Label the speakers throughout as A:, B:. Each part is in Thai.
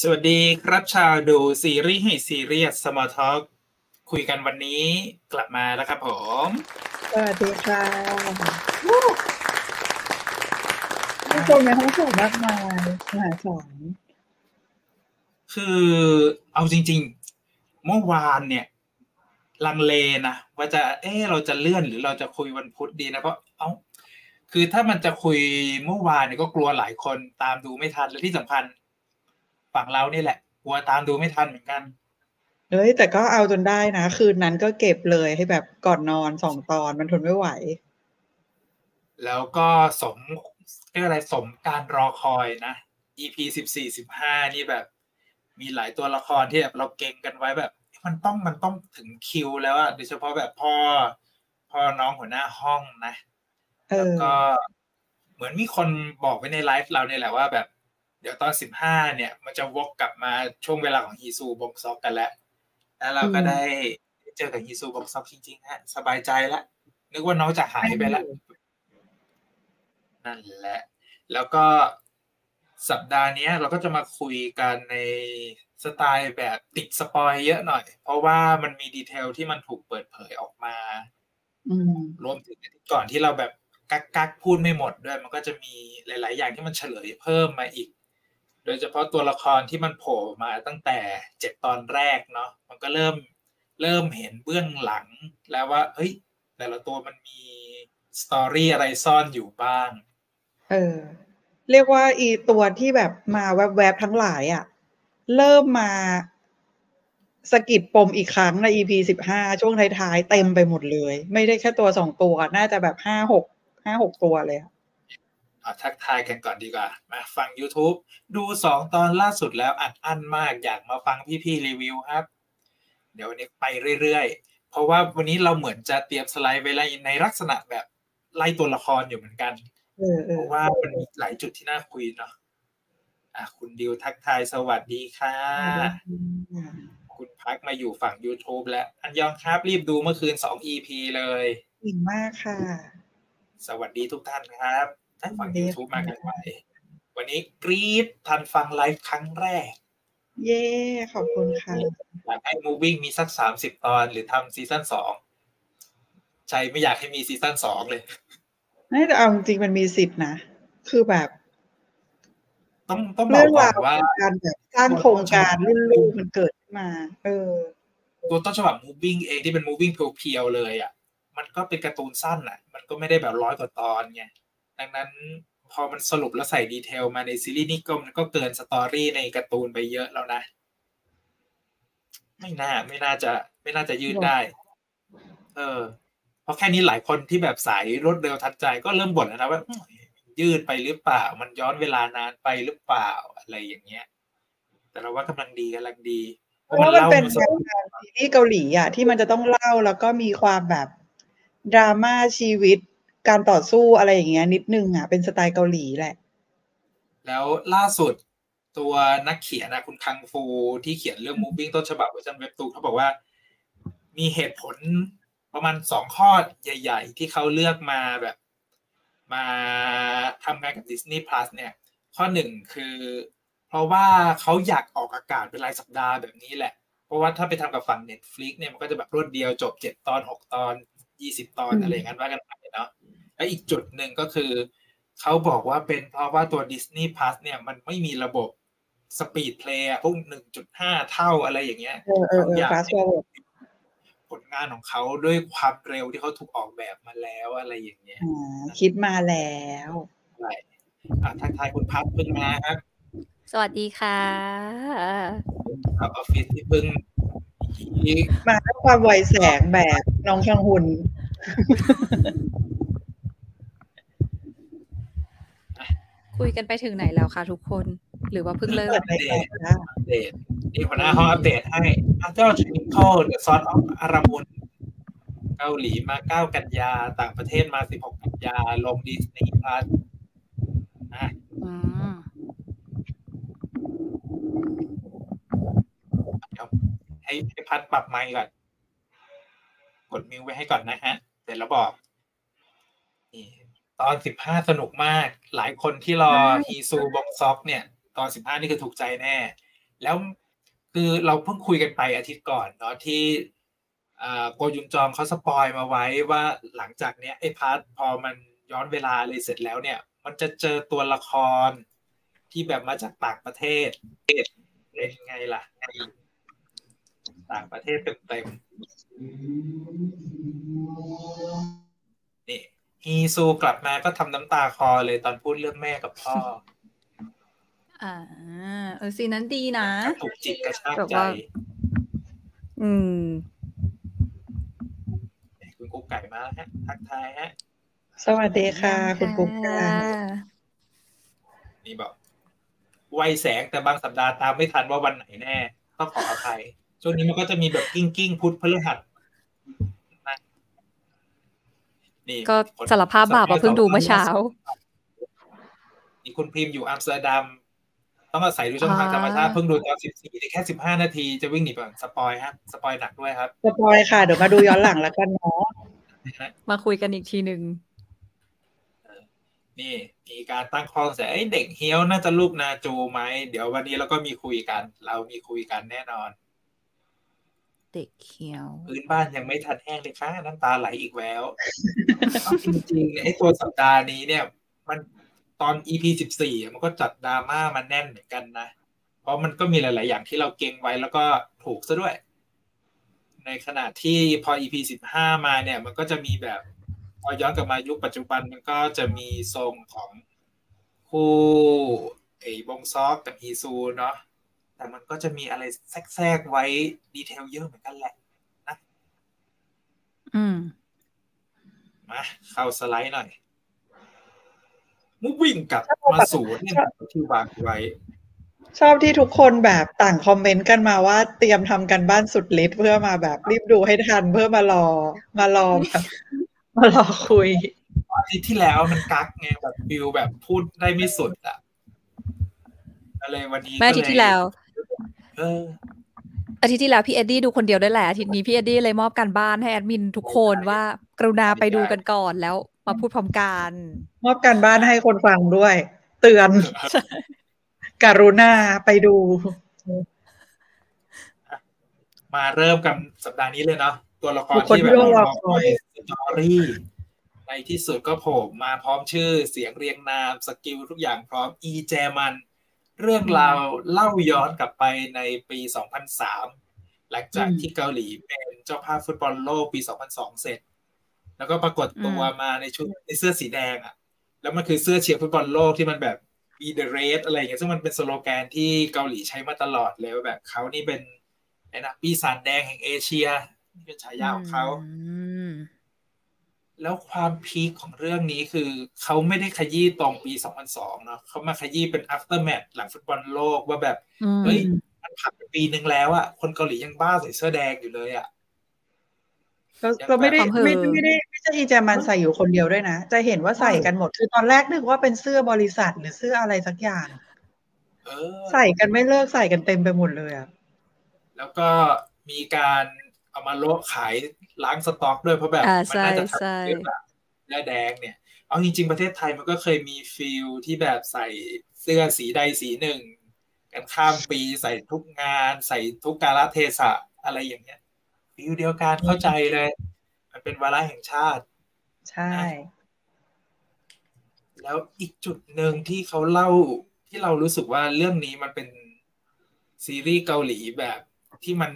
A: สวัสดีครับชาวดูซีรีส์ให้ซีเรียส Small Talk คุยกันวันนี้กลับมาแล้วครับผม
B: สวัสดีค่ะมีคนในห้องส่งมากมายมหาศาล
A: คือเอาจริงๆเมื่อวานเนี่ยลังเลนะว่าจะเราจะเลื่อนหรือเราจะคุยวันพุธดีนะเพราะคือถ้ามันจะคุยเมื่อวานเนี่ยก็กลัวหลายคนตามดูไม่ทันและที่สำคัญฝั่งเรานี่แหละกลัวตามดูไม่ทันเหมือนกัน
B: แต่ก็เอาจนได้นะคืนนั้นก็เก็บเลยให้แบบก่อนนอน2 ตอนมันทนไม่ไหว
A: แล้วก็สมเรียกอะไรสมการรอคอยนะ EP 14-15นี่แบบมีหลายตัวละครที่แบบเราเก่งกันไว้แบบมันต้องถึงคิวแล้วอะโดยเฉพาะแบบพ่อน้องหัวหน้าห้องนะแล้วก็เหมือนมีคนบอกไว้ในไลฟ์เราเนี่ยแหละว่าแบบเดี๋ยวตอน15เนี่ยมันจะวกกลับมาช่วงเวลาของฮีซูบงซอกกันแล้วเราก็ได้เจอกับฮีซูบงซอกจริงๆฮะสบายใจแล้วนึกว่าน้องจะหายไปแล้วนั่นแหละแล้วก็สัปดาห์นี้เราก็จะมาคุยกันในสไตล์แบบติดสปอยเยอะหน่อยเพราะว่ามันมีดีเทลที่มันถูกเปิดเผยออกมารวมถึงก่อนที่เราแบบกักพูดไม่หมดด้วยมันก็จะมีหลายๆอย่างที่มันเฉลยเพิ่มมาอีกโดยเฉพาะตัวละครที่มันโผล่มาตั้งแต่7 ตอนแรกเนาะมันก็เริ่มเห็นเบื้องหลังแล้วว่าเฮ้ยแต่ละตัวมันมีสตอรี่อะไรซ่อนอยู่บ้าง
B: เรียกว่าอีตัวที่แบบมาแวบๆทั้งหลายอะเริ่มมาสะกิดปมอีกครั้งใน EP 15ช่วงท้ายๆเต็มไปหมดเลยไม่ได้แค่ตัว2ตัวน่าจะแบบ5-6ตัวเลย
A: ทักทายกันก่อนดีกว่ามาฟัง YouTube ดู2 ตอนล่าสุดแล้วอัดมากอยากมาฟังพี่ๆรีวิวครับเดี๋ยววันนี้ไปเรื่อยๆเพราะว่าวันนี้เราเหมือนจะเตรียมสไลด์ไว้ในลักษณะแบบไล่ตัวละครอยู่เหมือนกันเพราะว่ามันมีหลายจุดที่น่าคุยเนาะคุณดิวทักทายสวัสดีค่ะคุณพักมาอยู่ฝั่ง YouTube แล้วอันยองครับรีบดูเมื่อคืน2 EP เลย
B: เก่งมากค่ะ
A: สวัสดีทุกท่านครับฝั่ง YouTube มากันไว้วันนี้กรี๊ดทันฟังไลฟ์ครั้งแรก
B: เย้ขอบคุณค่ะ
A: อยากให้ Moving มีสัก30 ตอนหรือทำซีซั่น2ใจไม่อยากให้มีซีซั่น2เลย
B: แต่เอาจริงๆมันมีสิทธินะคือแบบ
A: ต้องบอกก่อนว่า
B: การแบบสร้างโครงการรุ่นลูกมันเกิดขึ้นมา
A: ตัวต้นฉบับ Moving เองที่เป็น Moving เพียวๆเลยอ่ะมันก็เป็นการ์ตูนสั้นอ่ะมันก็ไม่ได้แบบ100 กว่าตอนไงดังนั้นพอมันสรุปแล้วใส่ดีเทลมาในซีรีส์นี่ก็เกินสตอรี่ในการ์ตูนไปเยอะแล้วนะไม่น่าจะยืดได้เพราะแค่นี้หลายคนที่แบบสายรวดเร็วทันใจก็เริ่มบ่นแล้วนะว่ายืดไปหรือเปล่ามันย้อนเวลานานไปหรือเปล่าอะไรอย่างเงี้ยแต่เราว่ากำลังดี
B: เพราะมันเป็นแนวทางซีรีส์เกาหลีอ่ะที่มันจะต้องเล่าแล้วก็มีความแบบดราม่าชีวิตการต่อสู้อะไรอย่างเงี้ยนิดนึงอ่ะเป็นสไตล์เกาหลีแหละ
A: แล้วล่าสุดตัวนักเขียนคุณคังฟูที่เขียนเรื่อง Moving ต้นฉบับเวอร์ชันเว็บตูนเขาบอกว่ามีเหตุผลประมาณ2 ข้อใหญ่ๆที่เขาเลือกมาแบบมาทำงานกับ Disney Plus เนี่ยข้อ1คือเพราะว่าเขาอยากออกอากาศเป็นรายสัปดาห์แบบนี้แหละเพราะว่าถ้าไปทำกับฝั่ง Netflix เนี่ยมันก็จะแบบรวดเดียวจบ7 ตอน6 ตอน20 ตอนอะไรอย่างนั้นว่ากันไปเนาะและอีกจุดหนึ่งก็คือเขาบอกว่าเป็นเพราะว่าตัว Disney Plus เนี่ยมันไม่มีระบบสปีดเพลย์พวก 1.5 เท่าอะไรอย่างเงี้ยเขาอยากผลงานของเขาด้วยความเร็วที่เขาถูกออกแบบมาแล้วอะไรอย่างเงี้ย
B: คิดมาแล้ว
A: ใช่ทักทายคุณพัฒน์เพิ่งมาครับ
C: สวัสดีค่ะ
A: ออฟฟิศที่เพิ่ง
B: มาด้วยความไวแสงแบบน้องชังหุน
C: คุยกันไปถึงไหนแล้วคะทุกคนหรือว่าเพิ่งเริ่ม
A: อัปเดตนี่หัวหน้าห้องอัปเดตให้เจ้าชิงโก้เดอะซอนออฟอารามุนเกาหลีมา9 กันยาต่างประเทศมา16 กันยาลงดิสนีย์พลัสให้พัดปรับไมค์ก่อนกดมิวไว้ให้ก่อนนะฮะเดี๋ยวเราบอกนี่ตอน15สนุกมากหลายคนที่รอฮีซูบ็อกซ็อกเนี่ยตอน15นี่คือถูกใจแน่แล้วคือเราเพิ่งคุยกันไปอาทิตย์ก่อนเนาะที่โกยุนจองเขาสปอยมาไว้ว่าหลังจากเนี้ยไอ้พาร์ทพอมันย้อนเวลาเลยเสร็จแล้วเนี่ยมันจะเจอตัวละครที่แบบมาจากต่างประเทศเป็นไงล่ะต่างประเทศเต็มๆนี่ฮีซูกลับมาก็ทำน้ำตาคลอเลยตอนพูดเรื่องแม่กับพ่อ
C: ซีนนั้นดีนะ
A: ถูกจิตกระชากใจคุณกุ๊กไก่มาแล้วฮะทักทายฮะ
B: สวัสดีค่ะคุณกุ๊กไก่
A: นี่บอกไวแสงแต่บางสัปดาห์ตามไม่ทันว่าวันไหนแน่ต้องขออภัยช่วงนี้มันก็จะมีแบบกิ้งพุธพฤหัสนะ
C: นี่ก็สารภาพบาปว่าเพิ่งดูเมื่อเช้า
A: นี่คุณพิมพ์อยู่อัมสเตอร์ดัมต้องอาศัยดูช่องทางธรรมชาติเพิ่งดูตอน14แค่15นาทีจะวิ่งหนีไปสปอยครับสปอยหนักด้วยครับ
B: สปอยค่ะเดี๋ยวมาดูย้อนหลังแล้วกันเนาะ
C: มาคุยกันอีกทีนึง
A: นี่มีการตั้งข้อสงสัยเด็กเฮี้ยวน่าจะลูกนาจูไหมเดี๋ยววันนี้เราก็มีคุยกันเรามีคุยกันแน่นอน
C: เด็กเฮี้ยว
A: พื้นบ้านยังไม่ทันแห้งเลยค่ะน้ำตาไหลอีกแล้วจริงๆไอ้ตัวสัปดาห์นี้เนี่ยมันตอน EP 14มันก็จัดดราม่ามาแน่นเหมือนกันนะเพราะมันก็มีหลายๆอย่างที่เราเก็งไว้แล้วก็ถูกซะด้วยในขณะที่พอ EP 15มาเนี่ยมันก็จะมีแบบพอย้อนกลับมายุคปัจจุบันมันก็จะมีทรงของคู่บงซอกกับฮีซูเนาะแต่มันก็จะมีอะไรแทรกไว้ดีเทลเยอะเหมือนกันแหละนะมาเข้าสไลด์หน่อยมุกวิ่งกลับมาสู่เรื่องที่วางไว้
B: ชอบที่ทุกคนแบบต่างคอมเมนต์กันมาว่าเตรียมทำกันบ้านสุดฤทธิ์เพื่อมาแบบรีบดูให้ทันเพื่อมารอแบบมารอคุย
A: อาทิตย์ที่แล้วมันกักไงแบบฟิลแบบพูดได้ไม่สุดอ่ะอะไรวันนี้
C: อาทิตย์ที่แล้วอาทิตย์ที่แล้วพี่เอ็ดดี้ดูคนเดียวได้แหละอาทิตย์นี้พี่เอ็ดดี้เลยมอบการบ้านให้แอดมินทุกคนว่ากรุณาไปดูกันก่อนแล้วมาพูดพร้อมกัน
B: มอบการบ้านให้คนฟังด้วยเตือนกรุณาไปดู
A: มาเริ่มกันสัปดาห์นี้เลยเนาะตัวละครที่แบบเราคอยสตอรี่ในที่สุดก็โผล่มาพร้อมชื่อเสียงเรียงนามสกิลทุกอย่างพร้อมอีแจมันเรื่องราวเล่าย้อนกลับไปในปี 2003 หลังจากที่เกาหลีเป็นเจ้าภาพฟุตบอลโลกปี 2002 เสร็จแล้วก็ปรากฏตัวมาในชุดในเสื้อสีแดงอ่ะแล้วมันคือเสื้อเชียร์ฟุตบอลโลกที่มันแบบ Be the Red อะไรอย่างเงี้ยซึ่งมันเป็นสโลแกนที่เกาหลีใช้มาตลอดเลยแบบเขานี่เป็นนะปีศาจแดงแห่งเอเชียนี่เป็นฉายาของเขาแล้วความพีคของเรื่องนี้คือเขาไม่ได้ขยี้ตรงปี 2002 เนาะเขามาขยี้เป็น after match หลังฟุตบอลโลกว่าแบบเฮ้ยมันผ่านไปปีนึงแล้วอ่ะคนเกาหลียังบ้าใส่เสื้อแดงอยู่เลยอ่ะ
B: ก็ไม่ใช่อีแจมันใส่อยู่คนเดียวด้วยนะจะเห็นว่าใส่กันหมดคือตอนแรกนึกว่าเป็นเสื้อบริษัทหรือเสื้ออะไรสักอย่างใส่กันไม่เลิกใส่กันเต็มไปหมดเลยอ่ะ
A: แล้วก็มีการเอามาโลกขายล้างสต็อกด้วยเพราะแบบมันน่าจะทำเยอะแบบเสื้อแดงเนี่ยเอาจริงๆประเทศไทยมันก็เคยมีฟิลที่แบบใส่เสื้อสีใดสีหนึ่งกันข้ามปีใส่ทุกงานใส่ทุกกาลเทศะอะไรอย่างเงี้ยฟิลเดียวกันเข้าใจเลยมันเป็นวาระแห่งชาติ
B: ใช่
A: แล้วอีกจุดหนึ่งที่เขาเล่าที่เรารู้สึกว่าเรื่องนี้มันเป็นซีรีส์เกาหลีแบบที่มัน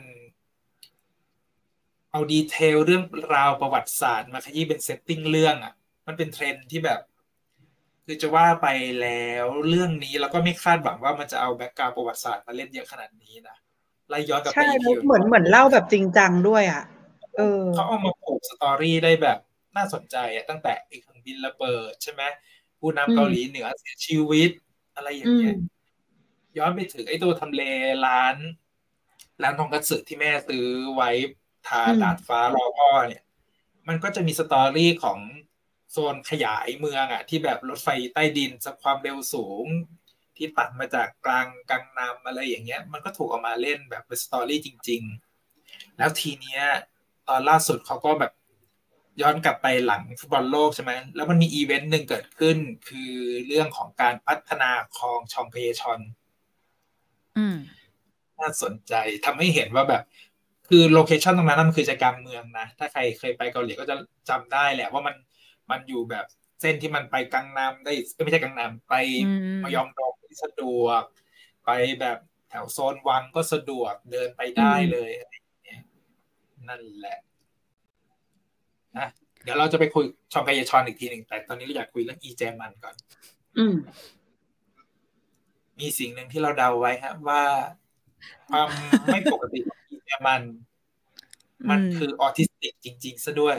A: เอาดีเทลเรื่องราวประวัติศาสตร์มาขยี้เป็นเซตติ้งเรื่องอ่ะมันเป็นเทรนด์ที่แบบคือจะว่าไปแล้วเรื่องนี้เราก็ไม่คาดหวังว่ามันจะเอาแบ็คกราวด์ประวัติศาสตร์มาเล่นเยอะขนาดนี้นะไล่ย้อนกลับไปอีกที
B: เหมือนเล่าแบบจริงจังด้วยอ่ะ
A: เขาเอามาผูกสตอรี่ได้แบบน่าสนใจอ่ะตั้งแต่ไอ้เครื่องบินระเบิดใช่ไหมผู้นำเกาหลีเหนือเสียชีวิตอะไรอย่างเงี้ยย้อนไปถึงไอ้ตัวทำเลร้านทงคัตสึที่แม่ซื้อไว้ทาดาดฟ้ารอพ่อเนี่ยมันก็จะมีสตอรี่ของโซนขยายเมืองอ่ะที่แบบรถไฟใต้ดินสักความเร็วสูงที่ตัดมาจากกังนำอะไรอย่างเงี้ยมันก็ถูกเอามาเล่นแบบเป็นสตอรี่จริงๆแล้วทีเนี้ยตอนล่าสุดเขาก็แบบย้อนกลับไปหลังฟุตบอลโลกใช่ไหมแล้วมันมีอีเวนต์หนึ่งเกิดขึ้นคือเรื่องของการพัฒนาคลองชองเพยชอนน่าสนใจทำให้เห็นว่าแบบคือโลเคชันตรงนั้นมันคือใจกลางเมืองนะถ้าใครเคยไปเกาหลีก็จะจำได้แหละว่ามันอยู่แบบเส้นที่มันไปกังนำได้ไม่ใช่กังนำไปมยองดองที่สะดวกไปแบบแถวโซนวังก็สะดวกเดินไปได้เลยอะไรอย่างเงี้ยนั่นแหละนะเดี๋ยวเราจะไปคุยชองกายชอนอีกทีหนึ่งแต่ตอนนี้เราอยากคุยเรื่องอีแจมันก่อนมีสิ่งหนึ่งที่เราเดาไว้ฮะว่าความไม่ปกติของอีแจมันคือออทิสติกจริงๆซะด้วย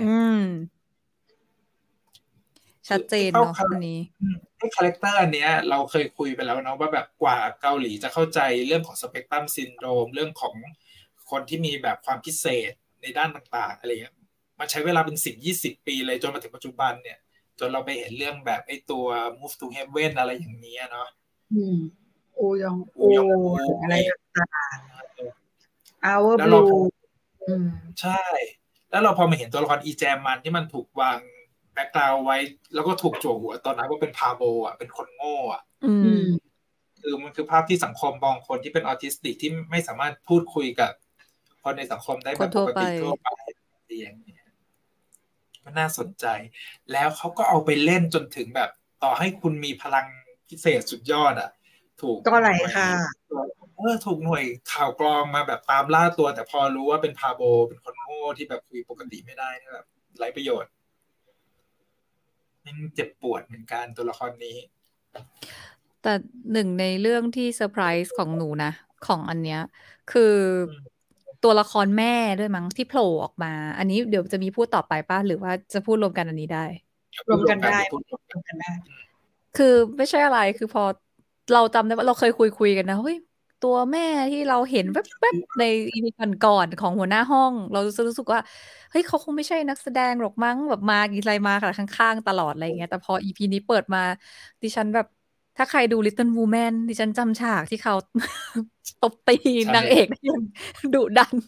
C: ชัดเจนเนาะอันนี้
A: ไอ้คาแรคเตอร์อันเนี้ยเราเคยคุยไปแล้วเนาะว่าแบบกว่าเกาหลีจะเข้าใจเรื่องของสเปกตรัมซินโดรมเรื่องของคนที่มีแบบความพิเศษในด้านต่างๆอะไรเงี้ยมันใช้เวลาเป็น10-20 ปีเลยจนมาถึงปัจจุบันเนี่ยจนเราไปเห็นเรื่องแบบไอ้ตัว Move to Heaven อะไรอย่างนี้เนาะ
B: โอยองโออะไรต่างๆ Our
A: แล้วเรา
B: Blue
A: ใช่แล้วเราพอมาเห็นตัวละครอีแจมันที่มันถูกวางแบ็คกราวด์ไว้แล้วก็ถูกจั่วหัวตอนนั้นว่าเป็นพาโบอ่ะเป็นคนโง่อ่ะคือมันคือภาพที่สังคมมองคนที่เป็นออทิสติกที่ไม่สามารถพูดคุยกับคนในสังคมได้แบบปกติทั่วไปอย่างเงี้ยมันน่าสนใจแล้วเขาก็เอาไปเล่นจนถึงแบบต่อให้คุณมีพลังพิเศษสุดยอดอ่ะถูก
B: ก็ไหลค่ะ
A: ถูกหน่วยข่าวกรองมาแบบตามล่าตัวแต่พอรู้ว่าเป็นพาโบเป็นคนโง่ที่แบบคุยปกติไม่ได้แบบไร้ประโยชน์มันเจ็บปวดเหมือนกันตัวละครนี้
C: แต่หนึ่งในเรื่องที่เซอร์ไพรส์ของหนูนะของอันเนี้ยคือตัวละครแม่ด้วยมั้งที่โผล่ออกมาอันนี้เดี๋ยวจะมีพูดต่อไปป่ะหรือว่าจะพูดรวมกันอันนี้ได้
B: รวมกันได้
C: คือไม่ใช่อะไรคือพอเราจำได้ว่าเราเคยคุยกันนะเฮ้ยตัวแม่ที่เราเห็นแวบๆในอีพีก่อนของหัวหน้าห้องเรารู้สึกว่าเฮ้ยเขาคงไม่ใช่นักแสดงหรอกมั้งแบบมากี่ไรมาค่ะข้างๆตลอดอะไรอย่างเงี้ยแต่พออีพีนี้เปิดมาดิฉันแบบถ้าใครดู Little Women ดิฉันจำฉากที่เขาตบตีนางเอกได้อย่างดุดัน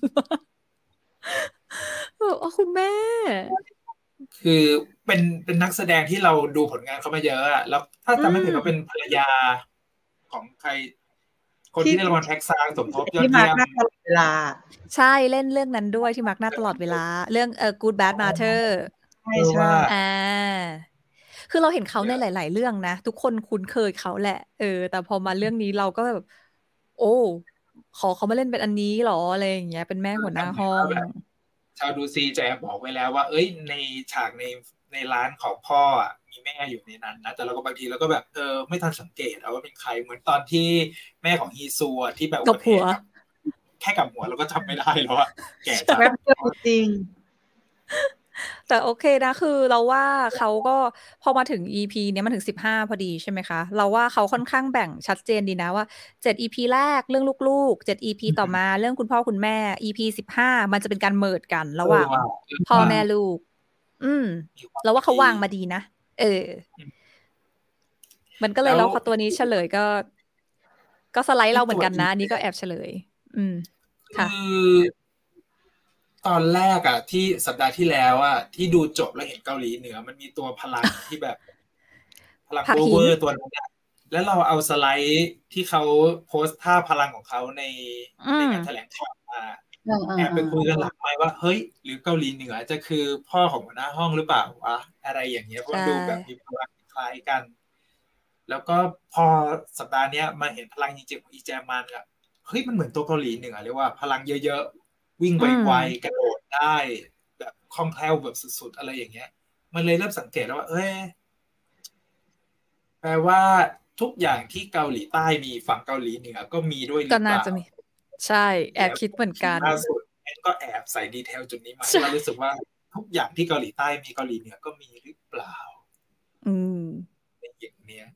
C: อ๋อคุณแม่
A: คือเป็นนักแสดงที่เราดูผลงานเขามาเยอะอะแล้วถ้าจำไม่ผิดเขาเป็นภรรยาของใครคนที่ได้รางวัลแพ็กซางสมทบยอดเยี่ยม
B: ตลอดเวลา
C: ใช่เล่นเรื่องนั้นด้วยที่มักหน้าตลอดเวลาเรื่องGood Bad Mother
B: ใช่
C: คือเราเห็นเขาในหลายๆเรื่องนะทุกคนคุ้นเคยเขาแหละแต่พอมาเรื่องนี้เราก็แบบโอ้ขอเขามาเล่นเป็นอันนี้หรออะไรอย่างเงี้ยเป็นแม่หัวหน้าห้อง
A: ชาวดูซีจะบอกไว้แล้วว่าเอ้ยในฉากในร้านของพ่ออ่ะมีแม่อยู่ในนั้นนะแต่เราก็บางทีเราก็แบบไม่ทันสังเกตว่าเป็นใครเหมือนตอนที่แม่ของฮีซัวที่แบบ
C: กับหัว
A: แค่กับหัวเราก็จำไม่ได้แล้วว่าแก่จัง
B: จริง
C: แต่โอเคนะคือเราว่าเขาก็พอมาถึง EP เนี้ยมันถึง15พอดีใช่ไหมคะเราว่าเขาค่อนข้างแบ่งชัดเจนดีนะว่า7 EP แรกเรื่องลูกๆ7 EP ต่อมาเรื่องคุณพ่อคุณแม่ EP 15มันจะเป็นการเมิร์จกันระหว่างพ่อแม่ลูกเราว่าเขาวางมาดีนะมันก็เลยแล้วพอตัวนี้เฉลยก็สไลด์เราเหมือนกันนะนี่ก็แอบเฉลยค่ะ
A: ตอนแรกอ่ะที่สัปดาห์ที่แล้วอ่ะที่ดูจบแล้วเห็นเกาหลีเหนือมันมีตัวพลังที่แบบพลังเวอร์ตัวนั้นแล้วเราเอาสไลด์ที่เขาโพสท่าพลังของเขาในงานแถลงข่าวมาแอบไปคุยกันหลังไมค์ว่าเฮ้ยหรือเกาหลีเหนือจะคือพ่อของหัวหน้าห้องหรือเปล่าวะอะไรอย่างเงี้ยเพราะดูแบบมีพลังคล้ายกันแล้วก็พอสัปดาห์นี้มาเห็นพลังจริงๆของอีแจมันอ่ะเฮ้ยมันเหมือนตัวเกาหลีเหนือเลยว่าพลังเยอะๆวิ่งไวๆกระโดดได้แบบคล่องแคล่วแบบสุดๆอะไรอย่างเงี้ยมันเลยเริ่มสังเกตแล้วว่าแปลว่าทุกอย่างที่เกาหลีใต้มีฝั่งเกาหลีเหนือก็มีด้วยหรือเปล่าก็น่าจะมี
C: ใช่แอบคิดเหมือนกัน
A: ล่าสุดก็แอบใส่ดีเทลจุดนี้มาเรารู้สึกว่าทุกอย่างที่เกาหลีใต้มีเกาหลีเหนือก็มีหรือเปล่าในอย่างเนี้ย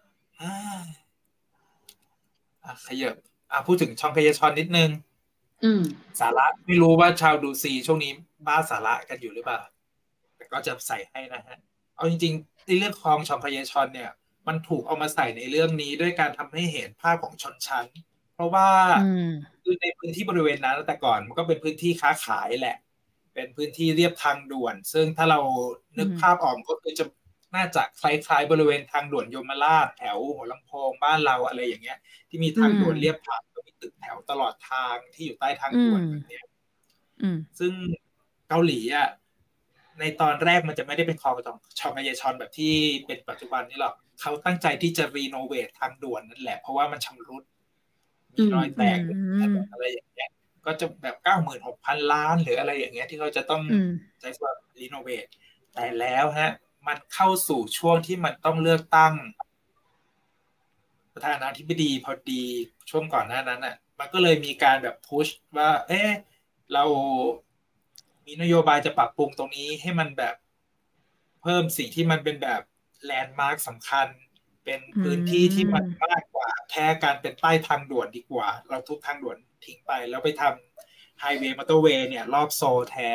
A: ขยับพูดถึงช่องขยชอนนิดนึงสาระไม่รู้ว่าชาวดูซีช่วงนี้บ้าสาระกันอยู่หรือเปล่าแต่ก็จะใส่ให้นะฮะเอาจริงๆในเรื่องของช่องขยชอนเนี่ยมันถูกเอามาใส่ในเรื่องนี้ด้วยการทำให้เห็นภาพของชนชั้นเพราะว่าคือในพื้นที่บริเวณนั้นแต่ก่อนมันก็เป็นพื้นที่ค้าขายแหละเป็นพื้นที่เรียบทางด่วนซึ่งถ้าเรานึกภาพออกก็คือจะน่าจะคล้ายๆบริเวณทางด่วนยมราชแถวหัวลำโพงบ้านเราอะไรอย่างเงี้ยที่มีทางด่วนเรียบผ่านก็มีตึกแถวตลอดทางที่อยู่ใต้ทาง
C: อื
A: ด่ว
C: ม
A: นแบบเนี้ย
C: อืม
A: ซึ่งเกาหลีอ่ะในตอนแรกมันจะไม่ได้เป็นคลองชองกาเยชอนแบบที่เป็นปัจจุบันนี้หรอกเขาตั้งใจที่จะรีโนเวททางด่วนนั่นแหละเพราะว่ามันชำรุดมีรอยแต
C: อื
A: ก
C: ม
A: อะไรอย่างเงี้ยก็จะแบบ 96,000 ล้านหรืออะไรอย่างเงี้ยที่เขาจะต้อง
C: อืม
A: ใช้ส่วนรีโนเวทแต่แล้วฮะมันเข้าสู่ช่วงที่มันต้องเลือกตั้งประธานาธิบดีพอดีช่วงก่อนหน้านั้นอ่ะมันก็เลยมีการแบบพุชว่าเรามีนโยบายจะปรับปรุงตรงนี้ให้มันแบบเพิ่มสิ่งที่มันเป็นแบบแลนด์มาร์คสำคัญเป็นพื้นที่ที่มันมากกว่าแค่การเป็นใต้ทางด่วนดีกว่าเราทุบทางด่วนทิ้งไปแล้วไปทำไฮเวย์มอเตอร์เวย์เนี่ยรอบโซลแทน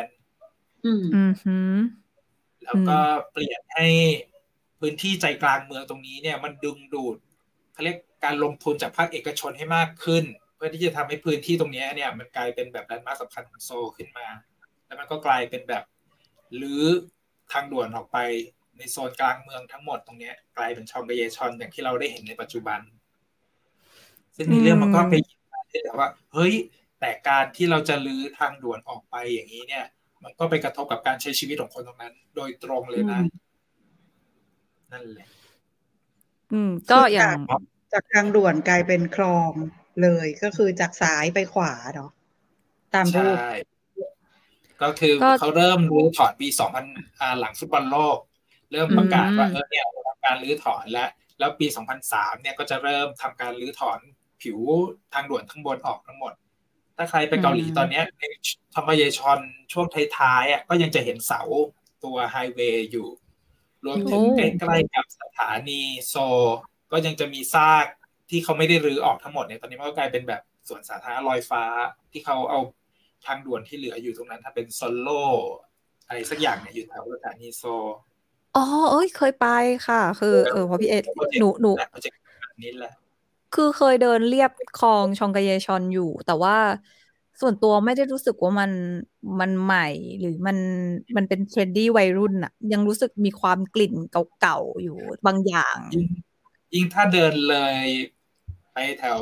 A: แล้วก็เปลี่ยนให้พื้นที่ใจกลางเมืองตรงนี้เนี่ยมันดึงดูดเขาเรียกการลงทุนจากภาคเอกชนให้มากขึ้นเพื่อที่จะทำให้พื้นที่ตรงนี้เนี่ยมันกลายเป็นแบบแลนด์มาร์คสำคัญของโซลขึ้นมาแล้วมันก็กลายเป็นแบบลื้อทางด่วนออกไปในโซนกลางเมืองทั้งหมดตรงนี้กลายเป็นชองกาเยชอนอย่างที่เราได้เห็นในปัจจุบันซึ่งในเรื่องมันก็ไปยิงมาที่แบบว่าเฮ้ยแต่การที่เราจะลื้อทางด่วนออกไปอย่างนี้เนี่ยมันก็ไปกระทบกับการใช้ชีวิตของคนตรงนั้นโดยตรงเลยนะนั่นแหละ
C: ก็อย่าง
B: จากทางด่วนกลายเป็นคลองเลยก็คือจากซ้ายไปขวาเนาะตามรูป
A: ก็คือเขาเริ่มรื้อถอนปี2000หลังฟุตบอลโลกเริ่มประกาศว่าเนี่ยทำการรื้อถอนแล้วปี2003เนี่ยก็จะเริ่มทำการรื้อถอนผิวทางด่วนข้างบนออกทั้งหมดถ้าใครไปเกาหลีตอนนี้ในทอมเยชอนช่วงท้ายๆก็ยังจะเห็นเสาตัวไฮเวย์อยู่รวมถึงใกล้ๆกับสถานีโซก็ยังจะมีซากที่เขาไม่ได้รื้อออกทั้งหมดเนี่ยตอนนี้มันก็กลายเป็นแบบสวนสาธารณะลอยฟ้าที่เขาเอาทางด่วนที่เหลืออยู่ตรงนั้นถ้าเป็นโซโลอะไรสักอย่างเนี่ยอยู่แถวสถานีโซ
C: เคยไปค่ะคือพอพี่เอ็ดหนู
A: นี้แหละ
C: คือเคยเดินเลียบคลองชองกาเยชอนอยู่แต่ว่าส่วนตัวไม่ได้รู้สึกว่ามันใหม่หรือมันเป็นเทรนดี้วัยรุ่นอะยังรู้สึกมีความกลิ่นเก่าๆอยู่บางอย่าง
A: ยิ่งถ้าเดินเลยไปแถว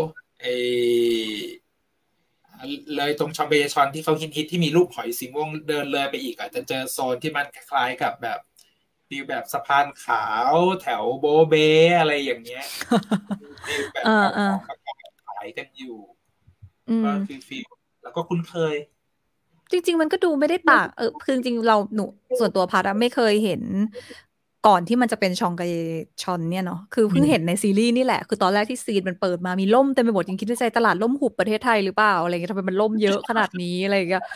A: เลยตรงชองเบยชอนที่เขาฮิตที่มีรูปหอยสีม่วงเดินเลยไปอีกอาจจะเจอโซนที่มันคล้ายกับแบบฟีลแบบสะพานขาวแถวโบเบอะไรอย่างเงี้ยฟีลแบบของประกาศขายกันอยู่ก็ฟีลแล้วก็คุ้นเคย
C: จริงๆมันก็ดูไม่ได้ต่างคือจริงๆหนูส่วนตัวพัดไม่เคยเห็นก่อนที่มันจะเป็นชองกาเยชอนเนี่ยเนาะคือเพิ่งเห็นในซีรีส์นี่แหละคือตอนแรกที่ซีนมันเปิดมามีล่มเต็มไปหมดยังคิดในใจตลาดล่มหุบประเทศไทยหรือเปล่าอะไรเงี้ยทำไมมันล่มเยอะขนาดนี้อะไรเงี้ย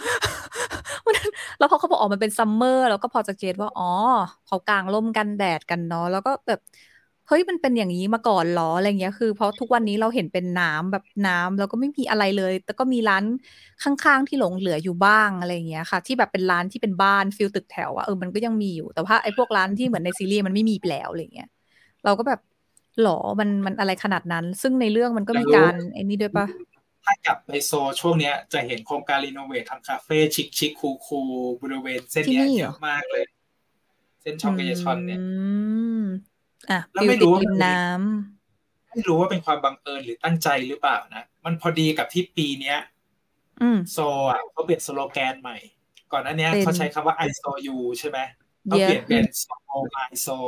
C: แล้วพอเขาบอกมันเป็นซัมเมอร์แล้วก็พอจะเก็ตว่าเขากางร่มกันแดดกันเนาะแล้วก็แบบเฮ้ยมันเป็นอย่างนี้มาก่อนหรออะไรเงี้ยคือเพราะทุกวันนี้เราเห็นเป็นน้ำแบบน้ำแล้วก็ไม่มีอะไรเลยแต่ก็มีร้านข้างๆที่หลงเหลืออยู่บ้างอะไรเงี้ยค่ะที่แบบเป็นร้านที่เป็นบ้านฟิลตึกแถวมันก็ยังมีอยู่แต่ว่าไอ้พวกร้านที่เหมือนในซีรีส์มันไม่มีแล้วอะไรเงี้ยเราก็แบบหรอมันอะไรขนาดนั้นซึ่งในเรื่องมันก็มีการไอ้นี่ด้วยปะ
A: ถ้ากลับไปโซช่วงนี้จะเห็นโครงการรีโนเวททำคาเฟ่ชิคๆคูลๆบริเวณเส้นนี้เยอะมากเลยเส้นชองกาเยชอนเนี่ยแล้วไม่รู้ว่าเป็นความบังเอิญหรือตั้งใจหรือเปล่านะมันพอดีกับที่ปีเนี้ยโซเขาเปลี่ยนสโลแกนใหม่ก่อนหน้านี้เขาใช้คำว่า I saw you ใช่ไหมเขาเปลี่ยนเป็น so I saw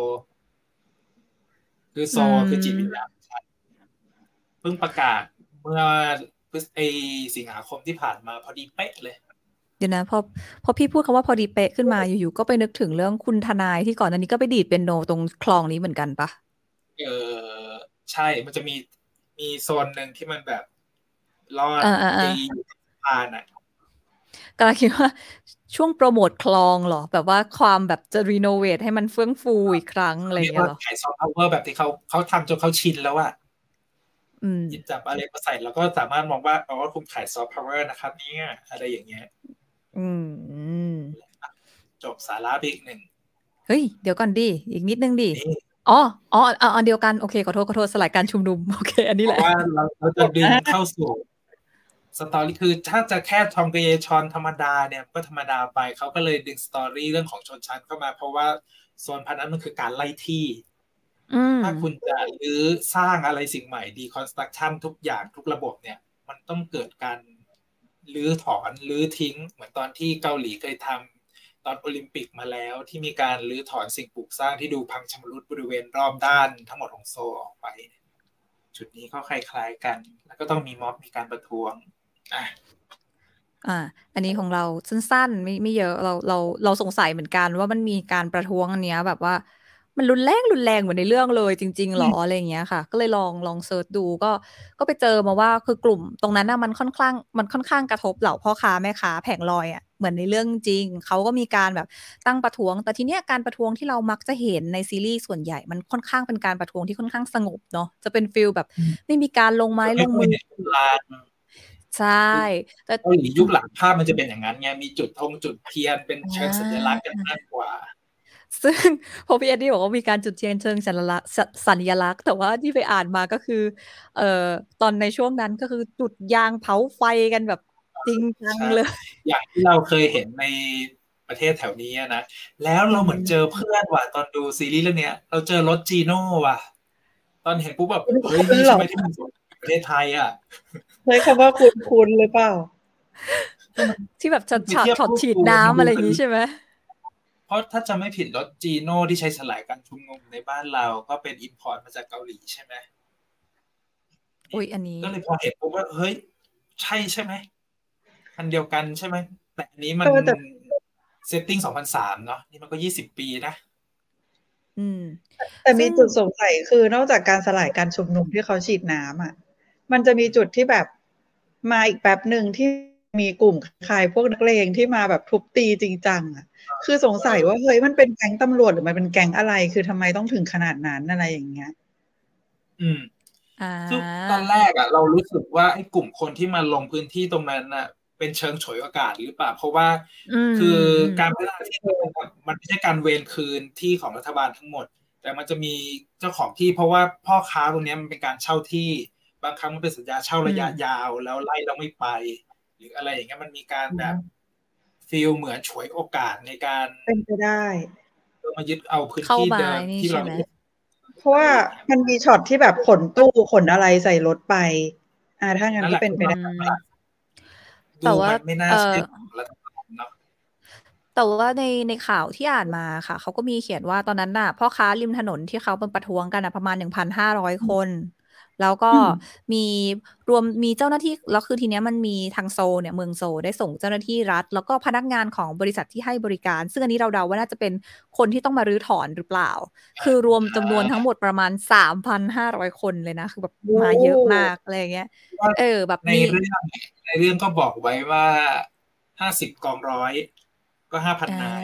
A: คือโซคือจิตวิญญาณเพิ่งประกาศเมื่อสิงหาคมที่ผ่านมาพอดีเป๊ะเลย
C: เดี๋ยวนะพอพี่พูดคำว่าพอดีเป๊ะขึ้นมาอยู่ๆก็ไปนึกถึงเรื่องคุณทนายที่ก่อนหน้านี้ก็ไปดีดเปียโนตรงคลองนี้เหมือนกันปะ
A: ใช่มันจะมีโซนหนึ่งที่มันแบบรอดอยู่สะพาน
C: กำลังคิดว่าช่วงโปรโมทคลองเหรอแบบว่าความแบบจะรีโนเวทให้มันเฟื่องฟูอีกครั้งอะไรอย่างเงี้ยหรอ
A: ขายซอฟต์พาวเวอร์แบบที่เขาทำจนเขาชินแล้วหยิบจับอะไรมาใส่แล้วก็สามารถมองว่าคุณขายซอฟต์พาวเวอร์นะครับเนี่ยอะไรอย่างเงี้ยจบสาระอีกหนึ่ง
C: เฮ้ยเดี๋ยวก่อนดิอีกนิดนึงดิอันเดียวกันโอเคขอโทษสลายการชุมนุมโอเคอันนี้แหละ
A: เพราะว่าเราจะดึงเข้าสู่สตอรี่คือถ้าจะแค่ชองกาเยชอนธรรมดาเนี่ยก็ธรรมดาไปเขาก็เลยดึงสตอรี่เรื่องของชนชั้นเข้ามาเพราะว่าโซนพันนั้นมันคือการไล่ที่
C: อืม
A: ถ้าคุณจะรื้อสร้างอะไรสิ่งใหม่deconstruction ทุกอย่างทุกระบบเนี่ยมันต้องเกิดการรื้อถอนรื้อทิ้งเหมือนตอนที่เกาหลีเคยทำตอนโอลิมปิกมาแล้วที่มีการรื้อถอนสิ่งปลูกสร้างที่ดูพังชำรุดบริเวณรอบด้านทั้งหมดของโซลออกไปจุดนี้ก็คล้ายๆกันแล้วก็ต้องมีม็อบมีการประท้วงอ่ะ
C: อันนี้ของเราสั้นๆไม่เยอะเราสงสัยเหมือนกันว่ามันมีการประท้วงอันเนี้ยแบบว่ามันรุนแรงเหมือนในเรื่องเลยจริงๆหรออะไรอย่างเงี้ยค่ะ ก็เลยลองเสิร์ชดูก็ไปเจอมาว่าคือกลุ่มตรงนั้นน่ะมันค่อนข้างกระทบเหล่าพ่อค้าแม่ค้าแผงลอยอ่ะเหมือนในเรื่องจริงเขาก็มีการแบบตั้งประท้วงแต่ทีเนี้ยการประท้วงที่เรามักจะเห็นในซีรีส์ส่วนใหญ่มันค่อนข้างเป็นการประท้วงที่ค่อนข้างสงบเนาะจะเป็นฟีลแบบไม่มีการลงไม้ลงมือใช่แต่
A: เกาหลียุคหลังภาพมันจะเป็นอย่างนั้นไงมีจุดธงจุดเทียนเป็นเชิงสัญลักษณ์กันมากกว่า
C: ซึ่งพอพี่เอ็ดดี้บอกว่ามีการจุดเทียนเชิงสัญลักษณ์แต่ว่าที่ไปอ่านมาก็คือเอ่อตอนในช่วงนั้นก็คือจุดยางเผาไฟกันแบบจริงจังเลย
A: อย่างที่เราเคยเห็นในประเทศแถวนี้นะแล้วเราเหมือนเจอเพื่อนว่ะตอนดูซีรีส์เรื่องนี้เราเจอรถจีโน่ว่ะตอนเห็นปุ๊บแบบเฮ้ยนี่ใช่ไหมที่มันประเทศไทยอ่ะ
B: ใช้คำว่าคุณหรือเปล่า
C: ที่แบบช็อตฉีดน้ำอะไรอย่างนี้ใช่ไหม
A: เพราะถ้าจะไม่ผิดรถจีโน่ที่ใช้สลายการชุมนุมในบ้านเราก็เป็นอิมพอร์ตมาจากเกาหลีใช่ไหม
C: อุ้ยอันนี้
A: ก็เลยพอเห็นปุ๊บว่าเฮ้ยใช่ไหมอันเดียวกันใช่ไหมแต่อันนี้มัน
B: แต่
A: เซตติ้ง2003เนาะนี่มันก็20 ปีนะ
B: แต่มี
C: ซึ่ง
B: จุดสงสัยคือนอกจากการสลายการชุมนุมที่เขาฉีดน้ำอ่ะมันจะมีจุดที่แบบมาอีกแป๊บหนึ่งที่มีกลุ่มคายพวกนักเลงที่มาแบบทุบตีจริงจังอ่ะคือสงสัยว่าเฮ้ยมันเป็นแก๊งตำรวจหรือมันเป็นแก๊งอะไรคือทำไมต้องถึงขนาดนั้นอะไรอย่างเงี้ย
A: ซึ่งตอนแรกอ่ะเรารู้สึกว่าไอ้กลุ่มคนที่มาลงพื้นที่ตรงนั้นน่ะเป็นเชิงฉวยโอกาสหรือเปล่าเพราะว่าคือการพัฒนาที่มันไม่ใช่การเวรคืนที่ของรัฐบาลทั้งหมดแต่มันจะมีเจ้าของที่เพราะว่าพ่อค้าตรงนี้มันเป็นการเช่าที่บางครั้งมันเป็นสัญญาเช่าระยะยาวแล้วไล่เราไม่ไปหรืออะไรอย่างเงี้ยมันมีการแบบฟีลเหมือนฉวยโอกาสในการ
B: เป็นไปได้
A: มายึดเอาพื้นที่เดิมที่เรา
B: เพราะว่ามันมีช็อตที่แบบขนตู้ขนอะไรใส่รถไปถ้างั้นก็เป็นไปได้
A: แต่ว่าไม่น่าใช่รัฐบาลเนาะ
C: แต่ว่าในข่าวที่อ่านมาค่ะเขาก็มีเขียนว่าตอนนั้นน่ะพ่อค้าริมถนนที่เขาเป็นประท้วงกันประมาณ 1,500 คนแล้วก็มีเจ้าหน้าที่แล้วคือทีเนี้ยมันมีทางโซลเนี่ยเมืองโซลได้ส่งเจ้าหน้าที่รัฐแล้วก็พนักงานของบริษัทที่ให้บริการซึ่งอันนี้เราเดาว่าน่าจะเป็นคนที่ต้องมารื้อถอนหรือเปล่าคือรวมจำนวนทั้งหมดประมาณ 3,500 คนเลยนะคือแบบมาเยอะมากอะไรอย่างเงี้ยแบบ
A: ในเรื่องก็บอกไว้ว่า50 กองร้อยก็5,000 นาย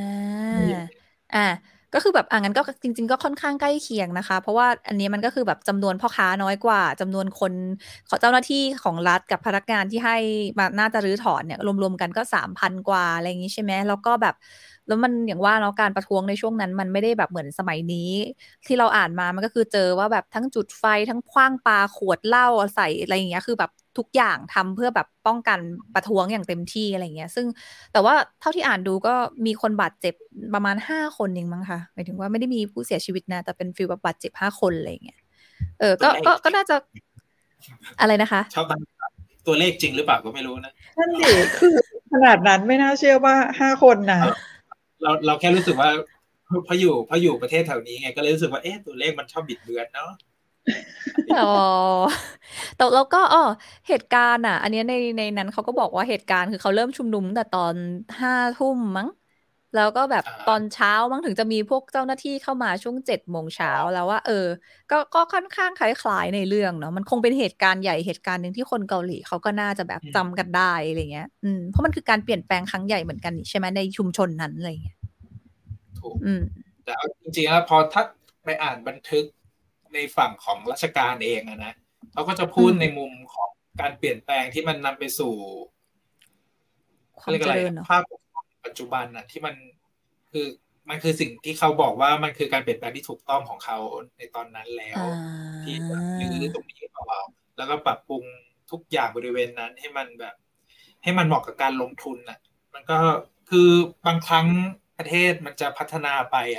C: ก็คือแบบงั้นก็จริงๆก็ค่อนข้างใกล้เคียงนะคะเพราะว่าอันนี้มันก็คือแบบจำนวนพ่อค้าน้อยกว่าจำนวนคนเจ้าหน้าที่ของรัฐกับพนักงานที่ให้มาน่าจะรื้อถอนเนี่ยรวมๆกันก็ 3,000 กว่าอะไรอย่างนี้ใช่ไหมแล้วก็แบบแล้วมันอย่างว่าเนาะการประท้วงในช่วงนั้นมันไม่ได้แบบเหมือนสมัยนี้ที่เราอ่านมามันก็คือเจอว่าแบบทั้งจุดไฟทั้งขว้างปาขวดเหล้าใส่อะไรอย่างเงี้ยคือแบบทุกอย่างทำเพื่อแบบป้องกันประท้วงอย่างเต็มที่อะไรเงี้ยซึ่งแต่ว่าเท่าที่อ่านดูก็มีคนบาดเจ็บประมาณ5 คนเองมั้งคะหมายถึงว่าไม่ได้มีผู้เสียชีวิตนะแต่เป็นฟีลแบบบาดเจ็บ5 คนอะไรเงี้ยก็น่าจะอะไรนะคะ
A: ชอบตัวเลขจริงหรือเปล่าก็ไม่รู้นะ
B: นั่นดิคือขนาดนั้นไม่น่าเชื่อว่า5 คนนะ
A: เราแค่รู้สึกว่าพออยู่ประเทศแถวนี้ไงก็เลยรู้สึกว่าตัวเลขมันชอบบิดเบือนเนาะ
C: อ๋อแต่แล้วก็เหตุการณ์อันนี้ในนั้นเขาก็บอกว่าเหตุการณ์คือเขาเริ่มชุมนุมแต่ตอน5 ทุ่มมั้งแล้วก็แบบตอนเช้ามั้งถึงจะมีพวกเจ้าหน้าที่เข้ามาช่วง7 โมงเช้าแล้วว่าก็ค่อนข้างคล้ายๆในเรื่องเนาะมันคงเป็นเหตุการณ์ใหญ่เหตุการณ์หนึ่งที่คนเกาหลีเขาก็น่าจะแบบจำกันได้อะไรเงี้ยเพราะมันคือการเปลี่ยนแปลงครั้งใหญ่เหมือนกันใช่ไหมในชุมชนนั้นอะไรเงี้ย
A: ถูกแต่จริงๆแล้วพอถ้าไปอ่านบันทึกในฝั่งของราชการเองนะเขาก็จะพูดในมุมของการเปลี่ยนแปลงที่มันนำไปสู่
C: ความเจริญ
A: ภาพปัจจุบันที่มันคือสิ่งที่เขาบอกว่ามันคือการเปลี่ยนแปลงที่ถูกต้องของเขาในตอนนั้นแล้วที่รื้อตรงนี้เอาแล้วก็ปรับปรุงทุกอย่างบริเวณนั้นให้มันแบบให้มันเหมาะกับการลงทุนมันก็คือบางครั้งประเทศมันจะพัฒนาไป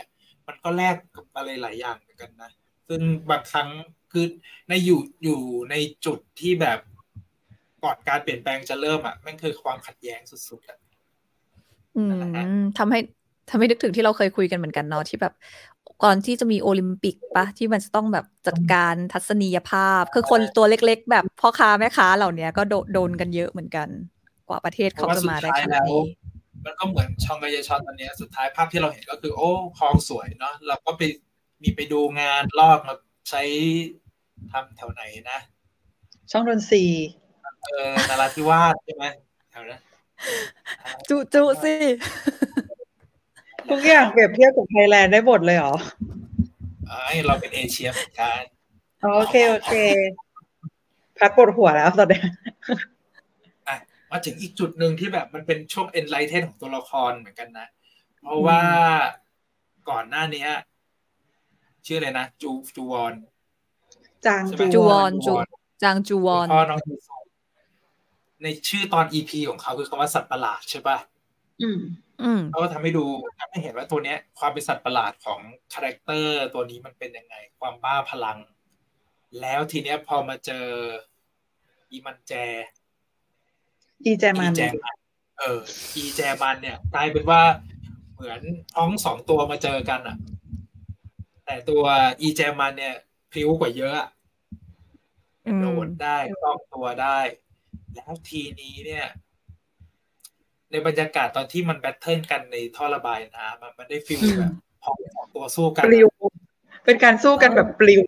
A: มันก็แลกกับอะไรหลายอย่างเหมือนกันนะซึ่งบางครั้งคือในอยู่ในจุดที่แบบก่อนการเปลี่ยนแปลงจะเริ่มอ่ะแม่งคือความขัดแย้งสุดๆอ่ะนะฮะ
C: ทำให้นึกถึงที่เราเคยคุยกันเหมือนกันเนาะที่แบบก่อนที่จะมีโอลิมปิกปะที่มันจะต้องแบบจัดการทัศนียภาพคือคนตัวเล็กๆแบบพ่อค้าแม่ค้าเหล่านี้ก็โดนกันเยอะเหมือนกันกว่าประเทศเขาจะมาได้ขนาดนี้
A: มันก็เหมือนชองกยชอนตอนนี้สุดท้ายภาพที่เราเห็นก็คือโอ้คลองสวยเนาะเราก็ไปดูงานรอบมาใช้ทำแถวไหนนะ
B: ช่องดนตรี
A: นราธิวาสใช่ไหมแถวนั้น
C: จุสิ
B: ทุกอย่างเปรียบเทียบกับไทยแลนด์ได้หมดเลยเหรอ
A: เราเป็นเอเชียเหมือนกัน
B: โอเคพักปวดหัวแล้วตอนนี้
A: มาถึงอีกจุดหนึ่งที่แบบมันเป็นช่วง enlighten ของตัวละครเหมือนกันนะเพราะว่าก่อนหน้านี้ชื่ออะไรนะจูวอน
B: จาง
C: จูวอนจางจูวอน
A: พ่อน้องจูซอนในชื่อตอน EP ของเขาคือคำว่าสัตว์ประหลาดใช่ป่ะเขาก็ทำให้เห็นว่าตัวเนี้ยความเป็นสัตว์ประหลาดของคาแรคเตอร์ตัวนี้มันเป็นยังไงความบ้าพลังแล้วทีเนี้ยพอมาเจออีมันแจ
B: อีแจมัน
A: อีแจมันเนี่ยกลายเป็นว่าเหมือนท้องสองตัวมาเจอกันอ่ะแต่ตัวอีแจมันเนี่ยพริ้วกว่าเยอะกระโดดได้คล่องตัวได้แล้วทีนี้เนี่ยในบรรยากาศตอนที่มันแบทเทิลกันในท่อระบายน้ำมันได้ฟีลแบบพอสองตัวสู้กัน
B: ปลิวเป็นการสู้กันแบบปลิว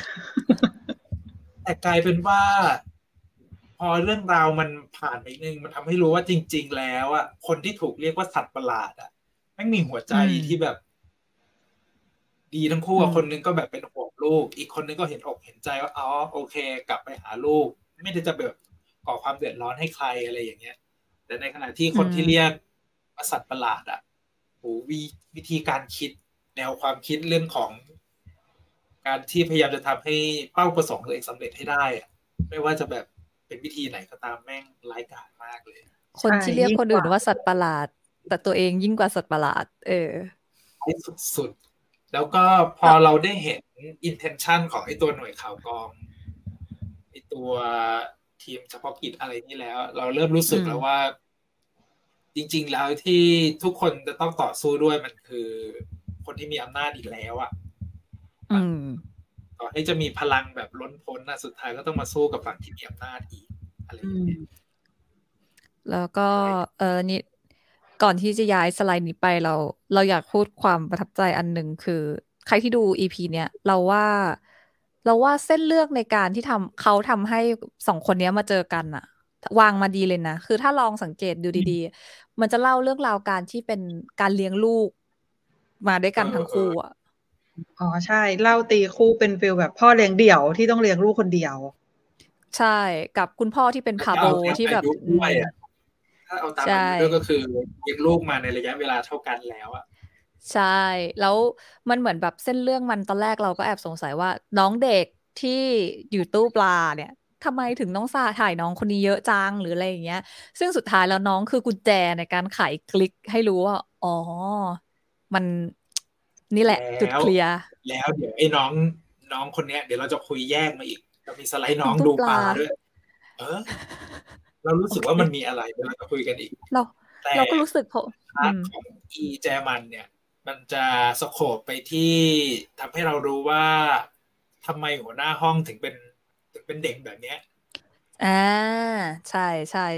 A: แต่กลายเป็นว่าพอเรื่องราวมันผ่านไปนึงมันทำให้รู้ว่าจริงๆแล้วอ่ะคนที่ถูกเรียกว่าสัตว์ประหลาดอ่ะไม่มีหัวใจที่แบบดีทั้งคู่คนนึงก็แบบเป็นห่วงลูกอีกคนนึงก็เห็นอกเห็นใจว่าอ๋อโอเคกลับไปหาลูกไม่ได้จะแบบก่อความเดือดร้อนให้ใครอะไรอย่างเงี้ยแต่ในขณะที่คนที่เรียกว่าสัตว์ประหลาดอ่ะโหวิธีการคิดแนวความคิดเรื่องของการที่พยายามจะทำให้เป้าประสงค์ตัวเองสำเร็จให้ได้อะไม่ว่าจะแบบเป็นวิธีไหนก็ตามแม่งร้ายกาจมากเลย
C: คนที่เรียกคนอื่นว่าสัตว์ประหลาดแต่ตัวเองยิ่งกว่าสัตว์ประหลาด
A: สุดๆแล้วก็พอเราได้เห็น intention ของไอ้ตัวหน่วยข่าวกรองไอ้ตัวทีมเฉพาะกิจอะไรนี่แล้วเราเริ่มรู้สึกแล้วว่าจริงๆแล้วที่ทุกคนจะต้องต่อสู้ด้วยมันคือคนที่มีอำนาจอีกแล้วอ่ะต่อให้จะมีพลังแบบล้นพ้นนะสุดท้ายก็ต้องมาสู้กับฝั่งที่มีอำนาจอีกอะไรอย่างเงี้ย
C: แล้วก็นี่ก่อนที่จะย้ายสไลด์นี้ไปเราอยากพูดความประทับใจอันหนึ่งคือใครที่ดู EP เนี้ยเราว่าเส้นเรื่องในการที่เขาทำให้สองคนนี้มาเจอกันอะวางมาดีเลยนะคือถ้าลองสังเกตดูดีๆมันจะเล่าเรื่องราวการที่เป็นการเลี้ยงลูกมาด้วยกันทั้งคู่อะ
B: ใช่เล่าตีคู่เป็นฟิลแบบพ่อเลี้ยงเดี่ยวที่ต้องเลี้ยงลูกคนเดียว
C: ใช่กับคุณพ่อที่เป็นพาโบที่แบบ
A: ถ้าเอาตามอายุด้วยก็คือเลี้ยงลูกมาในระยะเวลาเท่ากันแล้วอ่ะ
C: ใช่แล้วมันเหมือนแบบเส้นเรื่องมันตอนแรกเราก็แอบสงสัยว่าน้องเด็กที่อยู่ตู้ปลาเนี่ยทำไมถึงต้องถ่ายน้องคนนี้เยอะจังหรืออะไรอย่างเงี้ยซึ่งสุดท้ายแล้วน้องคือกุญแจในการไขคลิกให้รู้ว่าอ๋อมันนี่แหละจุดเคลียร์
A: แล้วเดี๋ยวไอ้น้องคนเนี้ยเดี๋ยวเราจะคุยแยกมาอีกจะมีสไลด์น้องดูปลาด้วยเรารู้สึกว่ามันมีอะไรเดี๋ยวเราจะคุยกันอีก
C: เราก็รู้สึกพาร์ท
A: ของอีแจมันเนี่ยมันจะสโคปไปที่ทำให้เรารู้ว่าทำไมหัวหน้าห้องถึงเป็นเด็กแบบเนี้ย
C: ใช่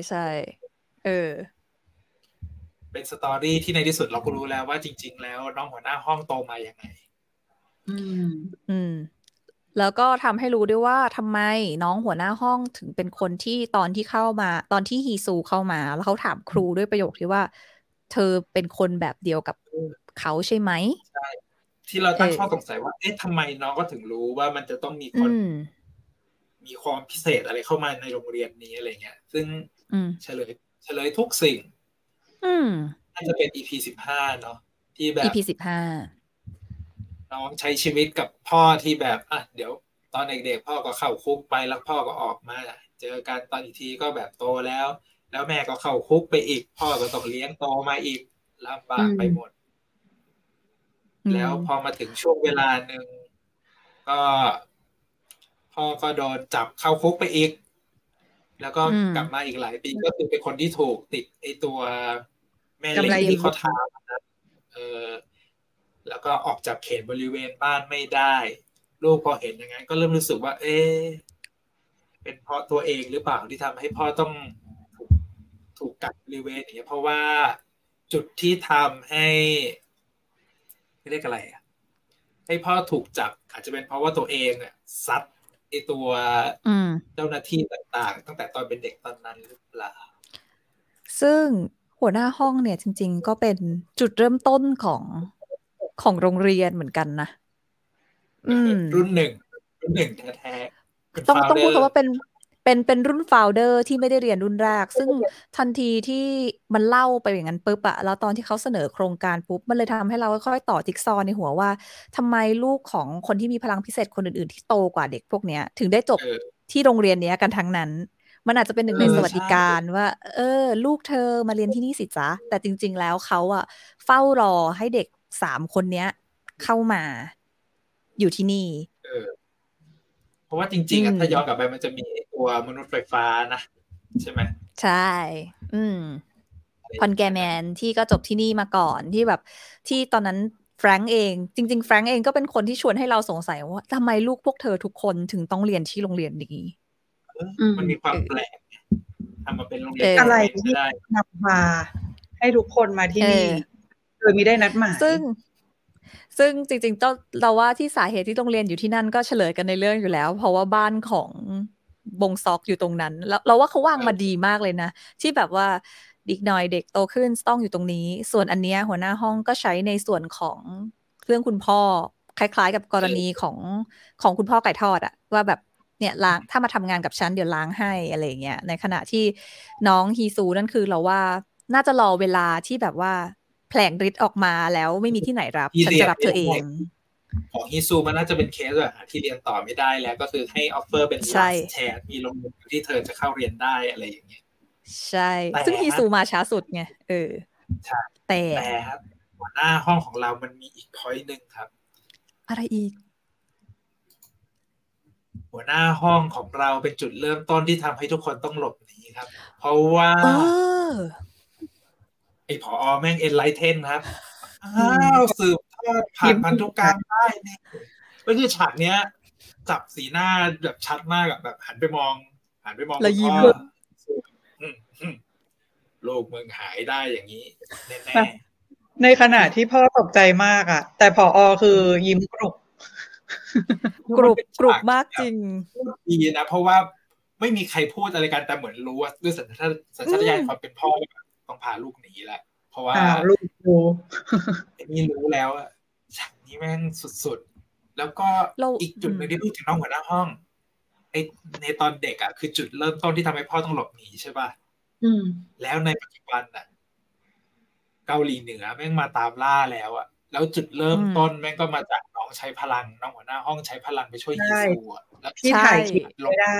A: เป็นสตอรี่ที่ในที่สุดเราก็รู้แล้วว่าจริงๆแล้วน้องหัวหน้าห้องโตมายังไง
C: แล้วก็ทำให้รู้ด้วยว่าทำไมน้องหัวหน้าห้องถึงเป็นคนที่ตอนที่ฮีซูเข้ามาแล้วเขาถามครูด้วยประโยคที่ว่าเธอเป็นคนแบบเดียวกับเขาใช่ไหม
A: ใช่ที่เราตั้งข้อสงสัยว่าเอ๊ะทำไมน้องก็ถึงรู้ว่ามันจะต้องมีคนมีความพิเศษอะไรเข้ามาในโรงเรียนนี้อะไรเงี้ยซึ่งเฉลยทุกสิ่งน่าจะเป็น EP 15เนาะที่แบบ
C: EP 15
A: น้องใช้ชีวิตกับพ่อที่แบบเดี๋ยวตอนเด็กๆพ่อก็เข้าคุกไปแล้วพ่อก็ออกมาเจอกันตอนอีกทีก็แบบโตแล้วแม่ก็เข้าคุกไปอีกพ่อก็ต้องเลี้ยงโตมาอีกลำบากไปหมดแล้วพอมาถึงช่วงเวลาหนึ่งก็พ่อก็โดนจับเข้าคุกไปอีก แล้วก็กลับมาอีกหลายปีก็คือเป็นคนที่ถูกติดไอตัวแม่เหล็กที่ข้อเท้านะแล้วก็ออกจากเขตบริเวณบ้านไม่ได้ลูกพอเห็นอย่างนั้นก็เริ่มรู้สึกว่า เป็นเพราะตัวเองหรือเปล่าที่ทำให้พ่อต้องถูกกักบริเวณอย่างเงี้ยเพราะว่าจุดที่ทำให้เรียกอะไรให้พ่อถูกจับอาจจะเป็นเพราะว่าตัวเองซัดไอตัวเจ้าหน้าที่ต่างๆตั้งแต่ตอนเป็นเด็กตอนนั้นหรือเปล่า
C: ซึ่งหัวหน้าห้องเนี่ยจริงๆก็เป็นจุดเริ่มต้นของโรงเรียนเหมือนกันนะ
A: รุ่นหนึ่งแท้ๆ
C: ต้องพูดคำว่าเป็นรุ่นโฟลเดอร์ที่ไม่ได้เรียนรุ่นแรกซึ่งทันทีที่มันเล่าไปอย่างนั้นปุ๊บแล้วตอนที่เขาเสนอโครงการปุ๊บมันเลยทำให้เราค่อยๆต่อจิ๊กซอว์ในหัวว่าทำไมลูกของคนที่มีพลังพิเศษคนอื่นๆที่โตกว่าเด็กพวกเนี้ยถึงได้จบที่โรงเรียนเนี้ยกันทั้งนั้นมันอาจจะเป็นหนึ่งในสวัสดิการว่าลูกเธอมาเรียนที่นี่สิจ๊ะแต่จริงๆแล้วเขาเฝ้ารอให้เด็ก3 คนเนี้ยเข้ามาอยู่ที่นี่
A: เพราะว่าจริงๆถ้าย้อนกลับไปมันจะมีตัวมนุษย์ไฟฟ้านะใช่ไหม
C: ใช่พอนแกแมนที่ก็จบที่นี่มาก่อนที่แบบที่ตอนนั้นแฟรงก์เองจริงๆแฟรงก์เองก็เป็นคนที่ชวนให้เราสงสัยว่าทำไมลูกพวกเธอทุกคนถึงต้องเรียนที่โรงเรียนนี้
A: มันมีความแปลกทำมาเป็นโรงเรียน
B: อะไรที่นำพาให้ทุกคนมาที่นี่โดยไม่ได้นัดหมาย
C: ซึ่งจริงๆเราว่าที่สาเหตุที่ต้องเรียนอยู่ที่นั่นก็เฉลยกันในเรื่องอยู่แล้วเพราะว่าบ้านของบงซอกอยู่ตรงนั้นแล้วเราว่าเขาวางมาดีมากเลยนะที่แบบว่าอีกหน่อยเด็กโตขึ้นต้องอยู่ตรงนี้ส่วนอันเนี้ยหัวหน้าห้องก็ใช้ในส่วนของเรื่องคุณพ่อคล้ายๆกับกรณีของคุณพ่อไก่ทอดว่าแบบเนี่ยล้างถ้ามาทำงานกับฉันเดี๋ยวล้างให้อะไรเงี้ยในขณะที่น้องฮีซูนั่นคือเราว่าน่าจะรอเวลาที่แบบว่าแผลงฤทธิ์ออกมาแล้วไม่มีที่ไหนรับฉันจะรับเธอเอง
A: ของฮิซูมันน่าจะเป็นเคสแบบที่เรียนต่อไม่ได้แล้วก็คือให้ออฟเฟอร์เป็น last chance มีโรงเรียนที่เธอจะเข้าเรียนได้อะไรอย่างเงี้ย
C: ใช่ซึ่งฮิซูมาช้าสุดไง
A: ใช่แต่ครับหัวหน้าห้องของเรามันมีอีก point นึงครับ
C: อะไรอีก
A: หัวหน้าห้องของเราเป็นจุดเริ่มต้นที่ทำให้ทุกคนต้องหลบหนีครับเพราะว่าไอ้ผอแม่งเอ็นไลเทนครับสืบทอดผ่านพันธุกรรมได้นี่ก็คือฉากเนี้ยจับสีหน้าแบบชัดมากแบบหันไปมอง
C: แล้วยิ้ม
A: โลกมึงหายได้อย่างนี้แน่
B: ๆในขณะที่พ่อตกใจมากแต่ผอคือยิ้มก
C: รุบมากจริง
A: ดีนะเพราะว่าไม่มีใครพูดอะไรกันแต่เหมือนรู้ว่าด้วยสัญชาตญาณความเป็นพ่อต้องพาลูกหนีแหละเพราะว่า
B: ลูกรู้
A: นี่รู้แล้วฉากนี้แม่งสุดๆแล้วก็อีกจุดนึงที่พูดถึงน้องหัวหน้าห้องในตอนเด็กคือจุดเริ่มต้นที่ทำให้พ่อต้องหลบหนีใช่ป่ะแล้วในปัจจุบันเกาหลีเหนือแม่งมาตามล่าแล้วแล้วจุดเริ่มต้นแม่งก็มาจากน้องใช้พลังน้องหัวหน้าห้องใช้พลังไปช่วยยิซู
B: แล้วที่ถ่ายคลิปลงได้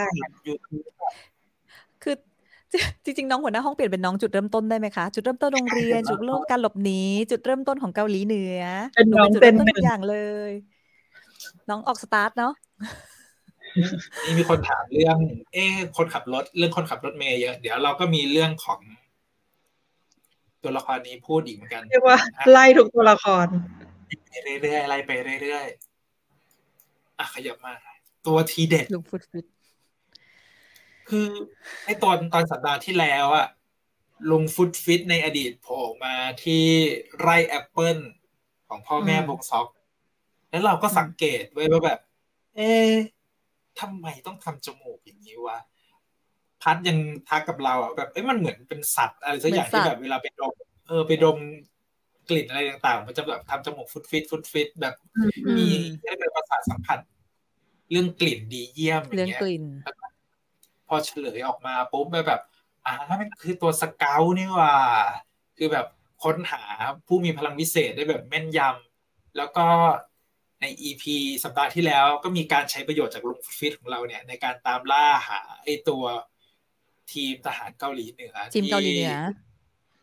C: คือจริงๆน้องหัวหน้าห้องเปลี่ยนเป็นน้องจุดเริ่มต้นได้ไหมคะจุดเริ่มต้นโรงเรียนจุดเริ่มการหลบหนีจุดเริ่มต้นของเกาหลีเหนือ
B: เป็นน้อง
C: จุดเริ่มต้นทุกอย่างเลยน้องออกสตาร์ทเนาะ
A: นี่มีคนถามเรื่องคนขับรถเมย์เยอะเดี๋ยวเราก็มีเรื่องของตัวละครนี้พูดอีกเหมือนกัน
B: เรียกว่าไล่ทุกตัวละคร
A: ไปเรื่อยๆไล่ไปเรื่อยๆขยับมาตัวทีเด็ด
C: ลุงฟุตฟิต
A: คือไอ้ตอนสัปดาห์ที่แล้วลุงฟุตฟิตในอดีตโผล่มาที่ไร่แอปเปิลของพ่อแม่บงซอกแล้วเราก็สังเกตไว้ว่าแบบทำไมต้องทำจมูกอย่างนี้วะพัดยังทักกับเราแบบมันเหมือนเป็นสัตว์อะไรสักอย่างที่แบบเวลาไปดมไปดมกลิ่นอะไรต่างๆมันจะแบบทำจมูกฟุตฟิตแบบมีได้เป็นประสาทสัมผัสเรื่องกลิ่นดีเยี่ยมอย่างเงี้ยพอเฉลยออกมาปุ๊บแบบมันคือตัวสเกลนี่ว่าคือแบบค้นหาผู้มีพลังวิเศษได้แบบแม่นยำแล้วก็ใน EP สัปดาห์ที่แล้วก็มีการใช้ประโยชน์จากลุงฟิตของเราเนี่ยในการตามล่าหาไอ้ตัวทีมทหารเกาหลีเหนือ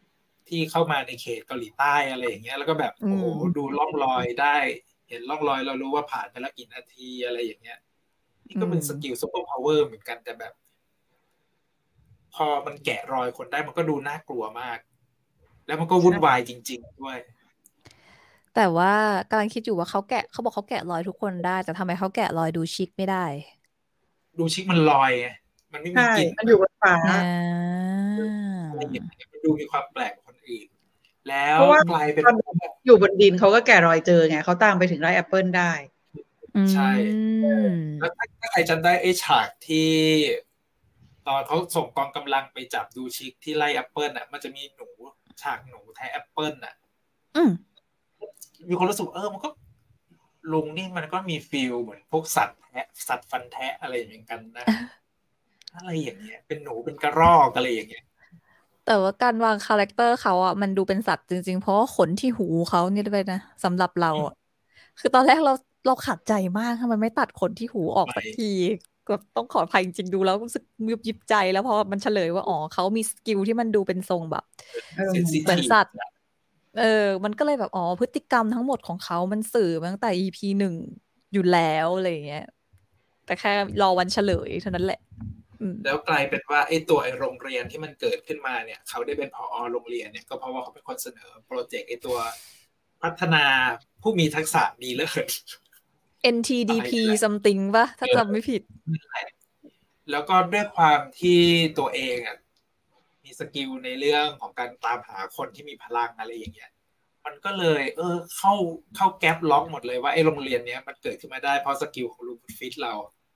A: ที่เข้ามาในเขตเกาหลีใต้อะไรอย่างเงี้ยแล้วก็แบบโอ้โหดูร่องรอยได้ เห็นร่องรอยเรารู้ว่าผ่านไปแล้วกี่นาทีอะไรอย่างเงี้ยนี่ก็เป็นสกิลซุปเปอร์พาวเวอร์เหมือนกันแต่แบบ พอมันแกะรอยคนได้มันก็ดูน่ากลัวมาก แล้วมันก็วุ่นวายจริงๆด้วย
C: แต่ว่ากำลังคิดอยู่ว่าเขาบอกเขาแกะรอยทุกคนได้ แต่ทำไมเขาแกะรอยดูชิคไม่ได้
A: ดูชิคมันลอยไงมันไม่มี
B: ใช่
A: กลิ่น
B: มันอยู่บนฟ้า
A: อะไรอย่างเงี้ยมันดูมีความแปลกกว่าคนอื่น แล้ว
B: เพราะว่าก
A: ลายเป็น
B: ตอนอยู่บนดินเขาก็แกะรอยเจอไงเขาตามไปถึงไร่แอปเปิลได้
A: ใช่
C: อืม
A: แล้วถ้าใครจำได้ไอ้ฉากที่ตอนเขาส่งกองกำลังไปจับดูชิคที่ไร่แอปเปิลน่ะ มันจะมีหนูฉากหนูแทะแอปเปิลน่ะ
C: อืม
A: มีคนรู้สึกมันก็ลุงนี่มันก็มีฟีลเหมือนพวกสัตว์แทะสัตว์ฟันแทะอะไรอย่างกันนะ อะไรอย่างเงี้ยเป็นหนูเป็นกระรอกอะไรอย่างเงี้ย
C: แต่ว่าการวางคาแรคเตอร์เขาอ่ะมันดูเป็นสัตว์จริงๆ เพราะว่าขนที่หูเขาเนี่ยด้วยนะสำหรับเราอ่ะคือตอนแรกเราขัดใจมากทำไมไม่ตัดขนที่หูออกสักทีก็ต้องขออภัยจริงๆดูแล้วรู้สึกยิบใจแล้วพอมันเฉลยว่าเขามีสกิลที่มันดูเป็นทรงแบบ
A: เซนซิ
C: เหมือน
A: ทีฟ
C: สัตว์มันก็เลยแบบพฤติกรรมทั้งหมดของเขามันสื่อมาตั้งแต่ EP 1อยู่แล้วอะไรอย่างเงี้ยแต่แค่รอวันเฉลยเท่านั้นแหละ
A: แล้วกลายเป็นว่าไอ้โรงเรียนที่มันเกิดขึ้นมาเนี่ยเขาได้เป็นผอ.โรงเรียนเนี่ยก็เพราะว่าเขาเป็นคนเสนอโปรเจกต์ไอ้ตัวพัฒนาผู้มีทักษะดีเลิศ
C: NTDP something ป่ะถ้าจำไม่ผิด
A: แล้วก็ด้วยความที่ตัวเองมีสกิลในเรื่องของการตามหาคนที่มีพลังอะไรอย่างเงี้ยมันก็เลยเข้าแก๊ปล็อกหมดเลยว่าไอ้โรงเรียนเนี้ยมันเกิดขึ้นมาได้เพราะสกิลของลุงฟิตเรา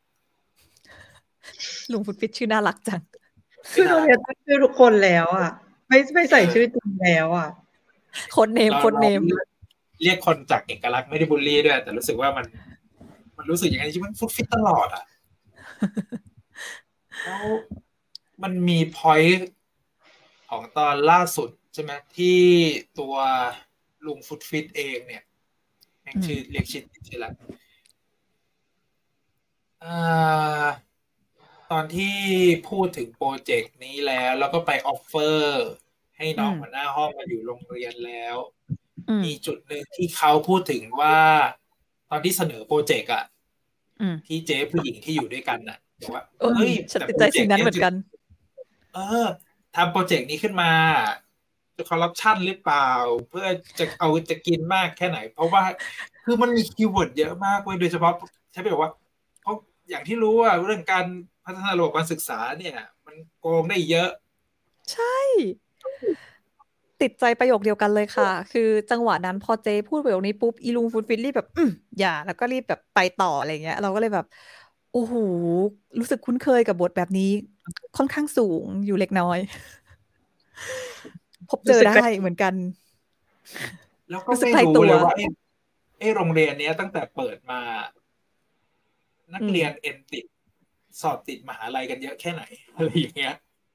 C: ลุงฟุตฟิตชื่อน่ารักจัง
B: คือโรงเรียนตั้งชื่อทุกคนแล้วอ่ะ ไม่ใส่ชื่อจริงแล้วอ่ะ
C: โค้ดเนม
A: เรียกคนจากเอกลักษณ์ไม่ได้บูลลี่ด้วยแต่รู้สึกว่ามันรู้สึกอย่างนั้นที่มันฟุตฟิตตลอดอ่ะ แล้วมันมีพอยต์ของตอนล่าสุดใช่ไหมที่ตัวลุงฟุตฟิตเองเนี่ยแม่งชื่อเรียกชื่อแล้วตอนที่พูดถึงโปรเจกต์นี้แล้วก็ไปออฟเฟอร์ให้น้องหัวหน้าห้องมาอยู่โรงเรียนแล้วมีจุดหนึ่งที่เขาพูดถึงว่าตอนที่เสนอโปรเจกต์ที่เจ๊ผู้หญิงที่อยู่ด้วยกันน่ะบอกว่า
C: ฉันติดใจสิ่งนั้นเหมือนกัน
A: ทำโปรเจกต์นี้ขึ้นมาจะคอร์รัปชันหรือเปล่าเพื่อจะกินมากแค่ไหนเพราะว่าคือมันมีคีย์เวิร์ดเยอะมากเว้ยโดยเฉพาะใช่ไหมบอกว่าเพราะอย่างที่รู้ว่าเรื่องการพัฒนาระบบการศึกษาเนี่ยมันโกงได้เยอะ
C: ใช่ติดใจประโยคเดียวกันเลยค่ะคือจังหวะนั้นพอเจพูดประโยคนี้ปุ๊บอีลุงฟุตฟิตรีบแบบอย่าแล้วก็รีบแบบไปต่ออะไรเงี้ยเราก็เลยแบบโอ้โหรู้สึกคุ้นเคยกับบทแบบนี้ค่อนข้างสูงอยู่เล็กน้อยพบเจอได้เหมือนกัน
A: แล้วก็ไม่รู้เลยว่าไอ้โรงเรียนนี้ตั้งแต่เปิดมานักเรียนติดสอบติดมหาลัยกันเยอะแค่ไหนอะไรอย่างเงี้ย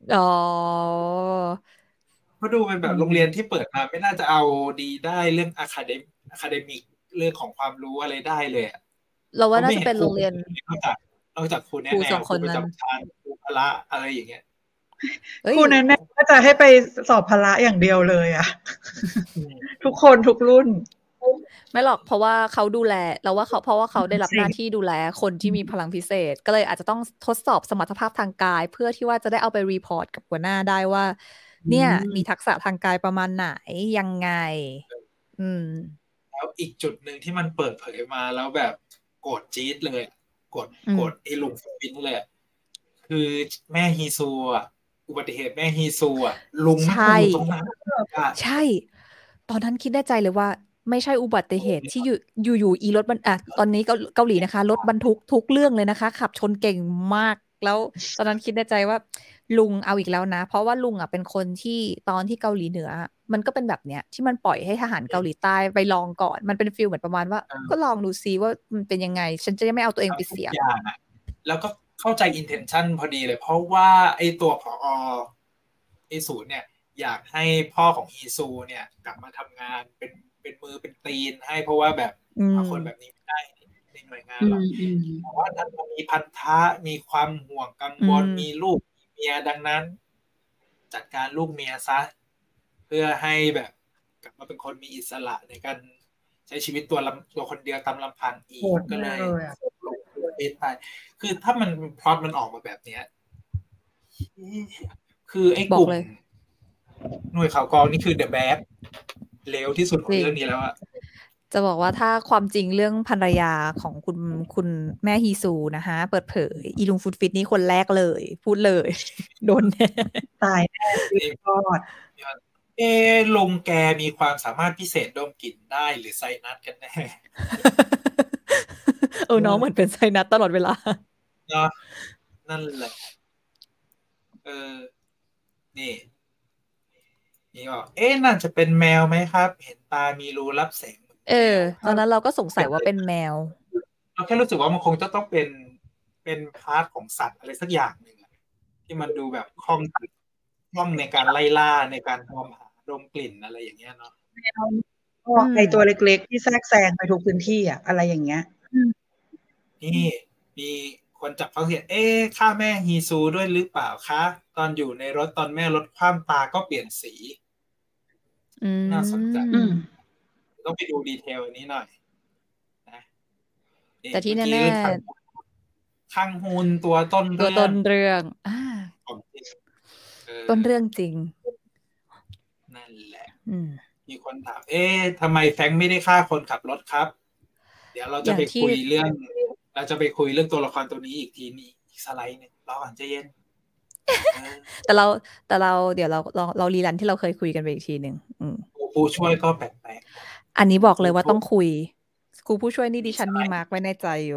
A: เพราะดูเป็นแบบโรงเรียนที่เปิดมาไม่น่าจะเอาดีได้เรื่องอะคาเดมิกเรื่องของความรู้อะไรได้เลย
C: เราว่าน่าจะเป็นโรงเรียน
A: นอกจากครูแนะแนวครูประจำชั้นครูพละอะไรอย่างเงี้ย
B: ครูแนะแนวก็จะให้ไปสอบพละอย่างเดียวเลยอ่ะ ทุกคนทุกรุ่น
C: ไม่หรอกเพราะว่าเขาดูแลเราว่าเพราะว่าเขาได้รับหน้าที่ดูแลคนที่มีพลังพิเศษก็เลยอาจจะต้องทดสอบสมรรถภาพทางกายเพื่อที่ว่าจะได้เอาไปรีพอร์ตกับหัวหน้าได้ว่าเนี่ยมีทักษะทางกายประมาณไหนยังไง
A: แล้วอีกจุดหนึ่งที่มันเปิดเผยมาแล้วแบบโกรธจี๊ดเลยโกรธไอ้ลุงฟินเลยคือแม่ฮีซูอุบัติเหตุแม่ฮีซูลุงไม่อยู่ตรงนั้น
C: ใช่ตอนนั้นคิดได้ใจเลยว่าไม่ใช่อุบัติเหตุที่อยู่อีรถตอนนี้เกาหลีนะคะรถบรรทุกทุกเรื่องเลยนะคะขับชนเก่งมากแล้วตอนนั้นคิดได้ใจว่าลุงเอาอีกแล้วนะเพราะว่าลุงเป็นคนที่ตอนที่เกาหลีเหนือมันก็เป็นแบบเนี้ยที่มันปล่อยให้ทหารเกาหลีใต้ไปลองก่อนมันเป็นฟีลเหมือนประมาณว่าก็ลองดูซิว่ามันเป็นยังไงฉันจะไม่เอาตัวเองไปเสี่ยง
A: แล้วก็เข้าใจ intention พอดีเลยเพราะว่าไอ้ตัวผอ.ไอ้ศูนย์เนี่ยอยากให้พ่อของฮีซูเนี่ยกลับมาทำงานเป็นมือเป็นตีนให้เพราะว่าแบบคนแบบนี้ไม่ได้ในหน่วยงานหรอกเพราะว่าท่านมีพันธะมีความห่วงกังวลมีลูกมีเมียดังนั้นจัดการลูกเมียซะเพื่พื่อให้แบบกลับมาเป็นคนมีอิสระในการใช้ชีวิตตัวคนเดียวตามลำพังอี
B: โห
A: ก
B: ด
A: ก็
B: มา
A: เล
B: ก
A: ย
B: เลยอะ
A: ลงเฟซไปคือถ้ามันพล็อตมันออกมาแบบเนี้ยคือไอ้
C: บ
A: ก
C: อก
A: ลุ่ม
C: เลย
A: หน่วยข่าวกรองนี่คือ the bad เลวที่สุดขอ
C: จ
A: ง
C: ริ
A: เรื่
C: ง
A: องนี้แล้วอะ
C: จะบอกว่าถ้าความจริงเรื่องภรรยาของคุณแม่ฮีซูนะคะเปิดเผยอีลุงฟุตฟิตนี่คนแรกเลย พูดเลย โดนแน่
B: ตายแน่
A: นี่
B: รอด
A: ลุงแกมีความสามารถพิเศษดมกลิ่นได้หรือไซนัสกันแน่
C: น้องเหมือนเป็นไซนัสตลอดเวลา
A: เนาะนั่นแหละ นี่บอกน่าจะเป็นแมวไหมครับ เห็นตามีรูรับแสงเหมือนแมว
C: ตอนนั้นเราก็สงสัยว่าเป็นแมว
A: เราแค่รู้สึกว่ามันคงจะต้องเป็นพาร์ทของสัตว์อะไรสักอย่างหนึ่งอะที่มันดูแบบคล่องในการไล่ล่าในการมองหาดมกลิ่นอะไรอย่างเงี้ยเนาะ
B: ไอตัวเล็กๆที่แทรกแซงไปทุกพื้นที่อะอะไรอย่างเงี้ย
A: นี่มีคนจับเขาเห็นฆ่าแม่ฮีซูด้วยหรือเปล่าคะตอนอยู่ในรถตอนแม่รถคว่ำตาก็เปลี่ยนสีน่าสนใจต้องไปดูดีเทลอันนี้หน่อยนะ
C: แต่ที่แน่
A: ๆคังฮุนตัวต้น
C: ๆตัวต้นเรื่อง
A: ของจริง
C: ต้นเรื่องจริง
A: นั่นแหละ
C: มี
A: คนถามทำไมแฟรงค์ไม่ได้ฆ่าคนขับรถครับ เดี๋ยวเราจะไปคุยเรื่องตัวละครตัวนี้อีกทีนี้อีกสไลด์นึงรอก่อนใจเย็น
C: แต่เราเดี๋ยวเรารีรันที่เราเคยคุยกันไปอีกทีหนึ่ง
A: ผู้ช่วยก็แปลก
C: ๆอันนี้บอกเลยว่าต้องคุยครูผู้ช่วยนี่ดิฉันมีมาร์กไว้ในใจอยู่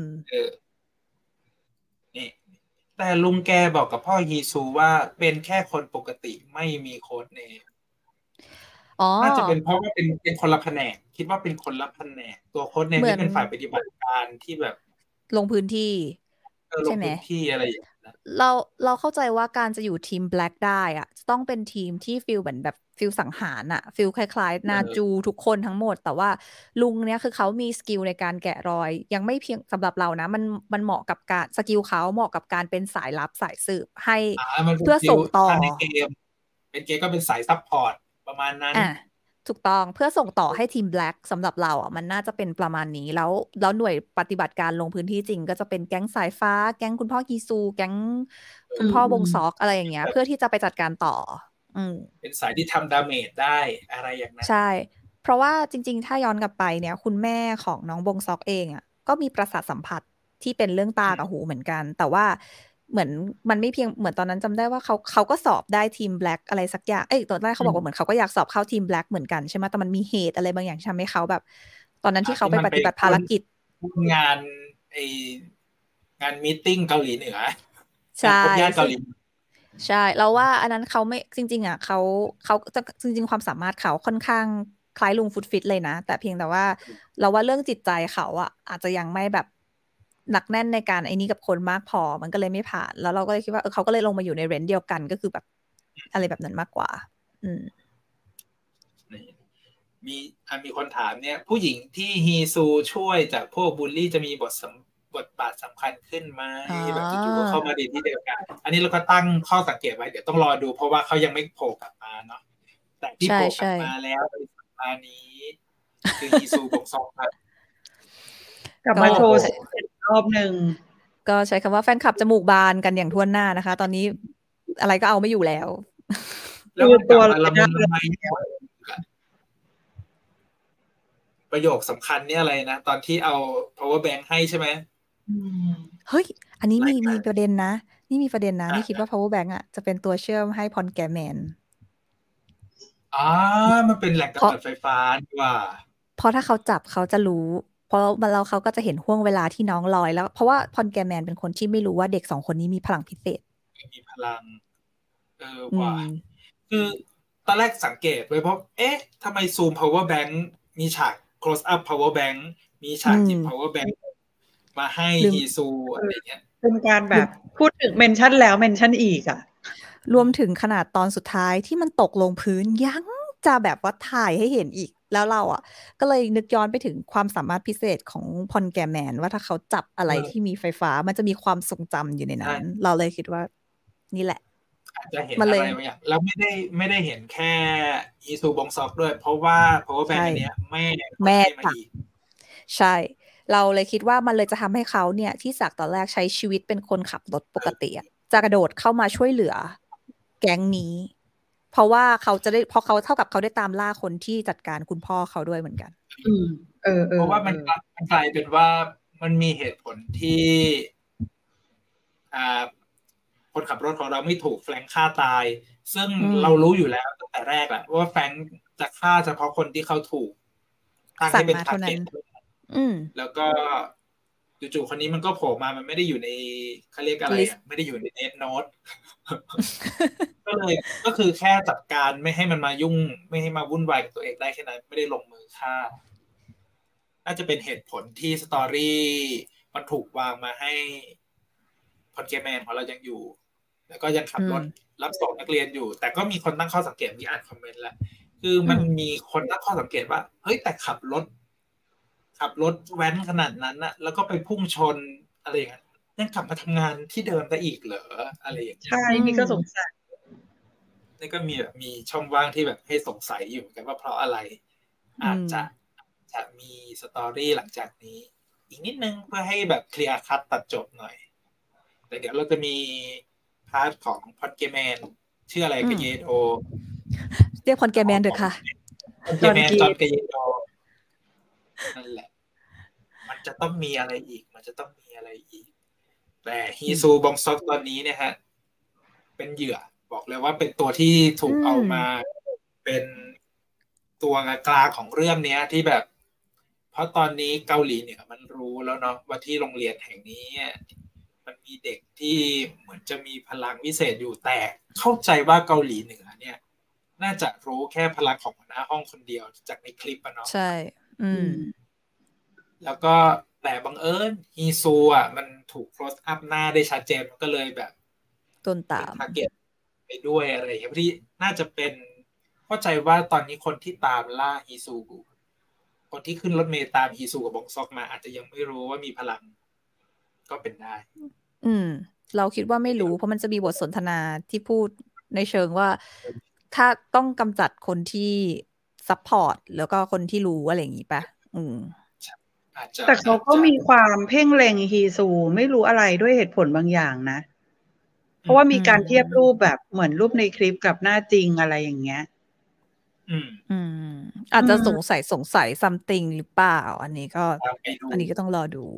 A: นี่แต่ลุงแกบอกกับพ่อยีซูว่าเป็นแค่คนปกติไม่มีโค้ดเนมน่าจะเป็นเพราะว่าเป็นคนละแผนกคิดว่าเป็นคนละแผนกตัวโค้ดเนมที่เป็นฝ่ายปฏิบัติการที่แบบ
C: ลงพื้นที่ใช่ไหม
A: ที่อะไรอย่างนั้น
C: เราเข้าใจว่าการจะอยู่ทีม Black ได้อะจะต้องเป็นทีมที่ฟีลเหมือนแบบฟีลสังหารอะฟีลคล้ายๆนาจูทุกคนทั้งหมดแต่ว่าลุงเนี้ยคือเขามีสกิลในการแกะรอยยังไม่เพียงสำหรับเรานะมันเหมาะกับการสกิลเขาเหมาะกับการเป็นสายลับสายสืบให้เพื่อส่งต่อ
A: เป็นเกมก็เป็นสายซัพพอร์ตประมาณนั้น
C: ถูกต้องเพื่อส่งต่อให้ทีม Black สำหรับเราอ่ะมันน่าจะเป็นประมาณนี้แล้วหน่วยปฏิบัติการลงพื้นที่จริงก็จะเป็นแก๊งสายฟ้าแก๊งคุณพ่อกีซูแก๊งคุณพ่อบงซอกอะไรอย่างเงี้ยเพื่อที่จะไปจัดการต่อ
A: เป็นสายที่ทำดาเมจได้อะไรอย่างนั้น
C: ใช่เพราะว่าจริงๆถ้าย้อนกลับไปเนี่ยคุณแม่ของน้องบงซอกเองอ่ะก็มีประสาทสัมผัสที่เป็นเรื่องตากับหูเหมือนกันแต่ว่าเหมือนมันไม่เพียงเหมือนตอนนั้นจำได้ว่าเขาก็สอบได้ทีม Black อะไรสักอย่างตอนแรกเขาบอกว่าเหมือนเขาก็อยากสอบเข้าทีม Black เหมือนกันใช่ไหมแต่มันมีเหตุอะไรบางอย่างทำให้เขาแบบตอนนั้นที่เขาไปปฏิบัติภารกิจ
A: งานมีตติ้งเกาหลีเหนือ
C: ใช่
A: เกาหลี
C: ใช่เราว่าอันนั้นเขาไม่จริงๆอ่ะเขาจริงๆความสามารถเขาค่อนข้างคล้ายลุงฟุตฟิตเลยนะแต่เพียงแต่ว่าเราว่าเรื่องจิตใจเขาอ่ะอาจจะยังไม่แบบหนักแน่นในการไอ้นี้กับคนมากพอมันก็เลยไม่ผ่านแล้วเราก็เลยคิดว่าเขาก็เลยลงมาอยู่ในเรนจ์เดียวกันก็คือแบบอะไรแบบนั้นมากกว่า
A: มีคนถามเนี่ยผู้หญิงที่ฮีซูช่วยจากพวกบูลลี่จะมีบทบาทสำคัญขึ้นไหมแบบจู่ๆก็เข้ามาดีที่เดียวกันอันนี้เราก็ตั้งข้อสังเกตไว้เดี๋ยวต้องรอดูเพราะว่าเขายังไม่โผล่กลับมาเนาะแต่ที่โผล่กลับมาแล้วในสัปดาห์นี้คือฮีซูบงซอกครับ
B: กลับมาโชว์อีกรอบนึง
C: ก็ใช้คำว่าแฟนคลับจมูกบานกันอย่างทั่วหน้านะคะตอนนี้อะไรก็เอาไม่อยู่แล้ว
A: แล้วตัวละมุนละไมประโยคสำคัญนี่อะไรนะตอนที่เอา power bank ให้ใช่ไหม
C: เฮ้ยอันนี้มีประเด็นนะนี่คิดว่า power bank อ่ะจะเป็นตัวเชื่อมให้พอนแกแมน
A: มันเป็นแหล่งกำเนิดไฟฟ้าดีกว่า
C: เพราะถ้าเขาจับเขาจะรู้เพราะเราเขาก็จะเห็นห่วงเวลาที่น้องลอยแล้วเพราะว่าพอนแกแมนเป็นคนที่ไม่รู้ว่าเด็ก2คนนี้มีพลังพิเศษ
A: มีพลังว่าคือตอนแรกสังเกตไว้เพราะทำไมซูม power bank มีฉาก close up power bank มีฉากจิบ power bank มาให้ฮีซูอะไรเงี้ย
B: เป็นการแบบพูดถึงเมนชั่นแล้วเมนชั่นอีกอ่ะ
C: รวมถึงขนาดตอนสุดท้ายที่มันตกลงพื้นยังจะแบบว่าถ่ายให้เห็นอีกแล้วเราอ่ะก็เลยนึกย้อนไปถึงความสามารถพิเศษของพอนแกแมนว่าถ้าเขาจับอะไรที่มีไฟฟ้ามันจะมีความทรงจำอยู่ในนั้นเราเลยคิดว่านี่แหละ
A: อาจจะเห็น
C: มัน
A: อะ
C: เลย
A: ไรบางอย่างแล้วไม่ได้เห็นแค่อีซูบงซอกด้วย เพราะว่า power bank
C: ใช่
A: อันเนี้ยแม่ก็
C: แม่
A: ให้มา
C: สัก
A: อีก
C: ใช่ เราเลยคิดว่ามันเลยจะทำให้เขาเนี่ยที่สักตอนแรกใช้ชีวิตเป็นคนขับรถปกติอะจะกระโดดเข้ามาช่วยเหลือแก๊งนี้ เพราะว่าเขาจะได้เพราะเขาเท่ากับเขาได้ตามล่าคนที่จัดการคุณพ่อเขาด้วยเหมือนกัน
A: เพราะว่ามันกลายเป็นว่ามันมีเหตุผลที่คนขับรถของเราไม่ถูกแฟรงค์ฆ่าตาย ซึ่งเรารู้อยู่แล้วตั้งแต่แรกแหละว่าแฟรงค์จะฆ่าเฉพาะคนที่เขาถูกตั้งให้เป็นทาร์เก็ตแล้วก็จู่ๆคนนี้มันก็โผล่มามันไม่ได้อยู่ในเขาเรียกอะไรอ่ะไม่ได้อยู่ในเน็ตโน้ต ก็คือแค่จัดการไม่ให้มันมายุ่งไม่ให้มาวุ่นวายกับตัวเองได้แค่นั้นไม่ได้ลงมือฆ่าน่าจะเป็นเหตุผลที่สตอรี่มันถูกวางมาให้พอนเกมแมนของเรายังอยู่แล้วก็ยังขับรถรับส่งนักเรียนอยู่แต่ก็มีคนตั้งข้อสังเกตมีอ่านคอมเมนต์แล้วคือมันมีคนตั้งข้อสังเกตว่าเฮ้ยแต่ขับรถแว้นขนาดนั้นน่ะแล้วก็ไปพุ่งชนอะไรอย่างเงี้ยยังกลับมาทำงานที่เดิมได้อีกเหรออะไรอย่างเงี้ย
B: ใช่นี่ก็สงสัย
A: นี่ก็มีช่องว่างที่แบบให้สงสัยอยู่เหมือนกันว่าเพราะอะไรอาจจะมีสตอรี่หลังจากนี้อีกนิดนึงเพื่อให้แบบเคลียร์คัทตัดจบหน่อยแต่เดี๋ยวเราจะมีพาร์ทของพอดเกมแมนชื่ออะไรกับเยโด
C: เรียกพอนเกมแมนเถอะค่ะ
A: พอดเกมแมนจอนกับเยโดนั่นแหละมันจะต้องมีอะไรอีกแต่ฮีซูบองซอกตอนนี้เนี่ยฮะเป็นเหยื่อบอกเลยว่าเป็นตัวที่ถูกเอามาเป็นตัวกลางของเรื่องนี้ที่แบบเพราะตอนนี้เกาหลีเนี่ยมันรู้แล้วเนาะว่าที่โรงเรียนแห่งนี้มันมีเด็กที่เหมือนจะมีพลังวิเศษอยู่แต่เข้าใจว่าเกาหลีเหนือเนี่ยน่าจะรู้แค่พลังของหัวหน้าห้องคนเดียวจากในคลิปอะเนาะ
C: ใช่
A: แล้วก็แต่บังเอิญฮีซูมันถูก close up หน้าได้ชัดเจนมันก็เลยแบบ
C: ต้นตาม
A: target ไปด้วยอะไรอย่างเงี้ยที่น่าจะเป็นเข้าใจว่าตอนนี้คนที่ตามล่าฮีซูคนที่ขึ้นรถเมล์ตามฮีซูกับบงซอกมาอาจจะยังไม่รู้ว่ามีพลังก็เป็นได้
C: เราคิดว่าไม่รู้เพราะมันจะมีบทสนทนาที่พูดในเชิงว่าถ้าต้องกำจัดคนที่ซัพพอร์ตแล้วก็คนที่รู้อะไรอย่างงี้ป่ะ
B: แต่เขาก็มีความเพ่งเล็งฮีซูไม่รู้อะไรด้วยเหตุผลบางอย่างนะเพราะว่ามีการเทียบรูปแบบเหมือนรูปในคลิปกับหน้าจริงอะไรอย่างเงี้ย
C: อาจจะสงสัย something หรือเปล่าอันนี้ก็ต้องรอดู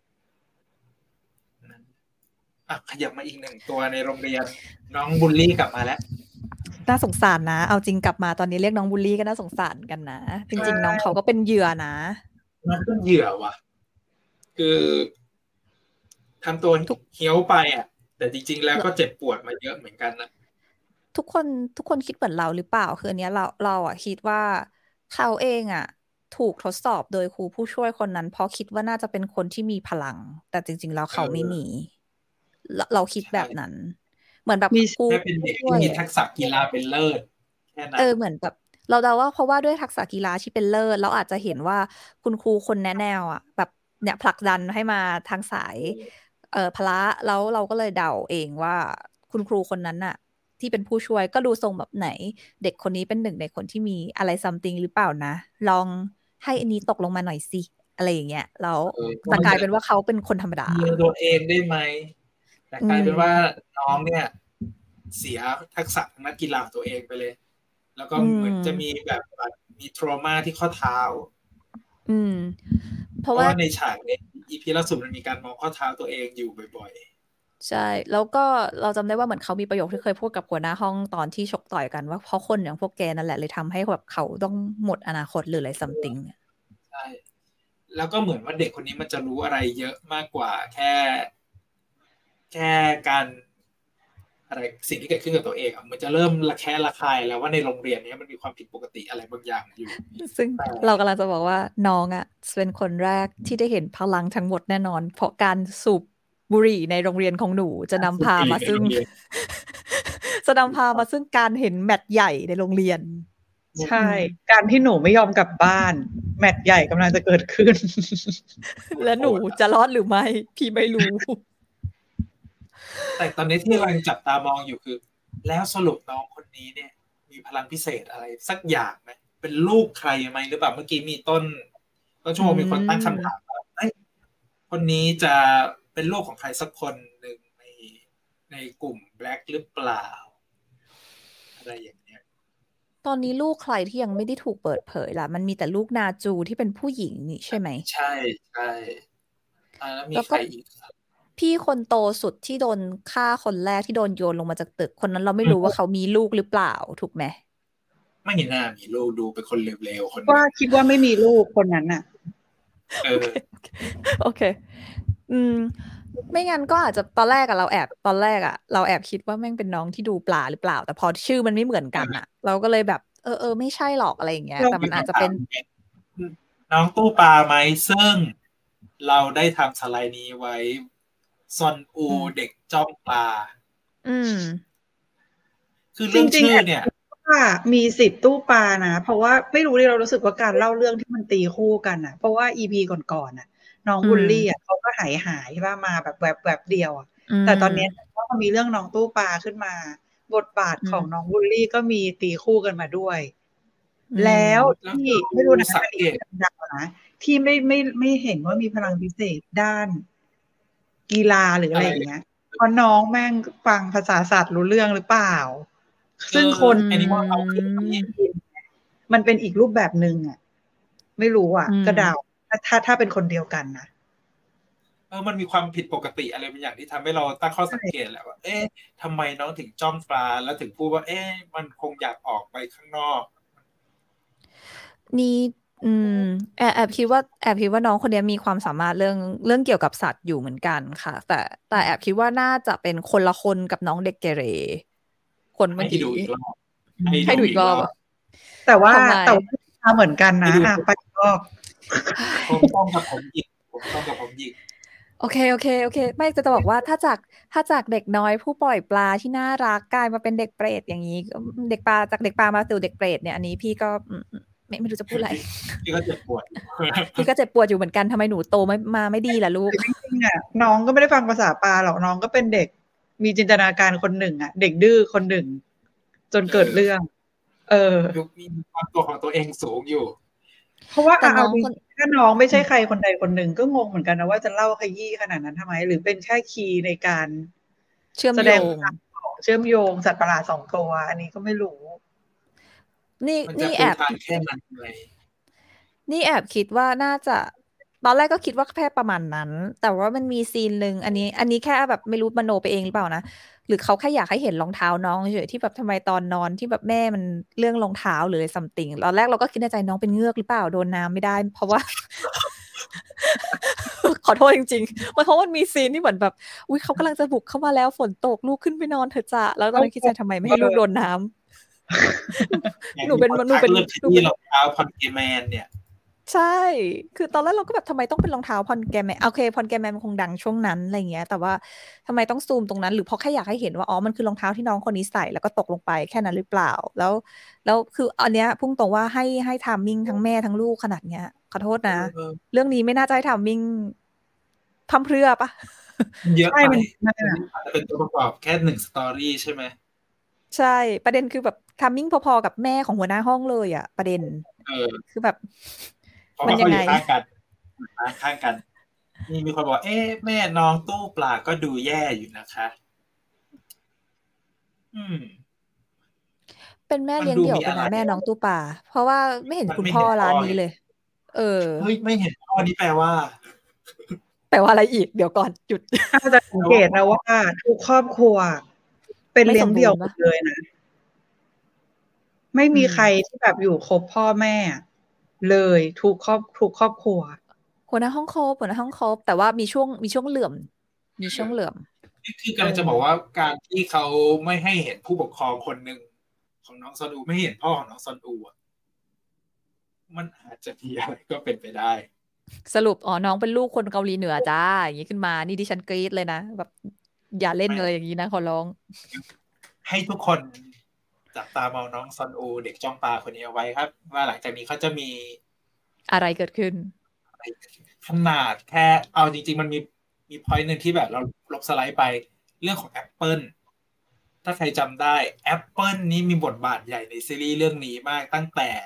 A: ขยับมาอีกหนึ่งตัวในโรงเรียนน้องบูลลี่กลับมาแล้ว
C: น่าสงสารนะเอาจริงกลับมาตอนนี้เรียกน้องบูลลี่ก็น่าสงสารกันนะจริงๆน้องเขาก็เป็นเหยื่อนะ
A: น้องเป็นเหยื่อว่ะคือทำตัวเหี้ยวไปแต่จริงๆแล้วก็เจ็บปวดมาเยอะเหมือนกันนะ
C: ทุกคนคิดเหมือนเราหรือเปล่าคืออันนี้เราคิดว่าเขาเองถูกทดสอบโดยครูผู้ช่วยคนนั้นเพราะคิดว่าน่าจะเป็นคนที่มีพลังแต่จริงๆแล้วเขาไม่มีเราคิดแบบนั้นเหมือนแบบ
A: ครูเป็นเด็กที่มีทักษะกีฬาเป็นเลิศแค่นั้น
C: เหมือนแบบเราเดาว่าเพราะว่าด้วยทักษะกีฬาที่เป็นเลิศเราอาจจะเห็นว่าคุณครูคนแนวแบบเนี่ยผลักดันให้มาทางสายพละแล้วเราก็เลยเดาเองว่าคุณครูคนนั้นที่เป็นผู้ช่วยก็ดูทรงแบบไหนเด็กคนนี้เป็นหนึ่งในคนที่มีอะไรซัมติงหรือเปล่านะลองให้อันนี้ตกลงมาหน่อยสิอะไรอย่างเงี้ยแล้วแต่กลายเป็นว่าเขาเป็นคนธรรมดา
A: ตัวเองได้ไหมแต่กลายเป็นว่าน้องเนี่ยเสียทักษะทางนักกีฬาตัวเองไปเลยแล้วก็เหมือนจะมีแบบมีทรมาที่ข้อเท้าเพราะว่าในฉากนี้อีพีล่าสุดมันมีการมองข้อเท้าตัวเองอยู่บ่อย
C: ๆใช่แล้วก็เราจำได้ว่าเหมือนเขามีประโยคที่เคยพูดกับหัวหน้าห้องตอนที่ชกต่อยกันว่าเพราะคนอย่างพวกแกนั่นแหละเลยทำให้แบบเขาต้องหมดอนาคตหรืออะไรซัมติง
A: ใช่แล้วก็เหมือนว่าเด็กคนนี้มันจะรู้อะไรเยอะมากกว่าแค่การอะไรสิ่งที่เกิดขึ้นกับตัวเองมันจะเริ่มระแคะระคายแล้วว่าในโรงเรียนนี้มันมีความผิดปกติอะไรบางอย่างอยู่
C: ซึ่งเรากำลังจะบอกว่าน้องเป็นคนแรกที่ได้เห็นพลังทั้งหมดแน่นอนเพราะการสูบบุหรี่ในโรงเรียนของหนูจะนำพามาซึ่งการเห็นแมตช์ใหญ่ในโรงเรียน
B: ใช่การที่หนูไม่ยอมกลับบ้านแมตช์ใหญ่กำลังจะเกิดขึ้น
C: และหนูจะรอดหรือไม่พี่ไม่รู้
A: แต่ตอนนี้ที่เราจับตามองอยู่คือแล้วสรุปน้องคนนี้เนี่ย มีพลังพิเศษอะไรสักอย่างไหมเป็นลูกใครไหมหรือเปล่าเมื่อกี้มีต้นชั่วโมงมีคนตั้งคำถามว่าคนนี้จะเป็นลูกของใครสักคนหนึ่งในกลุ่มแบล็กหรือเปล่าอะไรอย่างเงี้ย
C: ตอนนี้ลูกใครที่ยังไม่ได้ถูกเปิดเผยล่ะมันมีแต่ลูกนาจูที่เป็นผู้หญิงนี่ใช่ไหม
A: ใช่แล้วมีใครอีก
C: พี่คนโตสุดที่โดนฆ่าคนแรกที่โดนโยนลงมาจากตึกคนนั้นเราไม่รู้ว่าเขามีลูกหรือเปล่าถูกไหม
A: ไม่น่ามีลูกดูเป็นคนเลวๆคน
B: ว่าคิดว่าไม่มีลูกคนนั้นน่ะ
C: โอเคไม่งั้นก็อาจจะตอนแรกเราแอบคิดว่าแม่งเป็นน้องที่ดูปลาหรือเปล่าแต่พอชื่อมันไม่เหมือนกันอะเราก็เลยแบบไม่ใช่หรอกอะไรอย่างเงี้ยแต่มันอาจจะเป็น
A: น้องตู้ปลาไหมซึ่งเราได้ทำสไลด์นี้ไว้ซอนอูเด็กจ้องปลาคือเรื่องชื่อเนี่ย
B: ว่ามีสิทธิ์ตู้ปลานะเพราะว่าไม่รู้เลยเรารู้สึกว่าการเล่าเรื่องที่มันตีคู่กันอ่ะเพราะว่าEPก่อนๆน่ะน้องบุลลี่อ่ะเขาก็หายใช่ป่ะมาแบบแวบเดียวอ่ะแต่ตอนนี้ก็มีเรื่องน้องตู้ปลาขึ้นมาบทบาทของน้องบุลลี่ก็มีตีคู่กันมาด้วยแล้วที่ไม่รู้นะอันนี้ดังนะที่ไม่เห็นว่ามีพลังพิเศษด้านกีฬาหรืออะไรอย่างเงี้ยเพราะน้องแม่งฟังภาษาสัตว์รู้เรื่องหรือเปล่าซึ่งคนมันเป็นอีกรูปแบบหนึ่งอ่ะไม่รู้อ่ะก็เดาถ้าเป็นคนเดียวกันนะ
A: มันมีความผิดปกติอะไรบางอย่างที่ทำให้เราตั้งข้อสังเกตแหละว่าทำไมน้องถึงจ้องปลาแล้วถึงพูดว่ามันคงอยากออกไปข้างนอก
C: นี่แอบคิดว่าน้องคนนี้มีความสามารถเรื่องเกี่ยวกับสัตว์อยู่เหมือนกันค่ะแต่แอบคิดว่าน่าจะเป็นคนละคนกับน้องเด็กเกเรคนเมื่อกี้
A: ให้ดูอีกรอบ
B: แต่ว่าเหมือนกันนะไปรอบ
A: ผมต้องกับผมหยิก
C: โอเคไม่จะบอกว่าถ้าจากเด็กน้อยผู้ปล่อยปลาที่น่ารักกลายมาเป็นเด็กเปรตอย่างนี้เด็กปลาจากเด็กปลามาสู่เด็กเปรตเนี่ยอันนี้พี่ก็ไม่รู้จะพูดอะไร
A: พี่ก็เจ็บปวด
C: อยู่เหมือนกันทำไมหนูโตไม่ดีล่ะลูก
B: จริงๆอ่ะน้องก็ไม่ได้ฟังภาษาปลาหรอกน้องก็เป็นเด็กมีจินตนาการคนหนึ่งอ่ะเด็กดื้อคนหนึ่งจนเกิดเรื่อง
A: มีความตัวของตัวเองสูงอยู่
B: เพราะว่าถ้าน้องไม่ใช่ใครคนใดคนหนึ่งก็งงเหมือนกันนะว่าจะเล่าขยี้ขนาดนั้นทำไมหรือเป็นแค่คีย์ในการ
C: เชื่อม
B: โยงสัตว์ประหลาด2 ตัวอันนี้ก็ไม่รู้
C: นี่แอบ
A: แค่นั้นเลย
C: นี่แอบคิดว่าน่าจะตอนแรกก็คิดว่าแค่ประมาณนั้นแต่ว่ามันมีซีนหนึ่งอันนี้แค่แบบไม่รู้มโนไปเองหรือเปล่านะหรือเขาแค่อยากให้เห็นรองเท้าน้องเฉยที่แบบทำไมตอนนอนที่แบบแม่มันเรื่องรองเท้าหรืออะไรซัมติงตอนแรกเราก็คิดในใจน้องเป็นเงือกหรือเปล่าโดนน้ำไม่ได้เพราะว่า ขอโทษจริงๆเพราะมันมีซีนที่เหมือนแบบอุ๊ยเขากำลังจะบุกเข้ามาแล้วฝนตกลูกขึ้นไปนอนเถอะจ้ะแล้วตอนนั้นคิดใจทำไมไม่ให้ลูกโดนน้ำหนูเป็นรอง
A: เท้าพอนเกแมนเนี่ย
C: ใช่คือตอนแรกเราก็แบบทำไมต้องเป็นรองเท้าพอนแกแมนโอเคพอนแกแมนมันคงดังช่วงนั้นอะไรเงี้ยแต่ว่าทำไมต้องซูมตรงนั้นหรือเพราะแค่อยากให้เห็นว่ามันคือรองเท้าที่น้องคนนี้ใส่แล้วก็ตกลงไปแค่นั้นหรือเปล่าแล้วคืออันเนี้ยพุ่งตรงว่าให้ไทามมิ่งทั้งแม่ทั้งลูกขนาดเนี้ยขอโทษนะเรื่องนี้ไม่น่าจะให้ไทามมิ่งพร่ำเพรื่อปะ
A: เยอะไปเป็นตัวประกอบแค่1 สตอรี่ใช่ไหม
C: ใช่ประเด็นคือแบบไทามมิ่งพอๆกับแม่ของหัวหน้าห้องเลยอ่ะประเด็นคือแบบ
A: มันยังไงข้างกันนี่มีคนบอกแม่น้องตู้ปลาก็ดูแย่อยู่นะคะ
C: เป็นแม่เลี้ยงเดี่ยวกันนะแม่น้องตู้ปลาเพราะว่าไม่เห็นคุณพ่อร้านนี้เลย
A: เฮ้ยไม่เห็นพ่อนี่แปลว่า
C: อะไรอีกเดี๋ยวก่อนหยุด
B: ถ้าจะสังเกตนะว่าทุกครอบครัวเป็นเลี้ยงเดี่ยวหมดเลยนะไม่มีใครที่แบบอยู่ครบพ่อแม่เลยทุกครอบครัว
C: หัวหน้าห้องครบแต่ว่ามีช่วงเหลื่อมนี่
A: คือกำลังจะบอกว่าการที่เขาไม่ให้เห็นผู้ปกครองคนหนึ่งของน้องซอนอูไม่เห็นพ่อของน้องซอนอูมันอาจจะมีอะไรก็เป็นไปได้
C: สรุปน้องเป็นลูกคนเกาหลีเหนือจ้าอย่างนี้ขึ้นมานี่ดิฉันกรี๊ดเลยนะแบบอย่าเล่นเลยอย่างนี้นะขอร้อง
A: ให้ทุกคนจับตามองน้องซอนอูเด็กจ้องปลาคนนี้เอาไว้ครับว่าหลังจากนี้เขาจะมี
C: อะไรเกิดขึ้น
A: ขนาดแค่เอาจริงๆมันมีพอยต์นึงที่แบบเราลบสไลด์ไปเรื่องของ Apple ถ้าใครจำได้ Apple นี้มีบทบาทใหญ่ในซีรีส์เรื่องนี้มากตั้งแต่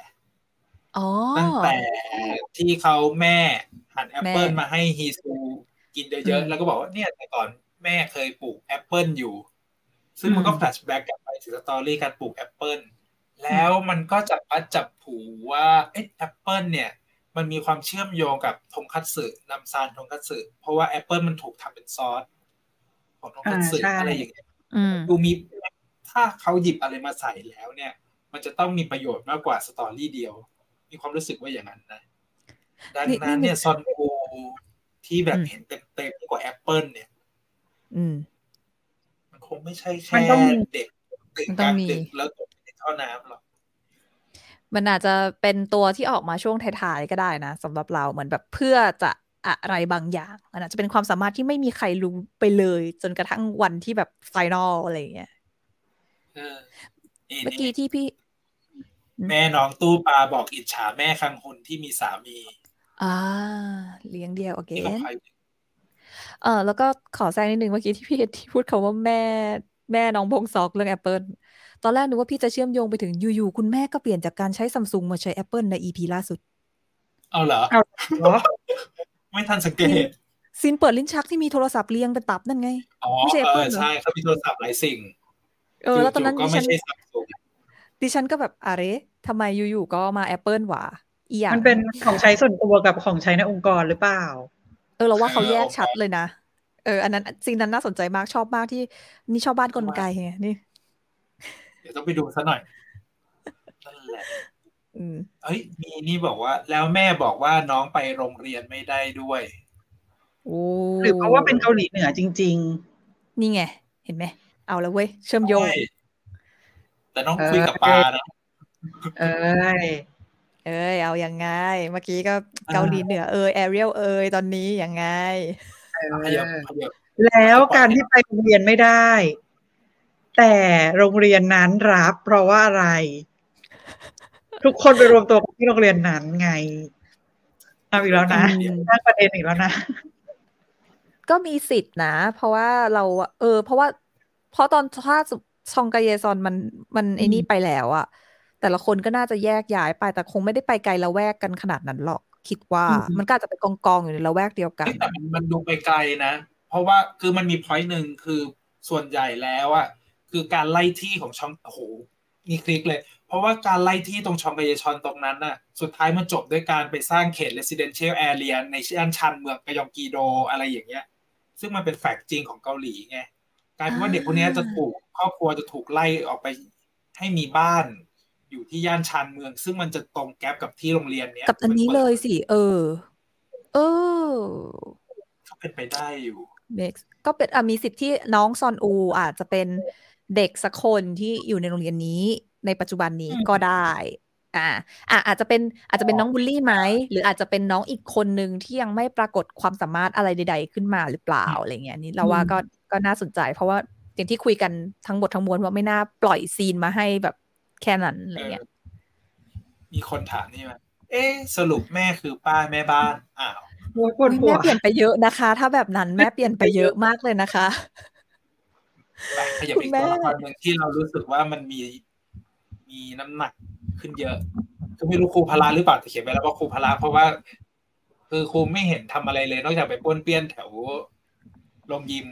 A: ที่เขาแม่หั่นแอปเปิลมาให้ฮีซูกินเยอะๆแล้วก็บอกว่าเนี่ยแต่ก่อนแม่เคยปลูกแอปเปิลอยู่ซึ่งมันก็แฟลชแบ็กกลับไปถึงสตอรี่การปลูกแอปเปิลแล้วมันก็จับผูว่าแอปเปิลเนี่ยมันมีความเชื่อมโยงกับทงคัตสึน้ำซานทงคัตสึเพราะว่าแอปเปิลมันถูกทำเป็นซอสของทงคัตสึอะไรอย่างเงี้ยดูมีถ้าเขาหยิบอะไรมาใส่แล้วเนี่ยมันจะต้องมีประโยชน์มากกว่าสตอรี่เดียวมีความรู้สึกว่าอย่างนั้นนะดังนั้นเนี่ยซอนโกที่แบบเห็นเต็มกว่าแอปเปิลเนี่ยมันคงไม่ใช่แค่เด็กตื่นกลางดึกแล้วตกในท่อน้ำหรอก
C: มันอาจจะเป็นตัวที่ออกมาช่วงท้ายๆก็ได้นะสำหรับเราเหมือนแบบเพื่อจะอะไรบางอย่างมันอาจจะเป็นความสามารถที่ไม่มีใครรู้ไปเลยจนกระทั่งวันที่แบบไฟนอลอะไรอย่างเงี้ยเมื่อกี้ที่พี่
A: แม่น้องตู้ปลาบอกอิจฉาแม่คังฮุนที่มีสามี
C: เลี้ยงเดียวโอเคแล้วก็ขอแซงนิดนึงเมื่อกี้ที่พี่ที่พูดคำว่าแม่น้องพงซอกเรื่องแอปเปิลตอนแรกนึกว่าพี่จะเชื่อมโยงไปถึงอยู่ๆคุณแม่ก็เปลี่ยนจากการใช้ซัมซุงมาใช้ Apple ใน EP ล่าสุด
A: เอาเหรอไม่ทันสังเกต
C: ซีนเปิดลิ้นชักที่มีโทรศัพท์เรียงเป็นตับนั่นไง
A: ไม่ใช่ Apple ใช่เขามีโทรศัพท์หลายสิ่ง
C: แล้วตอนนั้น
A: ก็ไม่ใช่ซัมซุง
C: ดิฉันก็แบบอะไรทำไมอยู่ๆก็มา Apple หว่าอีอย่าง
B: มันเป็นของใช้ส่วนตัวกับของใช้ในองค์กรหรือเปล่า
C: เราว่าเขาแยกชัดเลยนะอันนั้นสิ่งนั้นน่าสนใจมากชอบมากที่นี่ชอบบ้านกลไกไงนี่
A: เดี๋ยวต้องไปดูซะหน่อยนั่นแหละมีนี่บอกว่าแล้วแม่บอกว่าน้องไปโรงเรียนไม่ได้ด้วย
B: หรือเพราะว่าเป็นเกาหลีเหนือจริง
C: ๆนี่ไงเห็นไหมเอาแล้วเว้ยเชื่อมโยง
A: แต่น้องคุยกับปานะ
C: เอายังไงเมื่อกี้ก็เกาหลีเหนือแอเรียลตอนนี้ยังไง
B: แล้วการที่ไปโรงเรียนไม่ได้แต่โรงเรียนนั้นรับเพราะว่าอะไรทุกคนไปรวมตัวที่โรงเรียนนั้นไงเอาอีกแล้วนะตั้งประเด็นอีกแล้วนะ
C: ก็มีสิทธิ์นะเพราะว่าเราเพราะตอนถ้าซองกาเยซอนมันไอ้นี่ไปแล้วอะแต่ละคนก็น่าจะแยกย้ายไปแต่คงไม่ได้ไปไกลละแวกกันขนาดนั้นหรอกคิดว่ามันก็อาจจะไปกองอยู่ในละแวกเดียวกัน
A: แต่มันดูไปไกลนะเพราะว่าคือมันมี point นึงคือส่วนใหญ่แล้วอะคือการไล่ที่ของช่องโอ้โหนี่คลิกเลยเพราะว่าการไล่ที่ตรงชองกาเยชอนตรงนั้นน่ะสุดท้ายมันจบด้วยการไปสร้างเขต residential area ในย่านชันเมืองกยองกีโดอะไรอย่างเงี้ยซึ่งมันเป็นแฟกต์จริงของเกาหลีไงกลายเป็นว่าเด็กพวกนี้จะถูกครอบครัวจะถูกไล่ออกไปให้มีบ้านอยู่ที่ย่านชานเมืองซึ่งมันจะตรงแก๊ปกับที่โรงเรียนเนี้ย
C: กับอันนี้เลยสิ
A: ก็เป็นไปได้อยู่
C: ก็เป็นมีสิทธิ์ที่น้องซอนอูอาจจะเป็นเด็กสักคนที่อยู่ในโรงเรียนนี้ในปัจจุบันนี้ก็ได้อาจจะเป็นน้องบูลลี่ไหมหรืออาจจะเป็นน้องอีกคนนึงที่ยังไม่ปรากฏความสามารถอะไรใดๆขึ้นมาหรือเปล่าอะไรเงี้ยนี่เราว่าก็น่าสนใจเพราะว่าอย่างที่คุยกันทั้งหมดทั้งมวลว่าไม่น่าปล่อยซีนมาให้แบบแค่นั้นอะไรเงี้ย
A: มีคนถามนี่ว่าสรุปแม่คือป้าแม่บ้าน
C: แม่เปลี่ยนไปเยอะนะคะ ถ้าแบบนั้นแม่เปลี่ยนไปเยอะมากเลยนะคะ
A: ขยับอีกตัวละครหนึ่งที่เรารู้สึกว่ามันมีน้ำหนักขึ้นเยอะก็ไม่รู้ครูพละหรือเปล่าแต่เขียนไปแล้วว่าครูพละเพราะว่าคือครูไม่เห็นทำอะไรเลยนอกจากไปป้วนเปี้ยนแถวโรงยิม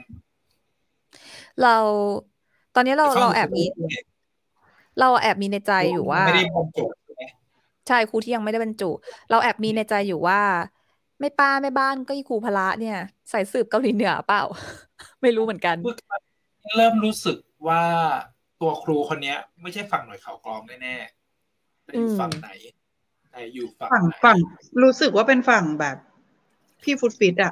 C: ตอนนี้เราแอบมีในใจอยู่ว่า
A: ไม่ได้บรรจุ
C: ใช่ครูที่ยังไม่ได้บรรจุเราแอบมีในใจอยู่ว่าไม่ป้าไม่บ้านก็ครูพละเนี่ยใส่สืบเกาหลีเหนือเปล่าไม่รู้เหมือนกัน
A: เริ่มรู้สึกว่าตัวครูคนนี้ไม่ใช่ฝั่งหน่วยข่าวกรองแน่ๆแต่อยู่ฝั่งไหนแต่อยู่
B: ฝั่งรู้สึกว่าเป็นฝั่งแบบพี่ฟุตฟิตอ่ะ